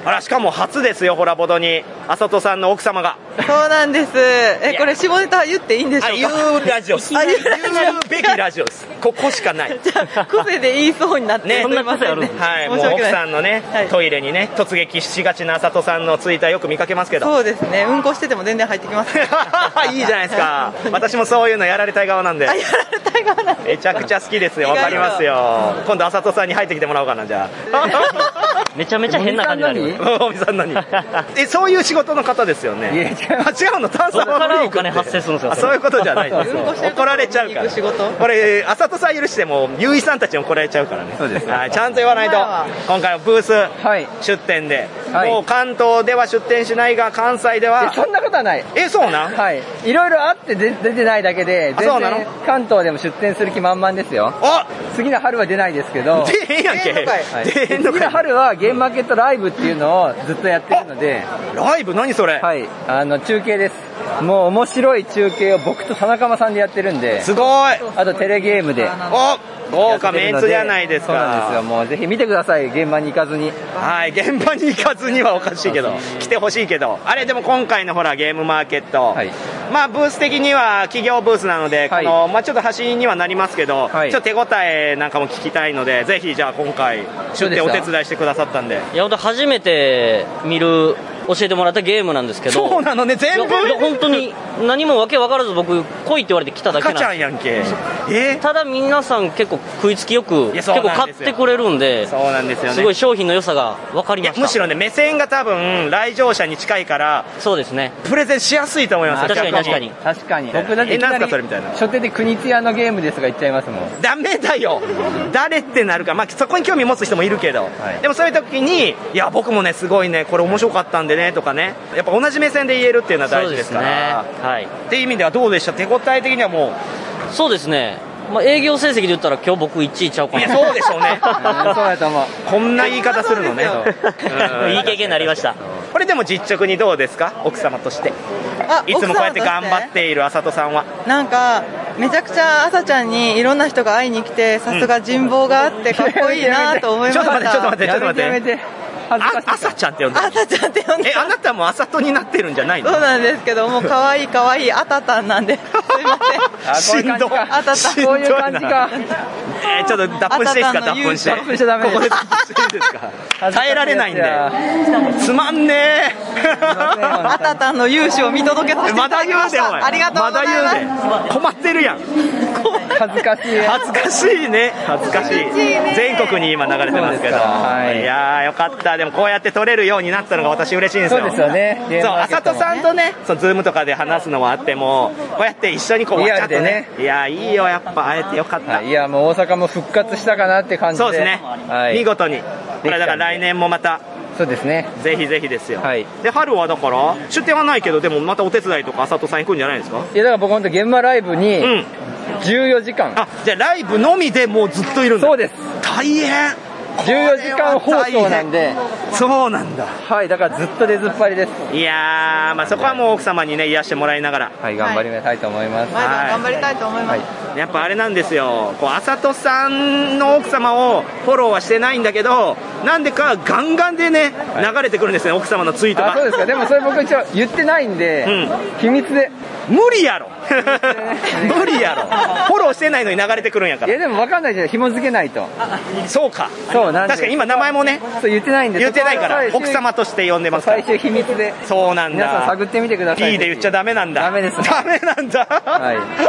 S2: あら、しかも初ですよ、ホラボドにあさとさんの奥様が。
S4: そうなんです。え、これ下ネタ言っていいんでしょうか。
S2: 言うラジオです。言うべきラジオです。ここしかない。
S4: じゃあ癖で言いそうになって
S2: ね、
S4: すみませんね。
S2: はい、もう奥さんのね、トイレにね突撃しがちなあさとさんのツイッターよく見かけますけど。
S4: そうですね。うんこしてても全然入ってきます。
S2: いいじゃないですか。私もそういうのやられたい側なんで。
S4: やられたい側なんで。
S2: めちゃくちゃ好きですよ。わかりますよ。今度あさとさんに入ってきてもらおうかな、じゃあ。
S5: めちゃめちゃ変な感じになる。
S2: おみさん何？え、そういう仕事の方ですよね。いや、違うの。炭酸
S5: からお金発生するんですよ。
S2: そういうことじゃないですよ。怒られちゃうから。これあさとさん許してもゆういさんたちに怒られちゃうからね。そうです。はい、ちゃんと言わないと。今回のブース出店で、もう関東では出店しないが関西では。
S6: そんなことはない。
S2: え、そうなん？
S6: はい。いろいろあって出てないだけで、全然関東でも出店する気満々ですよ。次の春は出ないですけど。
S2: 出へんやんけ。
S6: 次の春はゲームマーケットライブっていうのをずっとやってるので。
S2: ライブ何それ？
S6: はい。あの中継です。もう面白い中継を僕と田中さんでやってるんで。
S2: すごい。
S6: あとテレゲームで。
S2: お、豪華メンツじゃないですか。
S6: そうなんですよ。もうぜひ見てください。現場に行かずに。
S2: はい、現場に行かずにはおかしいけど、来てほしいけど。あれでも今回のほらゲームマーケット、はい、まあブース的には企業ブースなので、はい、このまあちょっと端にはなりますけど、はい、ちょっと手応えなんかも聞きたいので、ぜひじゃあ今回出店お手伝いしてくださったんで。
S5: いや、初めて見る。教えてもらったゲームなんですけど。
S2: そうなのね、全部
S5: 本当に何もわけ分からず僕来いって言われて来ただけなんです。
S2: 赤ちゃんやんけ。えー、
S5: ただ皆さん結構食いつきよく結構買ってくれるんで、
S2: そうなんですよね。
S5: すごい商品の良さが分かりました。
S2: むしろね、目線が多分来場者に近いから、
S5: そうですね、
S2: プレゼンしやすいと思います。
S5: 確かに確かに
S6: 確かに。僕だっていきなり初手で国津屋のゲームですが言っちゃいますもん。
S2: ダメだよ。誰ってなるか、まあそこに興味持つ人もいるけど、はい、でもそういう時に、いや僕もねすごいねこれ面白かったんでねとかね。やっぱ同じ目線で言えるっていうのは大事ですから。
S5: そうですね。はい。
S2: っていう意味ではどうでした？手応え的にはも
S5: う。そうですね。まあ営業成績で言ったら今日僕いちいちゃうかな。
S2: いやそうでしょうね。
S6: そうやと思う。
S2: こんな言い方するのね。
S5: いい経験になりました。
S2: これでも実直にどうですか？奥様として。いつもこうやって頑張っているあさとさんは。
S4: なんかめちゃくちゃあさちゃんにいろんな人が会いに来て、さすが人望があってかっこいいなと思いました。
S2: ちょっと待ってちょっと待ってちょっと待って。
S6: やめてやめて。
S2: あさちゃんって呼んでる。
S4: あさちゃんって呼んでる。
S2: え、あなたもあさとになってるんじゃないの？
S4: そうなんですけど、もう可愛い可愛いあたたんなんで、すいま
S2: せん。しんどい。
S4: あたた。
S6: こういう感じか。
S2: えー、ちょっと脱粉していいですか？脱粉して。
S6: 脱粉しちゃダメです。
S2: ここで脱粉していいですか？耐えられないんで。つまんね
S4: ー。あたたんの勇姿を見届けさせていただきました。
S2: まだ言うで、おい。
S4: ありがとうございます。
S2: まだ言うで。困ってるやん。
S6: 恥ずかしい。
S2: 恥ずかしいね。恥ずかしい。全国に今流れてますけど。はい。いやーよかった。でもこうやって撮れるようになったのが私嬉しいんですよ。
S6: そうですよね。
S2: そう、あさとさんとね、そうズームとかで話すのはあっても、こうやって一緒にこう
S6: リアルでね。
S2: いやいいよやっぱ会えてよかった。
S6: いやもう大阪も復活したかなって感じで。
S2: そうですね。見事に。これだから来年もまた。
S6: そうですね。
S2: ぜひぜひですよ。はい。で春はだから出店はないけどでもまたお手伝いとかあさとさん行くんじゃないですか？
S6: いやだから僕本当現場ライブにじゅうよじかん。
S2: あ、じゃあライブのみでもうずっといるんだ。
S6: そうです。
S2: 大変。
S6: じゅうよじかん放送なんで。
S2: そうなんだ。
S6: はい、だからずっと出ずっぱりです。
S2: いやー、まあそこはもう奥様にね癒してもらいながら、
S6: はい頑張りたいと思います。
S4: はい、頑張りたいと思います。
S2: はい、やっぱあれなんですよ。こうあさとさんの奥様をフォローはしてないんだけど、なんでかガンガンでね流れてくるんですね、奥様のツイートが。
S6: あ、そうですか。でもそれ僕一応言ってないんで、うん、秘密で。
S2: 無理やろ。無理やろ。フォローしてないのに流れてくるんやから。
S6: いやでも分かんないじゃん、紐付けないと。
S2: そうか。
S6: そうなんで。
S2: 確かに今名前もね。
S6: そう言ってないんで。
S2: 言ってないから奥様として呼んでますから。
S6: 最終秘密で。
S2: そうなんだ。
S6: 皆さん探ってみてください。
S2: P で言っちゃダメなんだ。
S6: ダメです。
S2: ダメなんだ。はい。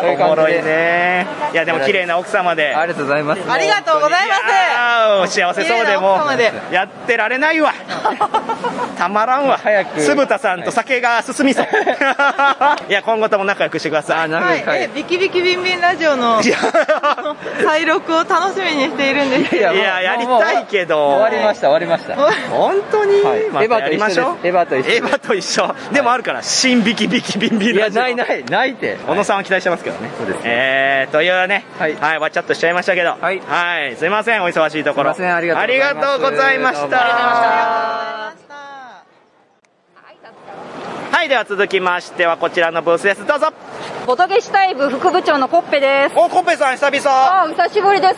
S2: おもろいね。いやでも綺麗な奥様で。
S6: ありがとうございます。
S4: ありがとうございます。
S2: 幸せそうでもやってられないわ。たまらんわ。
S6: 早く。
S2: 酢豚さんと酒が進みそう。いや今後とも仲良くしてください。
S4: はい、えビキビキビンビンラジオの再録を楽しみにしているんですけど。
S2: いややりたいけど
S6: 終わりました終わりました。
S2: 本当に、
S6: はい、
S2: またやりましょう。
S6: エヴァと一緒。
S2: エヴァと一緒。でもあるから新ビキビキビンビンラジオ。
S6: いやないないないって
S2: 小野さんは期待してますけどね。そうですね。えーというね、はい、はい、わちゃっとしちゃいましたけど、はい、はい、すいませんお忙しいところ。
S6: すいませんありがとうございます。
S2: ありがとうございました。ははい、では続きましてはこちらのブースです。どうぞ。
S7: ボトゲシタイ部副部長のコッペです。
S2: お、コッペさん久々。
S7: あ、久しぶりです。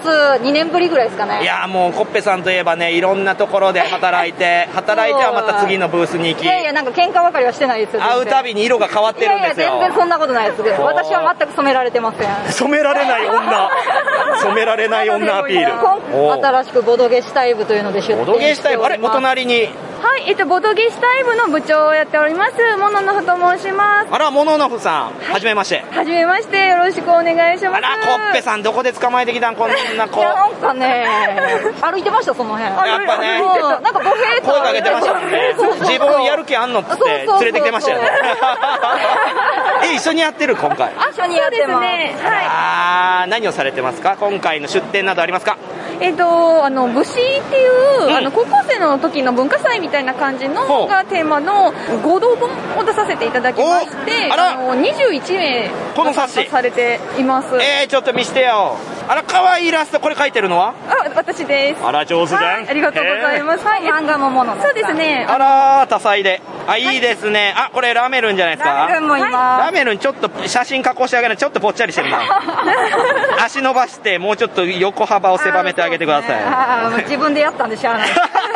S7: にねんぶりぐらいですかね。
S2: いやもうコッペさんといえばね、いろんなところで働いて働いてはまた次のブースに行き、
S7: いやいや、なんか喧嘩ばかりはしてないですよ。
S2: 会うたびに色が変わってるんですよ。
S7: いやいや、全然そんなことないです。私は全く染められてません。
S2: 染められない女染められない女アピール。
S7: 新しくボドゲシタイ部というので出展しております。
S2: ボドゲシタイ部、あれお隣に。
S9: はい、えっと、ボドゲシタイ部の部長をやっております、モノノフと申します。
S2: あら、モノノフさん、はじめまして。
S9: はじめまして、よろしくお願いします。
S2: あら、コッペさん、どこで捕まえてきたん、こんな子。
S7: いや、なんかね、歩いてました、その辺。
S2: やっぱね、
S7: なんか語弊
S2: 声かけてましたもんね。自分やる気あんのって連れてきてましたよね。え、一緒にやってる、今回。
S7: 一緒にやってますね。
S2: あー、何をされてますか、今回の出展などありますか。
S9: えっと、あの、武士っていう、あの、高校生の時の文化祭みたいな感じのがテーマの合同本を出させていただきまして、あの、にじゅういちめい
S2: この冊子
S9: されています。
S2: えー、ちょっと見してよ。あら、可愛いイラスト、これ描いてるのは？
S9: あ、私です。
S2: あら、上手じゃん。
S9: はい、ありがとうございます。はい、
S7: 漫画ももの。
S9: そうですね。
S2: あら、多彩で。あ、いいですね。あ、これラメルンじゃないですか。
S7: ラメルンもいます。
S2: ラメルンちょっと写真加工してあげない。ちょっとぽっちゃりしてるな。足伸ばして、もうちょっと横幅を狭めてあげてください。
S7: あ、自分でやったんでしゃあない。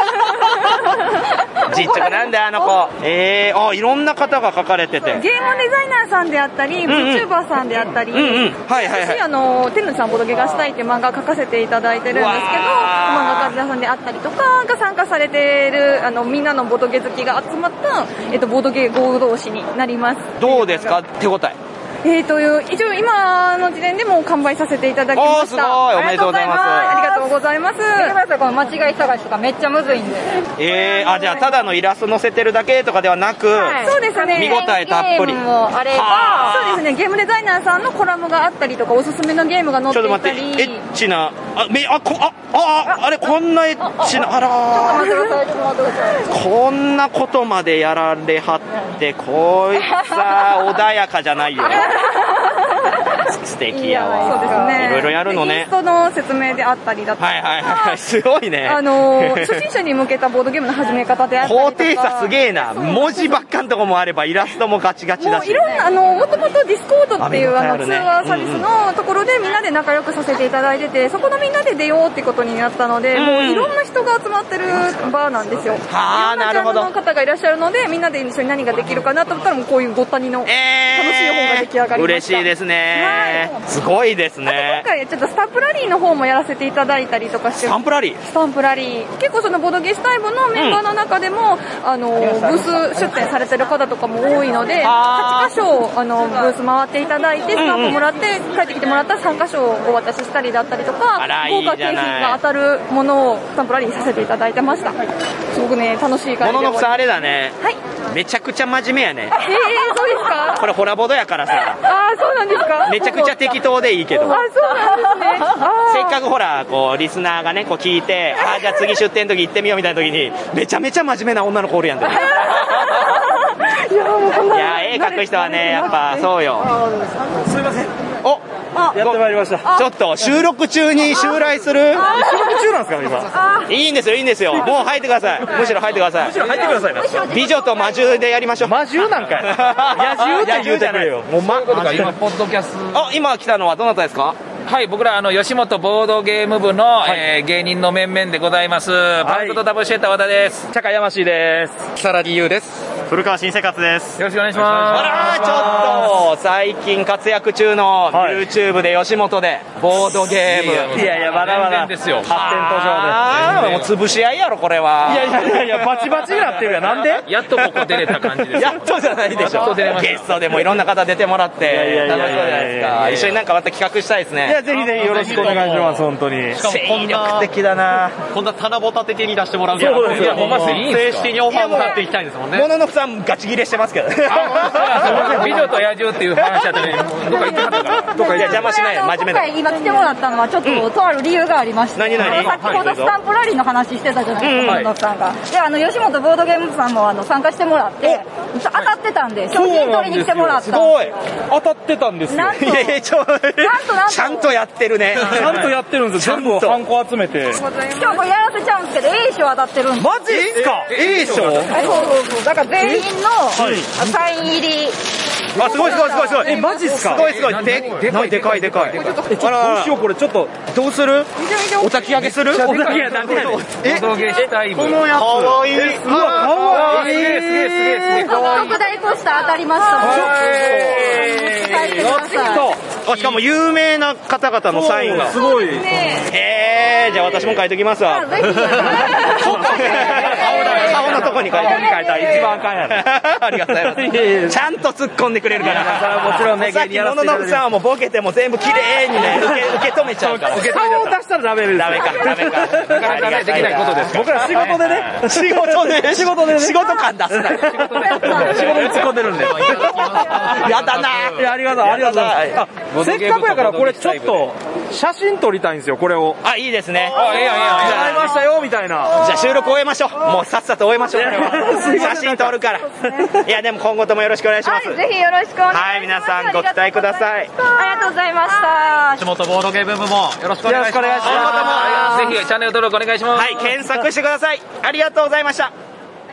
S2: ちっちゃくなんだよ、あの子。えー、あ、いろんな方が描かれてて。
S9: ゲームデザイナーさんであったり、VTuber さんであったり、
S2: はいはいはい。
S9: 私、あの、天のちゃんボドゲがしたいっていう漫画を描かせていただいてるんですけど、漫画家さんであったりとかが参加されている、あの、みんなのボドゲ好きが集まった、えっと、ボドゲ合同誌になります。
S2: どうですか、手応え。
S9: えーと、一応今の時点でも完売させていただきました。
S2: おー、すごい、おめでとうございます。
S9: ありがとうございます。
S7: ごめんなさい、この間違い探しとかめっちゃむずいんで。
S2: えー、あ、じゃあただのイラスト載せてるだけとかではなく、はい、
S9: そうですね。
S2: 見応えたっぷり。
S7: ゲームもあれば、
S9: そうですね、ゲームデザイナーさんのコラムがあったりとか、おすすめのゲームが載っていたり。
S2: ちょっと待って、エッチな、あ、め、あ、こ、あ、あ、あれ、こんなエッチな、あらー。
S7: ちょっと待ってください、ちょっと待ってください。
S2: こんなことまでやられはって、こいつは穏やかじゃないよ。素敵やわ。
S9: そうですね。
S2: いろいろやるのね。
S9: インストの説明であったりだったり。
S2: はいはいはい。すごいね。
S9: あの、初心者に向けたボードゲームの始め方であったりとか。
S2: 高低差すげえな。文字ばっかんとこもあれば、イラストもガチガチだし。
S9: もういろんな、あの、もともとディスコードっていうあの通話サービスのところでみんなで仲良くさせていただいてて、そこのみんなで出ようってことになったので、もういろんな人が集まってるバーなんですよ。
S2: はあ、なるほど。
S9: いろんなジャンルの方がいらっしゃるので、みんなで一緒に何ができるかなと思ったら、もうこういうごったにの楽しい本が出来上がりました。
S2: 嬉しいですね。すごいですね。
S9: 今回ちょっとスタンプラリーの方もやらせていただいたりとかして。
S2: スタンプラリー
S9: スタンプラリー。結構そのボドゲスタイムのメンバーの中でも、うん、あの、ブース出展されてる方とかも多いので、はちかしょあの、ブース回っていただいて、スタンプもらって、帰ってきてもらったらさんかしょをお渡ししたりだったりとか、豪華景品が当たるものをスタンプラリーにさせていただいてました。すごくね、楽しい感じで。
S2: モノノフさんあれだね。
S9: はい。
S2: めちゃくちゃ真面目やね。
S9: えー、そうですか？
S2: これホラボドやからさ。
S9: あー、そうなんですか？
S2: めちゃくちゃ適当でいいけど。
S9: あ、そうなんですね。
S2: せっかくほら、こう、リスナーがね、こう聞いて、あー、じゃあ次出店の時行ってみようみたいな時に、めちゃめちゃ真面目な女の子おるやんって。
S9: いや、もうこんな。
S2: いや、絵描く人はね、やっぱそうよ。すいません。お
S11: やってまいりました。
S2: ちょっと収録中に襲来する。
S11: 収録中なんですか
S2: 今。いいんですよいいんですよ。もう入ってください。むしろ入ってください。
S11: むしろ入ってくださいな。
S2: 美女と魔獣でやりましょう。
S11: 魔獣なんかい。野獣って言うてくれよ。
S23: もうま今ポッドキャスト。
S2: あ、今来たのはどなたですか？
S23: はい、僕らあの吉本ボードゲーム部の、はい、えー、芸人の面々でございます。パンクとダブルシェーター和田です。
S11: 茶会山氏です。
S24: 木更木優です。古川新生活です。
S23: よろしくお願いします。
S2: あらー、ちょっと最近活躍中の YouTube で吉本でボードゲーム。
S11: いやいや、まだまだ
S23: ですよ。
S11: 発展途上です。
S2: あー、もう潰し合いやろこれは。
S11: いやいやいやいや、バチバチになってるやん。なんで？
S23: やっとここ出れた感じです。
S2: やっとじゃないでしょ。ゲストでもいろんな方出てもらって楽しそうじゃないですか。一緒になんかまた企画したいですね。
S11: いや、ぜひぜひよろしくお願いします。本当に。
S2: しかも精力的だな。
S24: こんな棚ぼた的に出してもらうから。
S11: そうですよ。
S23: ほんまですいいんですか？
S24: 正式にオファーもらっていきたいんですもんね。
S2: モノノフさんガチ切れしてますけど。
S23: 美女と野獣っていう話だったのに、どっか行ってはったから。
S2: どっか邪魔しない。真面目な。
S7: 今回今来てもらったのはちょっととある理由がありまして。
S2: 何何？
S7: 先ほどスタンプラリーの話してたじゃないですか、モノノフさんが。で、あの吉本ボードゲーム部さんもあの参加してもらって、当たってたんで、賞金取りに来てもらった。
S2: すごい。
S11: 当たってたんですよ。
S7: なんと、
S2: いやいや、ちょ、
S7: なんとなんと
S2: ちゃんととやってるね。
S11: ちゃんとやってるんですよ。全部ハンコ集めて。
S7: しかもこれやらせちゃうんですけど A 賞当たってるんです。
S2: マジっすか？ A 賞？そうそう
S7: そう。だから全員のサイン入り。
S2: あ、すごいすごいすごいすごい。
S11: え、マジっすか？
S2: すごいすごい。で、でかいでかいでかい。
S11: え、ちょっとどうしようこれちょっと
S2: どうする？お焚き上げする？お
S11: 焚き上げなんでやねん。
S2: え、
S23: ボドゲしたい。
S2: このやつ。かわいい。
S11: うわ、かわいい。
S23: すげえすげえすげえすげえ。
S7: 特大ポスター当たりましたもん。
S2: あ、しかも有名な方々のサインが。
S11: すごい。
S2: へー、じゃあ私も書いときますわ。顔のとこに書いて書いたら一番あかんやろ。ありがとうございます。ちゃんと突っ込んでくれるから。
S23: もちろんね、
S2: さっき野々信さんはもうボケても全部綺麗にね、受け受け止めちゃうから。
S11: 顔を出したらダメです。
S2: ダメか、ダメか。なかなかね、できないことです。
S11: 僕ら仕事でね。
S2: 仕事ね。
S11: 仕事でね。
S2: 仕事感出すな。仕事に
S11: 突っ込んでるんで。
S2: やだな。
S11: いや、ありがとう、ありがとう。せっかくやからこれちょっと写真撮りたいんですよ、これを。
S2: あ、いいですね。
S23: あ、いいやんいいやん。
S11: 会いましたよみたいな。
S2: じゃあ収録終えましょう。もうさっさと終えましょう。写真撮るから。いや、でも今後ともよろしくお願いします。
S7: はい、ぜひよろしくお願いします。
S2: はい、皆さんご期待ください。
S7: ありがとうございました。
S24: 地元ボードゲーム部もよろしくお願いします。
S11: よろしくお願いします。
S23: ぜひチャンネル登録お願いします。
S2: はい、検索してください。ありがとうございました。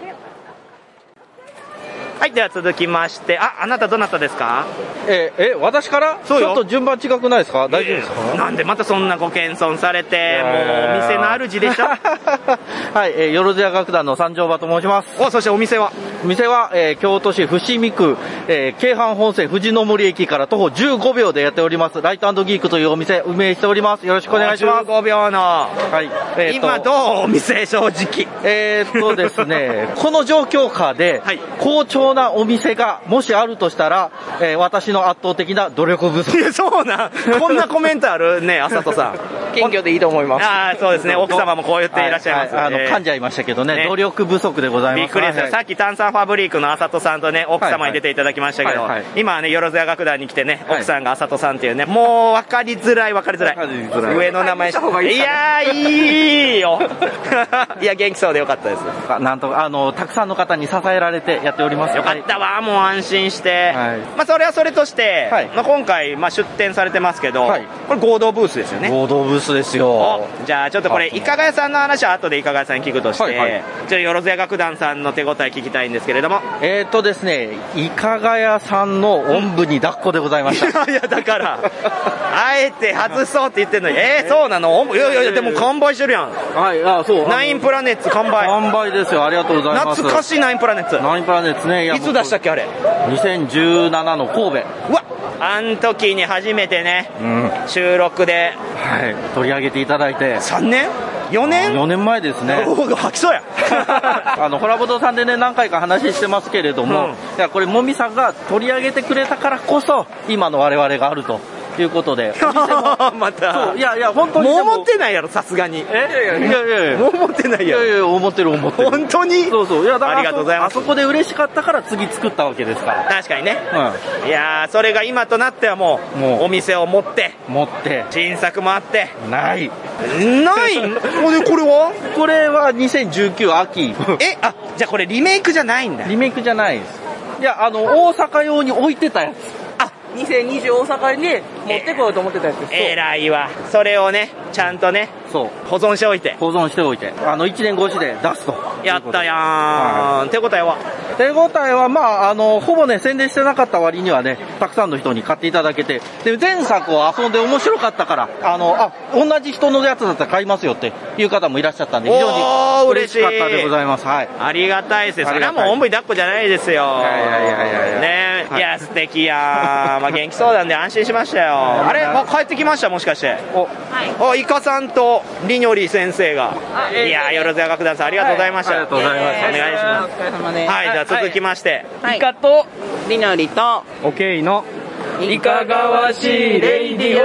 S2: はい、では続きまして、あ、あなたどなたですか？
S11: え、え、私から
S2: そうよ。
S11: ちょっと順番違くないですか？大丈夫ですか？
S2: なんでまたそんなご謙遜されて、もうお店の主でしょ？
S11: はい、えー、よろずや楽団の三条馬と申します。
S2: お、そしてお店は？
S11: 店は、えー、京都市伏見区、えー、京阪本線藤の森駅から徒歩じゅうごびょうでやっております、ライト&ギークというお店、運営しております。よろしくお願いします。
S2: じゅうごびょうの。
S11: はい。
S2: えー、今どうお店正直。
S11: えーっとですね、この状況下で、はい、好調なお店がもしあるとしたら、えー、私の圧倒的な努力不足。
S2: いや、そうなん。こんなコメントあるね、あさとさん。
S11: 謙虚でいいと思います。
S2: ああ、そうですね。奥様もこう言っていらっしゃいます。
S11: はいはい、あの、噛んじゃいましたけどね、ね、努力不足でございます。
S2: びっくりですよ。はいはい、さっき炭酸ファブリークのあさとさんとね、奥様に出ていただきましたけど、はいはい、今はね、よろずや楽団に来てね、奥さんがあさとさんっていうね、もう分かりづらい分かりづらい。上の名前。いやー、いいよ。いや、元気そうでよかったです。
S11: なんと、あの、たくさんの方に支えられてやっております。
S2: よかったわ、もう安心して。はい、まあ、それはそれとして、はい、まあ、今回、まあ、出店されてますけど、はい、これ合同ブースですよね。
S11: 合同ブースですよ。
S2: じゃあちょっとこれいかが屋さんの話は後でいかが屋さんに聞くとして、はいはい、ちょっとよろずや楽団さんの手応え聞きたいんですけれども。
S11: えーとですね、いかが屋さんのおんぶに抱っこでございました。
S2: うん、いやだからあえて外そうって言ってんのに、えー、そうなの？いやいやでも完売してるやん。
S11: はい、あ、そう。
S2: ナインプラネッツ完売。
S11: 完売ですよ。ありがとうございます。
S2: 懐かしいナインプラネッツ。
S11: ナインプラネッツね。
S2: いつ出したっけあれ？
S11: にせんじゅうななの神戸。
S2: うわ、あん時に初めてね、うん、収録で、
S11: はい、取り上げていただいて。
S2: さんねんよねん ?よ
S11: 年前ですね。
S2: おお、吐きそうや。
S11: あの、ホラボドさんでね、何回か話してますけれども、うん、いや、これ、もみさんが取り上げてくれたからこそ、今の我々があると。ということで、お店も
S2: また、
S11: そう、いやいや、本当に。
S2: もう思ってないやろ、さすがに。
S11: えいやいやいやいや、
S2: もう思ってないやろ。
S11: いやいや、思ってる思ってる。
S2: 本当に？
S11: そうそう。いや、だから、
S2: ありがとうございます。
S11: あそこで嬉しかったから次作ったわけですから。
S2: 確かにね。うん。いやー、それが今となってはもう、もうお店を持って、
S11: 持って、
S2: 新作もあって、
S11: ない。
S2: ないこれ、これは
S11: これはにせんじゅうきゅう秋。
S2: え、あ、じゃあこれリメイクじゃないんだ。
S11: リメイクじゃないです。いや、あの、大阪用に置いてたやつ。にせんにじゅう大阪に持ってこようと思ってたやつです。
S2: えらいわ。それをね、ちゃんとね、
S11: そう
S2: 保存しておいて。
S11: 保存しておいて。あの、いちねん越しで出すと。
S2: やったやーん。はい、手応えは
S11: 手応えは、まあ、あの、ほぼね、宣伝してなかった割にはね、たくさんの人に買っていただけて、で、前作を遊んで面白かったから、あの、あ、同じ人のやつだったら買いますよっていう方もいらっしゃったんで、非常に嬉しかったでございます。はい。
S2: ありがたいですよ。それはもうおんぶに抱っこじゃないですよ。
S11: いやいやいやいや
S2: ねえ、はい、いや、素敵やー。まあ、元気そうなんで安心しましたよ。あれ、もう帰ってきました、もしかして。お、はい。イカさんとりにょり先生が。いやー、よろずや楽団さんありがとうございました。
S11: はい、ありがとうございます。
S2: お願いします。
S12: お疲れ様です。
S2: はい、じゃあ続きまして。
S12: はい、イカとりのりと
S11: おけいの
S12: いかがわしいレイディオ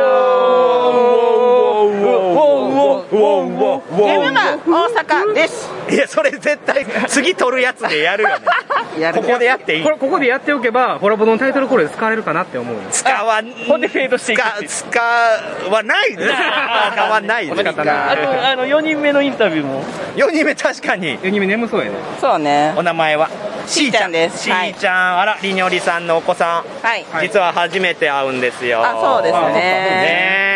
S12: ゲームマン大阪です。
S2: いや、それ絶対次撮るやつでやるよね。ここでやっていい？
S11: これここでやっておけばホラボドのタイトルコールで使われるかなって思う。
S2: 使わん。
S11: ほんでフェードしていく。
S2: 使わないね。使わないね。
S11: あとあのよにんめのインタビューも。
S2: よにんめ確かに。
S11: よにんめ眠そうやね。
S12: そうね。
S2: お名前は
S12: しーちゃんです。
S2: しーちゃん、あら、りにょりさんのお子さん。
S12: はい。
S2: 実は初めて会うんですよ。
S12: あ、そうですね。
S2: ね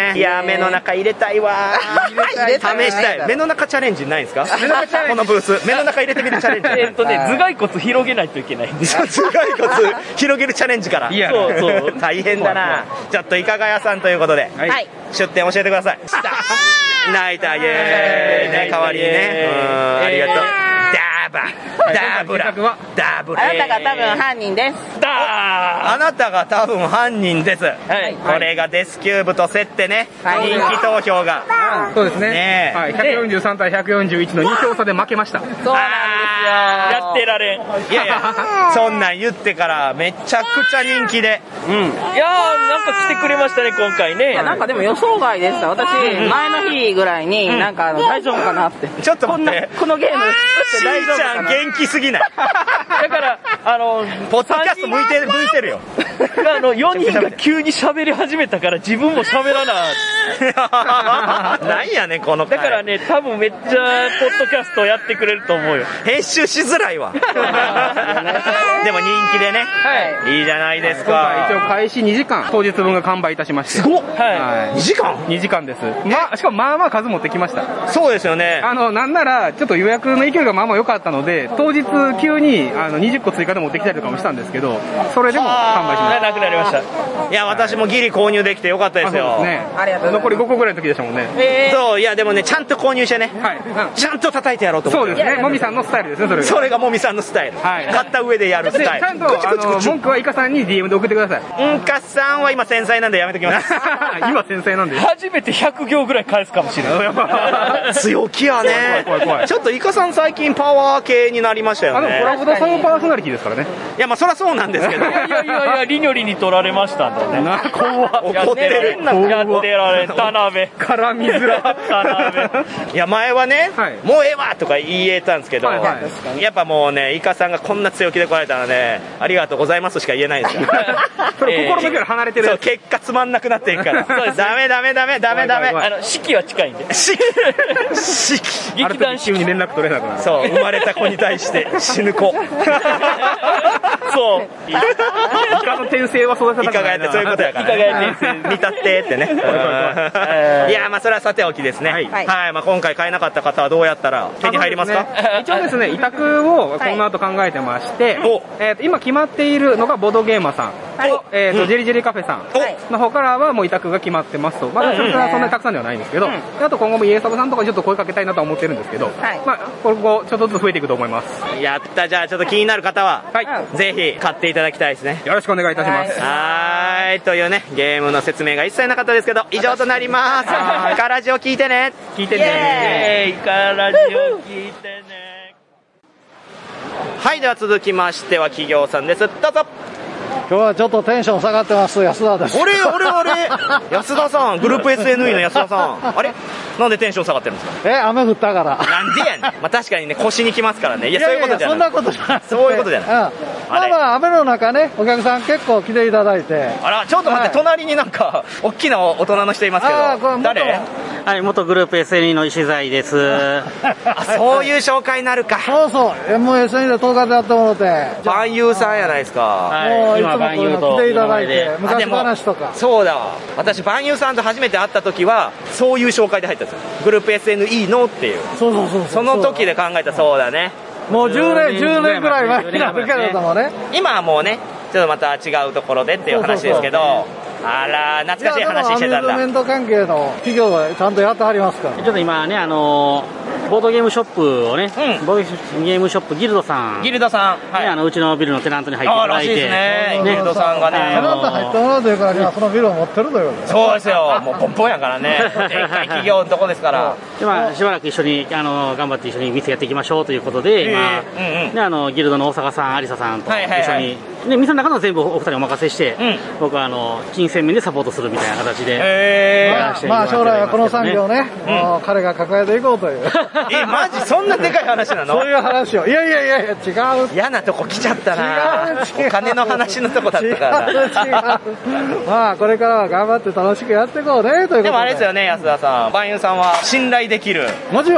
S2: ね。いや、目の中入れたいわ。試したい。目の中チャレンジないんですか？目の中チャレンジ。このブース。目の中入れてみるチャレンジ。
S21: えっとね、頭蓋骨広げないといけないんですよ。
S2: 頭蓋骨広げるチャレンジから。
S21: いや、そうそう。
S2: 大変だな。ちょっといかがやさんということで、出店教えてください。泣いた、イエーイ。ね、代わりにね。ありがとう。ダーバダーブラダーブラ
S12: あなたが多分犯人です。
S2: ダーあなたが多分犯人です。これがデスキューブと競ってね、人気投票が。
S11: そうですね。はい、ひゃくよんじゅうさんたいひゃくよんじゅういちのに票差で負けました。そうなんですよ。
S21: やってられん。
S2: いやいや、そんなん言ってからめちゃくちゃ人気で。
S21: うん。いやー、なんか来てくれましたね、今回ね。
S12: なんかでも予想外でした。私、前の日ぐらいに、なんか大丈夫かなって。
S2: ちょっと待って。
S12: このゲーム作って大丈夫かな。
S2: しーちゃん元気すぎない。
S21: だから、あの、
S2: ポッドキャスト向いてる、向いてるよ。
S21: あの、よにんが急に喋り始めたから自分も喋らな。
S2: なんやねん、この
S21: 回。だからね、多分めっちゃ、ポッドキャストやってくれると思うよ。
S2: 編集しづらいわ。でも人気でね。はい。いいじゃないですか。
S11: 今回一応開始にじかん、当日分が完売いたしまして。
S2: すごっ。はい。にじかん ?
S11: にじかんです。まあ、しかもまあまあ数持ってきました。
S2: そうですよね。
S11: あの、なんなら、ちょっと予約の勢いがまあまあ良かったので、当日急にあのにじゅっこ追加で持ってきたりとかもしたんですけど、それでも完売しました。
S21: なくなりました。
S2: いや、私もギリ購入できてよかったですよ。
S11: そうですね。ありがとう。残りごこぐらいの時でしたもんね。
S2: そう、いやでもね、ちゃんと購入してね。はい。ちゃんと叩いてやろうと思って。
S11: そうですね。もみさんのスタイルですね、それが。
S2: それがもみさんのスタイル。はい。買った上でやるスタイル。
S11: ちゃんと、あの、文句はイカさんに ディーエム で送ってください。
S2: イカさんは今繊細なんでやめときます。
S11: 今繊細なんで。
S21: 初めてひゃく行ぐらい返すかもしれない。
S2: 強気やね。怖い怖い。ちょっとイカさん最近パワー系になりましたよね。
S11: あの、コラボドさんもパーソナリティですからね。
S2: いや、まあそりゃそうなんですけど。
S21: いやいやいや、リニョリに取られましたんだね。
S11: な、怖っ。
S2: 怒ってる。
S21: やってられん、田辺。
S11: 絡みづら。
S21: 田辺。
S2: いや、前はね、もうええわとか言えたんですけど、やっぱもうね、イカさんがこんな強気で来られたらね、ありがとうございますしか言えないですよ。
S11: それ心の距離離れてる。
S2: そう、結果つまんなくなっていくから。ダメダメダメダメダメ。
S21: あの、式は近いんで。
S2: 式式
S11: 劇団四季に連絡取れなくなる。
S2: そう、生まれた子に対して死ぬ子。
S21: そう。
S11: イカの転生は育てたくないな。
S2: イカがやってそういうことやから。イカがやって見立ってってね。いや、まあそれはさておきですね。はい。はい。まあ今回買えなかった方はどうやったら手に入りますか？
S11: 一応ですね、委託をこの後考えてまして、えっと今決まっているのがボードゲーマーさんと、えっとジェリジェリカフェさんの方からはもう委託が決まってますと。まだそれはそんなにたくさんではないんですけど、あと今後もイエサブさんとかちょっと声かけたいなとは思ってるんですけど、まあ今後ちょっとずつ増えていくと思います。
S2: やった。じゃあちょっと気になる方は、ぜひ買っていただきたいですね。
S11: よろしくお願いいたします。
S2: はい。というね、ゲームの説明が一切なかったですけど、以上となります。イカラジオ聞いてね。
S11: 聞いてね。
S21: イカラジオ聞いてね。
S2: はい。では続きましては企業さんです。どうぞ。
S13: 今日はちょっとテンション下がってます安田です。
S2: あれあれあれ安田さん、グループ エスエヌイー の安田さん、あれなんでテンション下がってるんですか？
S13: え雨降ったから。
S2: なんでやねん。まあ確かにね、腰にきますからね。いや、そういうことじゃない。
S13: そんなことじゃない。
S2: そういうことじゃない。うん、
S13: まあまあ雨の中ね、お客さん結構来ていただいて。
S2: あら、ちょっと待って、隣になんか大きな大人の人いますけど。誰？
S14: はい、元グループ エスエヌイー の石材です。
S2: あ、そういう紹介になるか。
S13: そうそう、エムエスエヌイー でとおかでやってもらって。
S2: 万有さんやないですか。
S13: はい、今万有と来ていただいて、昔話とか。
S2: そうだわ。私万有さんと初めて会った時はそういう紹介で入ったんですよ。グループ エスエヌイー のっていう。
S13: そうそうそう。
S2: その時で考えたそうだね。
S13: もうじゅうねんじゅうねんぐらい前になるけれどもね。
S2: 今はもうね、ちょっとまた違うところでっていう話ですけど。あら、懐かしい話してたんだ。
S13: アミューズメント関係の企業がちゃんとやってはりますから。
S14: ちょっと今ね、あのー、ボードゲームショップをね、うん、ボードゲームショップギルドさん。
S2: ギルドさん。
S14: はい。ね、あの、うちのビルのテナントに入っていただいて。
S2: あらしいですね。ギルドさんがね。
S13: テナント入ってもらうというからには、そのビルを持ってるということで。
S2: そうですよ。もうポンポンやからね。でっかい企業のとこですから。
S14: で、まあ、しばらく一緒に、あの、頑張って一緒に店やっていきましょうということで、まあ、ね、あの、ギルドの大阪さん、有沙さんと一緒に、ね、店の中の全部お二人お任せして、僕はあの、金銭面でサポートするみたいな形で。
S13: えー、まあ将来はこの産業をね、もう彼が抱えていこうという。
S2: え、マジそんなでかい話なの？
S13: そういう話を。いやいやいやいや、違う。
S2: 嫌なとこ来ちゃったな。違う違う。お金の話のとこだったから
S13: 違う違う。まあこれからは頑張って楽しくやっていこうね、ということで。
S2: でもあれですよね、安田さん。万有さんは信頼できる。
S13: もちろん。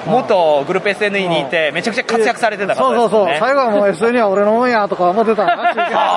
S2: 元グループ エスエヌイー にいて、めちゃくちゃ活躍されてた方ですね。
S13: そうそうそう。最後はもう エスエヌイー は俺のもんやとか思ってたな。は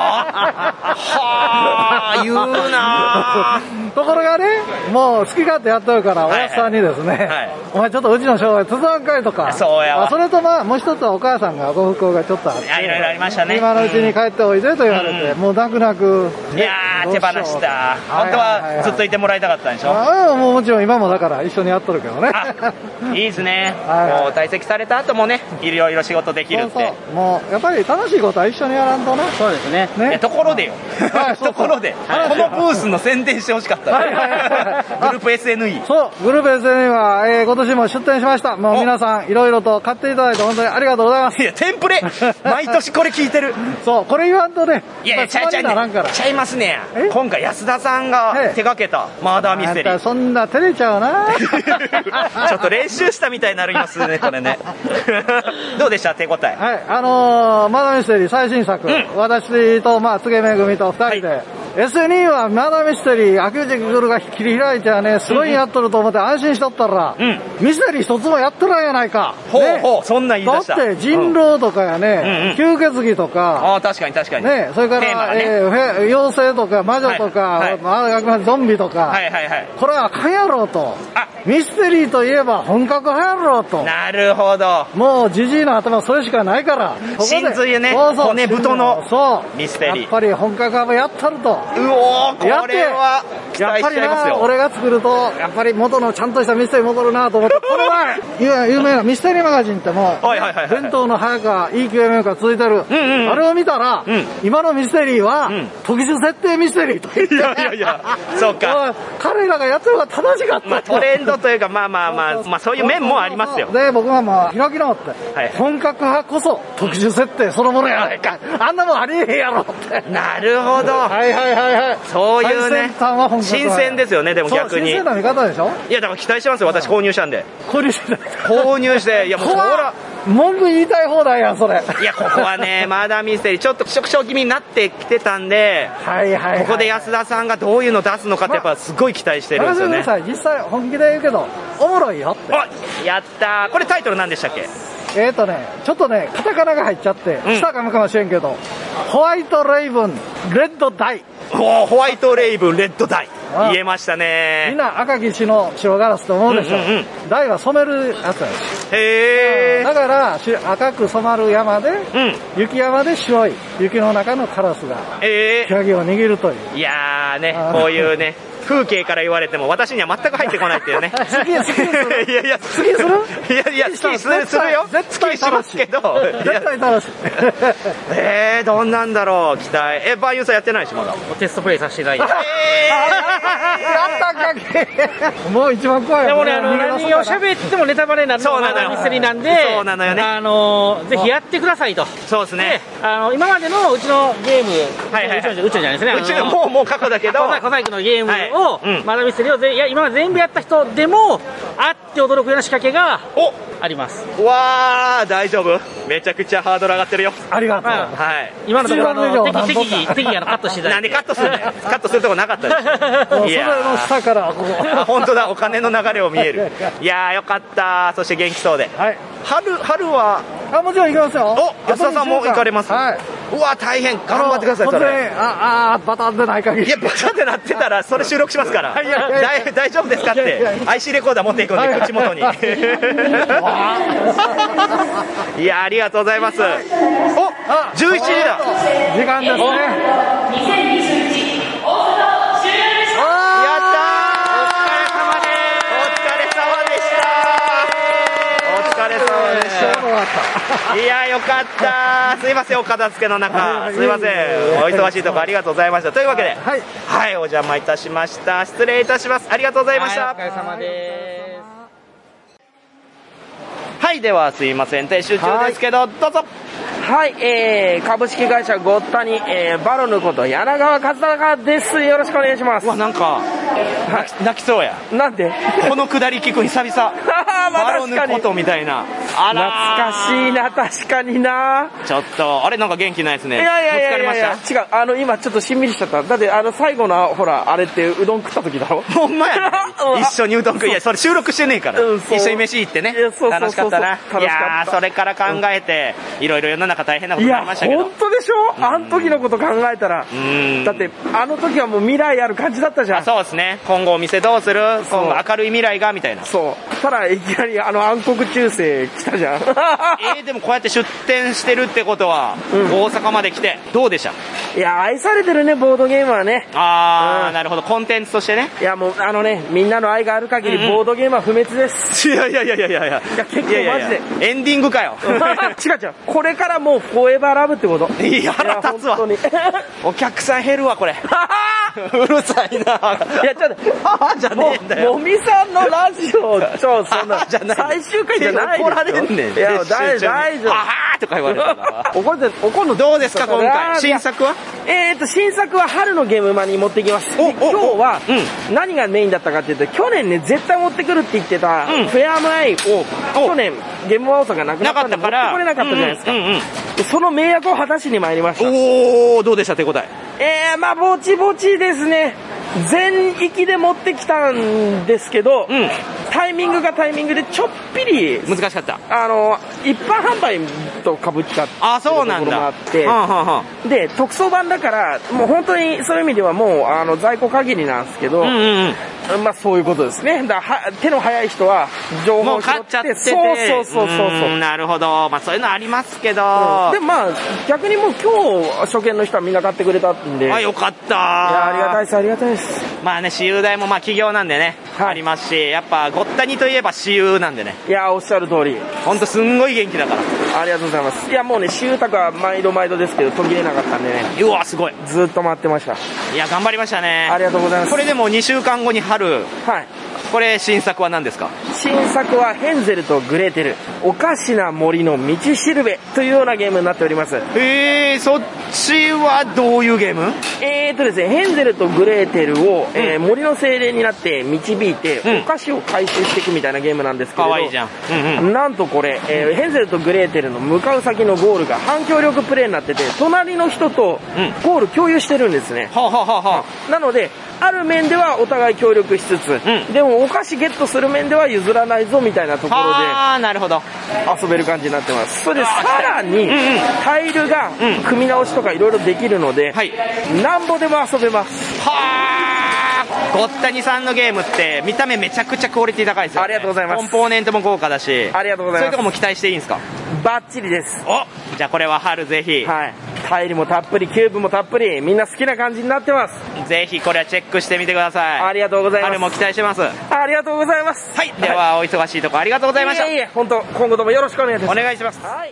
S2: ぁ、言うな
S13: ぁ。ところがね、もう好き勝手やってるから、おやつさんにですね、お前ちょっとうちの商売手伝わんかいとか。
S2: そうやわ。
S13: それとまあ、もう一つはお母さんがご不幸がちょっとあって。
S2: いろいろありましたね。
S13: 今のうちに帰っておいでと言われて、もう泣く泣く。
S2: いやー、手放した。本当はずっといてもらいたかったんでしょ？
S13: ああ、もうもちろん今もだから一緒にやっとるけどね。
S2: いいですね。もう退席された後もね、いろいろ仕事できるって。そうそう、も
S13: うやっぱり楽しいことは一緒にやらんとね。
S14: そうですね。
S2: ね、ところでよ。ところで、このブースの宣伝してほしかった。グループ エスエヌイー。
S13: そう、グループ エスエヌイー は、えー、今年も出展しました。もう皆さんいろいろと買っていただいて本当にありがとうございます。
S2: いや、テンプレ毎年これ聞いてる。
S13: そう、これ言わんとね。
S2: いやいや、ちゃいちゃいね。ちゃいますね。今回安田さんが手掛けたマーダーミステリー。
S13: そんな照れちゃうな。
S2: ちょっと練習したみたいになりますね、これね。どうでした手応え？
S13: はい、あのー、マーダーミステリー最新作、うん、私と、まあ、つげめぐみと二人で、はい、エスエヌイー はマーダーミステリー、秋内グルが切り開いてはね、すごいやっとると思って安心しとったら、うん、ミステリー一つもやっとらんやないか。
S2: ほうほう、そんな言い出した。
S13: だって人狼とかやね、うん、吸血鬼とか、
S2: ああ、確かに確かに。
S13: ね、それから、ねえー、妖精とか魔女とか、はいはい、ゾンビとか、
S2: はいはいはい、
S13: これはあかんやろうと。ミステリーといえば本格派やろうと。
S2: なるほど。
S13: もうジジイの頭それしかないから。
S2: 真髄ね、そうそう、骨太のミステリー。
S13: やっぱり本格派やったると。
S2: うおー、これは期待しちゃいますよ。
S13: やっぱりな、俺が作ると、やっぱり元のちゃんとしたミステリー戻るなと思って、この前、有名なミステリーマガジンってもう、伝統の早川 イーキューエムエム が続いてる。うんうん、あれを見たら、うん、今のミステリーは、うん、特殊設定ミステリーと言って。いやいやいや、
S2: そうか。
S13: 彼らがやってるのが正しかった。
S2: まあ、トレンドというか、まあまあまあ、まあそういう面もありますよ。
S13: で、僕はまあ、開き直って、はい、本格派こそ特殊設定そのものやないか。あんなもんありえへんやろって。
S2: なるほど。
S13: はいはいはいはい。
S2: そういうね、新鮮ですよね、でも逆に。
S13: 新鮮な見方でしょ？
S2: いや、だから期待してますよ、私購入したんで。
S13: 購入して
S2: 購入して、いやもうほら。
S13: 文句言いたい放題やん、それ。
S2: いや、ここはね、マーダーミステリー、ちょっと縮小気味になってきてたんで、
S13: はいはい、はい、
S2: ここで安田さんがどういうの出すのかって、やっぱすごい期待してるんですよね。
S13: まあ、実際、本気で言うけど、おもろいよって。
S2: あ、やったー。これタイトル何でしたっけ？
S13: えーとね、ちょっとね、カタカナが入っちゃって、下かもかもしれんけど、ホワイトレイブン、レッドダイ。
S2: おホワイトレイブン、レッドダイ。言えましたね。
S13: みんな赤き血の白ガラスと思うでしょ。うんうんうん、ダイは染めるやつやし。
S2: へー。
S13: だから、赤く染まる山で、うん、雪山で白い、雪の中のカラスが、
S2: えー、
S13: 木鍵を握るという。
S2: いやーね、こういうね、風景から言われても私には全く入ってこないっていうね。
S13: 好き、好きする。
S2: いやいや、
S13: 好きする
S2: いやいや、好きする、するよ。
S13: 絶対
S2: しますけど。
S13: 絶対楽しい。
S2: えー、どんなんだろう、期待。え、バーユーさんやってないし、まだ。
S14: テストプレイさせていただいて。
S13: えー、やったかけ。もう一番怖い。
S14: でもね、あの、何を喋ってもネタバレになるのがマーダーミステリーなんで、
S2: そうなのよね。
S14: あの、ぜひやってくださいと。
S2: そうですね。
S14: あの、今までのうちのゲーム、はいはい、うちの、うちのじゃないですね。
S2: うちのもう、もう過去だけど。
S14: 小細工のゲームを、マーダーミステリーをぜ、いや、今まで全部やった人でも、あって驚くような仕掛けが、
S2: お
S14: あります。
S2: わー、大丈夫？めちゃくちゃハードル上がってるよ。
S13: ありがとう。
S2: はい。
S14: 今のところ、あの、適宜、適宜、あの、カットしていただいて。
S2: なんでカットするんだよ。カットするとこなかったでしょ。
S13: いやそれの下から、ここ。
S2: 本当だ、お金の流れを見える。いやー、よかった。そして元気そうで。
S13: はい。
S2: 春、春は、
S13: あ、もちろん行きますよ。
S2: お、安田さんも行かれます。
S13: はい。
S2: うわ、大変。頑張ってください、それ。
S13: あ、あ、バタンでない限り。
S2: いや、バタンってなってたら、それ収録しますから。大丈夫ですかって、アイシー レコーダー持っていくんで、口元に。いや、ありがとうございます。お、じゅういちじだ。
S13: 時間ですね。にせんにじゅういち大阪終了でした。
S2: やったー。お疲れ様でした。お疲れ様でした。いや、よかった。すいません、お片付けの中。すいません。お忙しいところありがとうございました。というわけで、はい、はい、お邪魔いたしました。失礼いたします。ありがとうございました。
S14: はい、お疲れ様です。
S2: はい、ではすいません、撤収中ですけど、どうぞ。
S12: はい、えー、株式会社ゴッタニ、えー、バロヌこと柳川和孝です。よろしくお願いします。
S2: うわ、なんか、泣き、泣きそうや。
S12: なんで
S2: このくだり聞く久々。
S12: まあ、
S2: バロヌことみたいな。
S12: あら懐かしいな、確かにな。
S2: ちょっと、あれなんか元気ないですね。
S12: いやいやいやいやいや、違う、あの、今ちょっとしんみりしちゃった。だって、あの、最後の、ほら、あれってうどん食った時だろ。
S2: ほんまやね。 一緒にうどん食い。いや、それ収録してねえから。一緒に飯行ってね。楽しかったな。いやー、それから考えて、いろいろ世の中大変なことになりましたけど。
S12: 本当でしょ、あの時のこと考えたら。だって、あの時はもう未来ある感じだったじゃん。
S2: そうですね。今後お店どうする、今後明るい未来がみたいな。
S12: そう。ただ、いきなりあの暗黒中世来たじゃん。
S2: えー、でもこうやって出店してるってことは、大阪まで来て、どうでした？
S12: いや、愛されてるね、ボードゲームはね。
S2: あー、なるほど。コンテンツとしてね。
S12: いや、もう、あのね、みんなの愛がある限り、ボードゲームは不滅です。
S2: いやいやいやいやいやいや。
S12: いや、結構マジで。
S2: エンディングかよ。
S12: 違う違う。これからもう、フォーエバーラブってこと。
S2: いや、腹立つわ。お客さん減るわ、これ。うるさいな。い
S12: や、ちょっと、
S2: じゃねえんだよ。
S12: もみさんのラジオ、ちょ、そんな、最終回じゃない
S2: 怒られんねん。
S12: いや、大丈夫。
S2: あはーとか言われたら。
S12: 怒る、怒るの
S2: どうですか、今回。新作は
S12: えーと、新作は春のゲームマに持ってきます。今日は、何がメインだったかっていうと、去年ね、絶対持ってくるって言ってた、フェアムアイを、去年、ゲームマ大阪なくなったんで、持ってこれなかったじゃないですか。その名役を果たしに参りました。
S2: おー、どうでした、手応え。
S12: えー、まあ、ぼちぼちですね。全域で持ってきたんですけど、タイミングがタイミングでちょっぴり
S2: 難しかった。
S12: あの一般販売と被っちゃった
S2: あ、そうなんだ。ところも
S12: あって、はあはあ、で特装版だからもう本当にそういう意味ではもうあの在庫限りなんですけど、うんうんうん、まあそういうことですね。だから手の早い人は情報を拾って、もう買っちゃってて、そうそうそうそうそう。
S2: なるほど。まあそういうのありますけど、
S12: うん、でもまあ逆にもう今日初見の人はみんな買ってくれたんで、
S2: あ、よかった。い
S12: やありがたいですありがたいです。
S2: まあね、私有代もまあ企業なんでね、はい、ありますし、やっぱごったにといえば私有なんでね。
S12: いやおっしゃる通り。
S2: ほんとすんごい元気だから。
S12: ありがとうございます。いやもうね、私有宅は毎度毎度ですけど途切れなかったんでね。
S2: うわすごい。
S12: ずっと待ってました。
S2: いや頑張りましたね。
S12: ありがとうございます。
S2: これでもにしゅうかんごに春。
S12: はい。
S2: これ新作は何ですか？
S12: 新作はヘンゼルとグレーテル、おかしな森の道しるべというようなゲームになっております。
S2: えー、そっちはどういうゲーム？
S12: えーとですね、ヘンゼルとグレーテルを、うん、えー、森の精霊になって導いて、うん、お菓子を回収していくみたいなゲームなんですけれど、
S2: かわいいじゃん。うんうん、
S12: なんとこれ、えー、ヘンゼルとグレーテルの向かう先のゴールが反協力プレイになってて、隣の人とゴール共有してるんですね。
S2: はあ、はあは
S12: あ、なのである面ではお互い協力しつつ、うん、でもお菓子ゲットする面では譲らないぞみたいなところで、
S2: あーなるほど、
S12: 遊べる感じになってます。それでさらに、うんうん、タイルが組み直しとかいろいろできるので、はい、なんぼでも遊べます。
S2: はー、ごったにさんのゲームって見た目めちゃくちゃクオリティ高いですよ、ね、
S12: ありがとうございます。
S2: コンポーネントも豪華だし、
S12: ありがとうございます。
S2: そういうとこも期待していいんですか？
S12: バッチリです。
S2: お、じゃあこれは春ぜひ、
S12: はい、タイルもたっぷり、キューブもたっぷり、みんな好きな感じになってます。
S2: ぜひこれはチェックしてみてください。
S12: ありがとうございます。
S2: 春も期待してます。
S12: ありがとうございます。
S2: はい、ではお忙しいところありがとうございました。
S12: いえいえ、本当今後ともよろしくお願いします。
S2: お願いします。
S12: はい。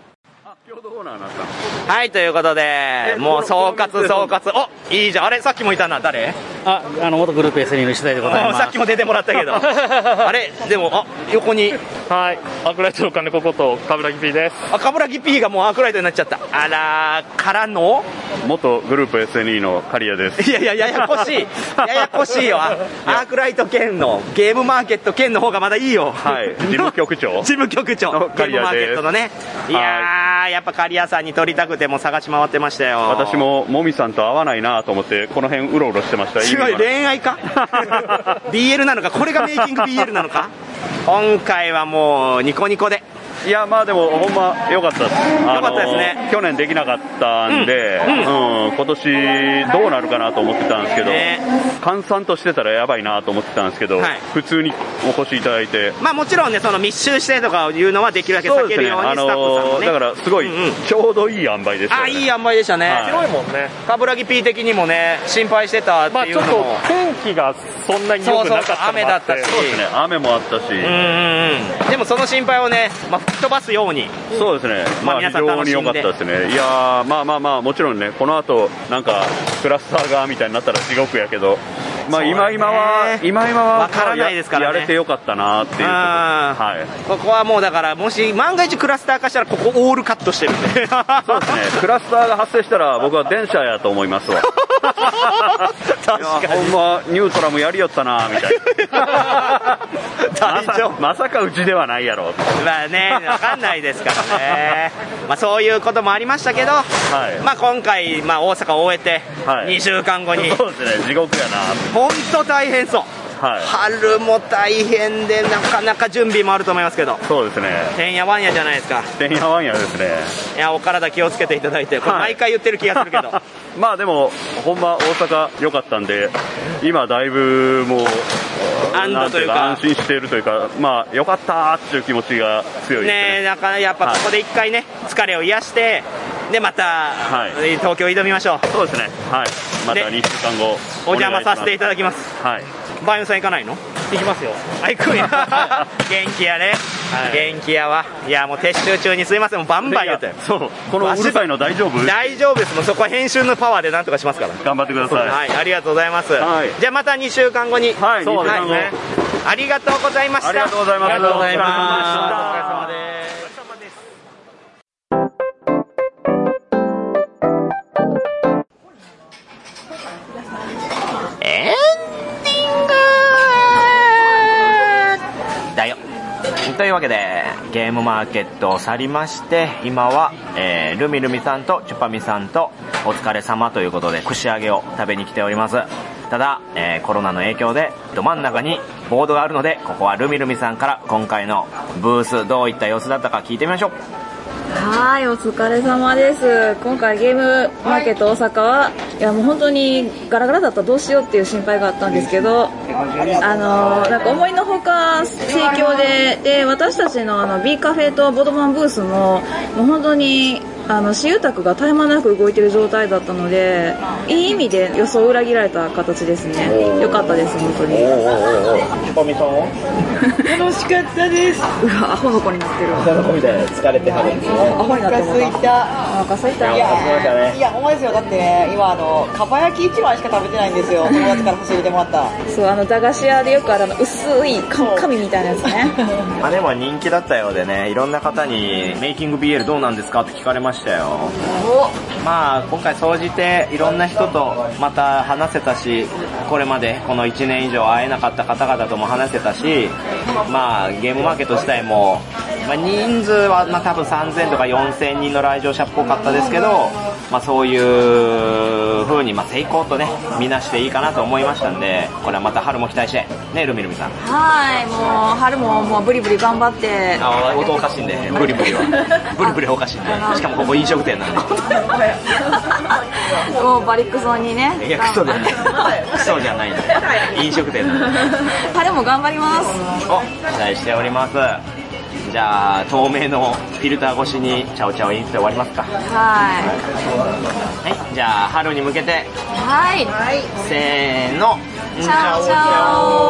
S2: はい、ということで、もう総括総括、お、いいじゃん。あれ、さっきもいたな、誰？
S14: あ、あの元グループ エスエヌ の取材でございます。
S2: さっきも出てもらったけどあれ、でも、あ、横に、
S15: はい、アークライトの金子こと冠城 P です。
S2: あ、冠城 P がもうアークライトになっちゃった。あらー、からの
S15: 元グループ エスエヌイー の刈谷です。
S2: いやいや、ややこしいややこしいよ。アークライト兼のゲームマーケット兼の方がまだいいよ。
S15: はい、事務局長
S2: 事務局長ゲームマーケットのね。いやー、やっぱ刈谷さんに撮りたくても探し回ってましたよ。
S15: 私ももみさんと会わないなと思ってこの辺うろうろしてました。
S2: すごい、恋愛かビーエル なのか、これがメイキング ビーエル なのか今回はもうニコニコで。
S15: いや、まあでもほんま良かったです。
S2: 良かったですね。
S15: 去年できなかったんで、うんうんうん、今年どうなるかなと思ってたんですけど、ね、閑散としてたらやばいなと思ってたんですけど、はい、普通にお越しいただいて、
S2: まあもちろんね、その密集してとかいうのはできるだけ避けるようにスタッフさんもね、
S15: だからすごいちょうどいい塩梅でした、ね。
S2: あ、いい塩梅でしたね。
S15: 広
S2: いもんね。冠城 P 的にもね、心配してたっていうのも、まあ、
S15: ちょっと天気がそんなに良くなかったのもあって、そうそう、
S2: 雨だったし、
S15: そうですね、雨もあったし、うん
S2: うん、でもその心配をね、まあ、吹き飛ばすように。
S15: そうですね、まあ、非常に良かったですね。いやー、まあまあまあ、もちろんね、この後なんかクラスターがみたいになったら地獄やけど、まあ、今今は今今は
S2: 分からないですからね、
S15: やれてよかったなっていうところ、はい、
S2: ここはもうだから、もし万が一クラスター化したらここオールカットしてるんで
S15: そうですね、クラスターが発生したら僕は電車やと思いますわ
S2: 確かに、
S15: ほんまニュートラムやりよったなみたいな
S2: 大丈夫、
S15: まさかうちではないやろ
S2: まあね、分かんないですからねまあそういうこともありましたけど、はい、まあ今回、まあ、大阪を終えてにしゅうかんごに、
S15: はい、そうですね、地獄やな、
S2: 本当大変そう
S15: はい、
S2: 春も大変でなかなか準備もあると思いますけど。
S15: そうですね。
S2: てんやわんやじゃないですか。
S15: てんやわんやですね。
S2: いや、お体気をつけていただいて、これ毎回言ってる気がするけど、はい、
S15: まあでも本場大阪良かったんで、今だいぶもう
S2: 安堵というか
S15: 安心しているというか、まあ良かったっていう気持ちが強いですね。
S2: ね、だからやっぱここで一回ね、疲れを癒してでまた、はい、東京挑みましょう。
S15: そうですね。はい。またにしゅうかんご
S2: お邪魔させていただきます。
S15: はい。
S2: バイオンさん行かないの？
S14: 行きますよ。
S2: あ、行くんや。元気やね、はい、元気やわ。いやもう撤収中にすいません、もうバンバン言うて。
S15: そう、このうるさいの大丈夫？
S2: 大丈夫です。もうそこは編集のパワーでなんとかしますから。
S15: 頑張ってください。
S2: はい、ありがとうございます。
S15: はい、
S2: じゃあまたにしゅうかんごに。
S15: はい、そうですね。
S2: ありがとうございました。
S15: ありがとうございます。
S2: ありがとうございます。
S15: お疲れ様です。
S2: エンディングだよ。というわけでゲームマーケットを去りまして、今は、えー、ルミルミさんとチュパミさんとお疲れ様ということで串揚げを食べに来ております。ただ、えー、コロナの影響でど真ん中にボードがあるので、ここはルミルミさんから今回のブースどういった様子だったか聞いてみましょう。
S9: はい、お疲れ様です。今回ゲームマーケット大阪は、いやもう本当にガラガラだったらどうしようっていう心配があったんですけど、あのなんか思いのほか盛況で、で私たちのあの B カフェとボードマンブースももう本当にあの私有宅が絶え間なく動いている状態だったので、いい意味で予想を裏切られた形ですね。良かったです本当に。
S4: 楽しかったです。
S9: うわ、アホの子になってる。
S4: アホの子みたいな疲れてはるんですね。アホになってもお腹すいた。
S9: お腹すいた。
S4: いや、いやほんまですよ。だってね、今あのかば焼き一枚しか食べてないんですよ。友達から教えてもらった。
S9: そう、あの駄菓子屋でよくあるあの薄い紙みたいなやつね。
S2: あでも人気だったようでね、いろんな方にメイキング ビーエル どうなんですかって聞かれましたよ。まあ今回総じていろんな人とまた話せたし、これまでこのいちねん以上会えなかった方々とも話せたし、まあゲームマーケット自体も、まあ、人数はまあ多分さんぜんとかよんせんにんの来場者っぽかったですけど、まあ、そういう風にまあ成功とね見なしていいかなと思いましたんで、これはまた春も期待してね、ルミルミさん。
S9: はい、もう春ももうブリブリ頑張って。
S2: あ、音おかしいんで、ブリブリはブリブリおかしいんで、しかもここ飲食店なんで
S9: もうバリクソにね。
S2: いやクソじゃないクソじゃないんで飲食店なんで
S9: 春も頑張ります。
S2: お、期待しております。じゃあ透明のフィルター越しにチャオチャオインして終わりますか。
S9: はい、
S2: はい、じゃあ春に向けて、
S9: はい、
S2: せーの、
S9: チャオチャオ。